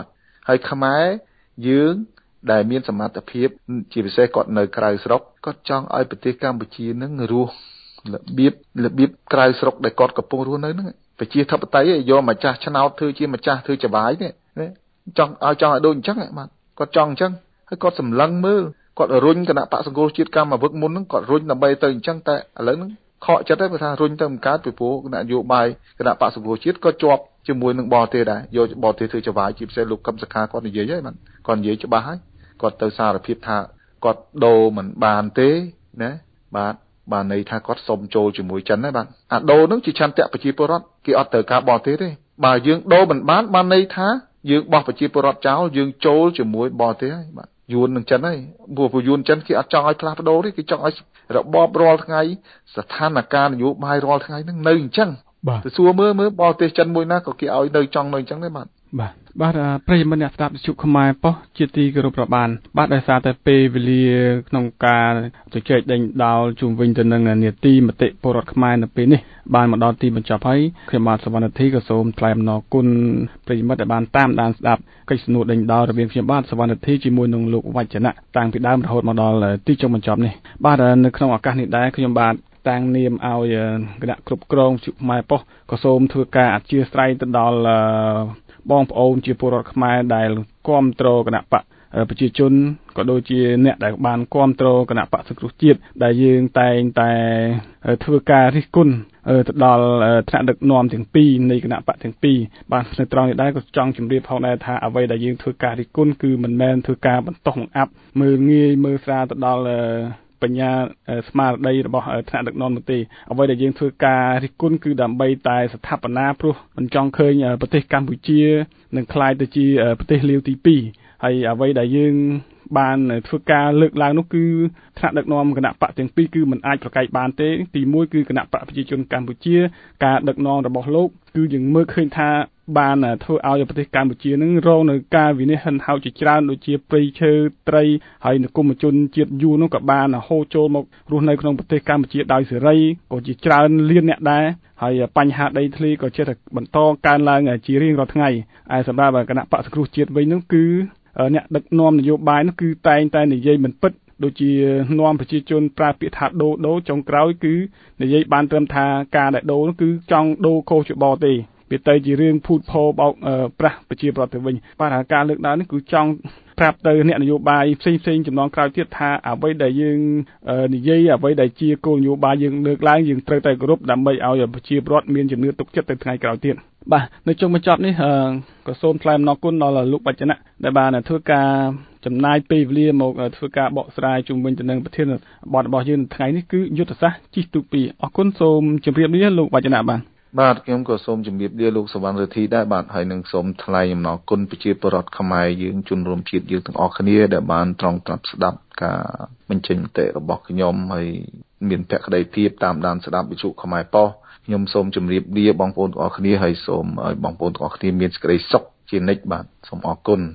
ហើយខ្មែរយើងដែលមានសមត្ថភាពជាពិសេសគាត់នៅក្រៅស្រុកគាត់ចង់ឲ្យប្រទេសកម្ពុជានឹងរស់របៀបរបៀបក្រៅស្រុកដែលគាត់កំពុងរស់នៅហ្នឹងប្រជាធិបតេយ្យយកម្ចាស់ឆ្នោតធ្វើជាម្ចាស់ធ្វើចវាយនេះចង់ឲ្យចង់ឲ្យដូចអញ្ចឹងបាទគាត់ចង់អញ្ចឹងហើយគាត់សម្លឹងមើលគាត់រុញគណៈបក្សសង្គ្រោះជាតិកម្មាវឹកមុនហ្នឹងគាត់រុញដើម្បីទៅអញ្ចឹងតែឥឡូវហ្នឹងខកចិត្តហើយបើថារុញទៅមិនកើតពីព្រោះគណៈនយោបាយគណៈបក្សសង្គ្រោះជាតិក៏ជាប់ជាមួយនឹងបរទេសដែរយកបរទេសធ្វើចវាយជាពិសេសលោកកឹមសុខាគាត់និយាយហើយបាទគាត់និយាយច្បាស់ហើយគាត់ទៅសារភាពថាគាត់ដូរមិនបានទេណាបាទបានន័យថាគាត់សុំចូលជាមួយចិនហើយបាទអាដូរហ្នឹងជាឆន្ទៈប្រជាពលរដ្ឋគេអត់ត្រូវការបរទេសទេបើយើងដូរមិនបានបានន័យថាយើងបោះប្រជាពលរដ្ឋចោលយើងចូលជាមួយបរទេសហើយបាទយួននឹងចិនហើយព្រោះយួនចិនគេអត់ចង់ឲ្យផ្លាស់ប្ដូរទេគេចង់ឲ្យរបបរាល់ថ្ងៃស្ថានភាពនយោបាយរាល់ថ្ងៃហ្នឹងនៅអញ្ចឹងទៅសួរមើលមើលបរទេសចិនមួយណាក៏គេឲ្យនៅចង់នៅអញ្ចឹងដែរបាទបាទបាទប្រិយមិត្តអ្នកស្ដាប់វិទ្យុខ្មែរប៉ុស្តិ៍ជាទីគោរពរាប់អានបាទដោយសារតែពេលវេលាក្នុងការជជែកដេញដោលជុំវិញទៅនឹងនីតិមតិពលរដ្ឋខ្មែរនៅពេលនេះបានមកដល់ទីបញ្ចប់ហើយខ្ញុំបាទសវណ្ណធីក៏សូមថ្លែងអំណរគុណប្រិយមិត្តដែលបានតាមដានស្ដាប់កិច្ចសំណួរដេញដោលរវាងខ្ញុំបាទសវណ្ណធីជាមួយនឹងលោកវចនៈតាំងពីដើមរហូតមកដល់ទីចុងបញ្ចប់នេះបាទនៅក្នុងឱកាសនេះដែរខ្ញុំបាទតាំងនាមឲ្យគណៈគ្រប់គ្រងវិទ្យុខ្មែរប៉ុស្តិ៍ក៏សូមធ្វើការអធិស្ឋានទៅដល់បងប្អូនជាពលរដ្ឋខ្មែរដែលគាំទ្រគណៈបកប្រជាជនក៏ដូចជាអ្នកដែលបានគាំទ្រគណៈបកសង្គ្រោះជាតិដែលយើងតែងតែធ្វើការរិះគន់ទៅដល់ថ្នាក់ដឹកនាំទាំងពីរនៃគណៈបកទាំងពីរបាទនៅត្រង់នេះដែរក៏ចង់ជម្រាបផងដែរថាអ្វីដែលយើងធ្វើការរិះគន់គឺមិនមែនធ្វើការបន្តបង្អាប់មើលងាយមើលស្រាលទៅដល់បញ្ញាស្មារតីរបស់ថ្នាក់ដឹកនាំនោះទេអ្វីដែលយើងធ្វើការរិះគន់គឺដើម្បីតែស្ថាបនាព្រោះមិនចង់ឃើញប្រទេសកម្ពុជានឹងក្លាយទៅជាប្រទេសលាវទីពីរហើយអ្វីដែលយើងបានធ្វើការលើកឡើងនោះគឺថ្នាក់ដឹកនាំគណៈបកទាំងពីរគឺមិនអាចប្រកែកបានទេទីមួយគឺគណៈបកប្រជាជនកម្ពុជាការដឹកនាំរបស់លោកគឺយើងមើលឃើញថាបានធ្វើឲ្យប្រទេសកម្ពុជានឹងរងនៅការវិនិច្ឆ័យហិនហោចជាច្រើនដូចជាព្រៃឈើត្រីហើយនគរជនជាតិយួននោះក៏បានហូរចូលមករស់នៅក្នុងប្រទេសកម្ពុជាដោយសេរីក៏ជាច្រើនលានអ្នកដែរហើយបញ្ហាដីធ្លីក៏ជាបន្តកើនឡើងជារៀងរាល់ថ្ងៃហើយសម្រាប់គណៈបកសង្គ្រោះជាតិវិញនោះគឺអ្នកដឹកនាំនយោបាយនោះគឺតែងតែនិយាយមិនពិតដូចជានាំប្រជាជនប្រើពាក្យថាដូរដូរចុងក្រោយគឺនិយាយបានត្រឹមថាការដែលដូរនោះគឺចង់ដូរខុសច្បល់ទេវាទៅជារឿងភូតភរបោកប្រាស់ប្រជាប្រដ្ឋទៅវិញបាទការលើកឡើងនេះគឺចង់ប្រាប់ទៅអ្នកនយោបាយផ្សេងផ្សេងចំណងក្រោយទៀតថាអ្វីដែលយើងនិយាយអ្វីដែលជាគោលនយោបាយយើងលើកឡើងយើងត្រូវតែគោរពដើម្បីឲ្យប្រជាប្រដ្ឋមានជំនឿទុកចិត្តទៅថ្ងៃក្រោយទៀតបាទនៅចុងបញ្ចប់នេះក៏សូមថ្លែងអំណរគុណដល់លោកវចនៈដែលបានធ្វើការចំណាយពេលវេលាមកធ្វើការបកស្រាយជុំវិញទៅនឹងប្រធានបទរបស់យើងថ្ងៃនេះគឺយុទ្ធសាស្ត្រជីកទូកពីរអរគុណសូមជម្រាបលាលោកវចនៈបាទបាទខ្ញុំក៏សូមជម្រាបលាលោកសវណ្ណរិទ្ធីដែរបាទហើយនឹងសូមថ្លែងអំណរគុណប្រជាពលរដ្ឋខ្មែរយើងជនរួមជាតិយើងទាំងអស់គ្នាដែលបានត្រង់ត្រាប់ស្ដាប់ការបញ្ចេញមតិរបស់ខ្ញុំហើយមានភក្ដីភាពតាមដានស្ដាប់វិទ្យុខ្មែរប៉ុស្តិ៍ខ្ញុំសូមជម្រាបលាបងប្អូនទាំងអស់គ្នាហើយសូមឲ្យបងប្អូនទាំងអស់គ្នាមានសេចក្ដីសុខជានិច្ចបាទសូមអរគុណ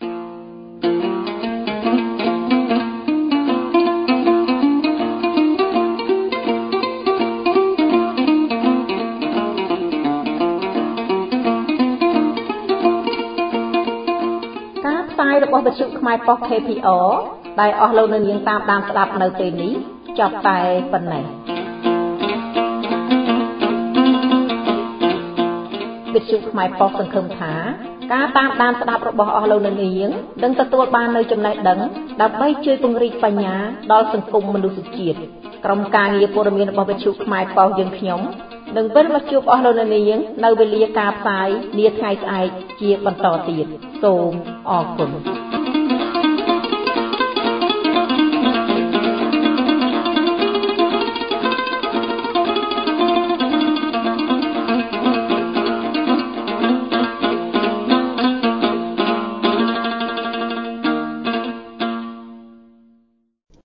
របស់វិទ្យុខ្មែរប៉ុស្តិ៍ ខេ ភី អារ ដែលអស់លោកនៅនាងតាមដានស្ដាប់នៅពេលនេះចប់តែប៉ុណ្ណេះវិទ្យុខ្មែរប៉ុស្តិ៍សង្ឃឹមថាការតាមដានស្ដាប់របស់អស់លោកនៅនាងនឹងទទួលបាននូវចំណេះដឹងដើម្បីជួយពង្រីកបញ្ញាដល់សង្គមមនុស្សជាតិក្រុមការងារព័ត៌មានរបស់វិទ្យុខ្មែរប៉ុស្តិ៍យើងខ្ញុំនឹងវិលមកជួបអស់លោកនៅនាងនៅវេលាការផ្សាយនាថ្ងៃស្អែកជាបន្តទៀតសូមអរគុណ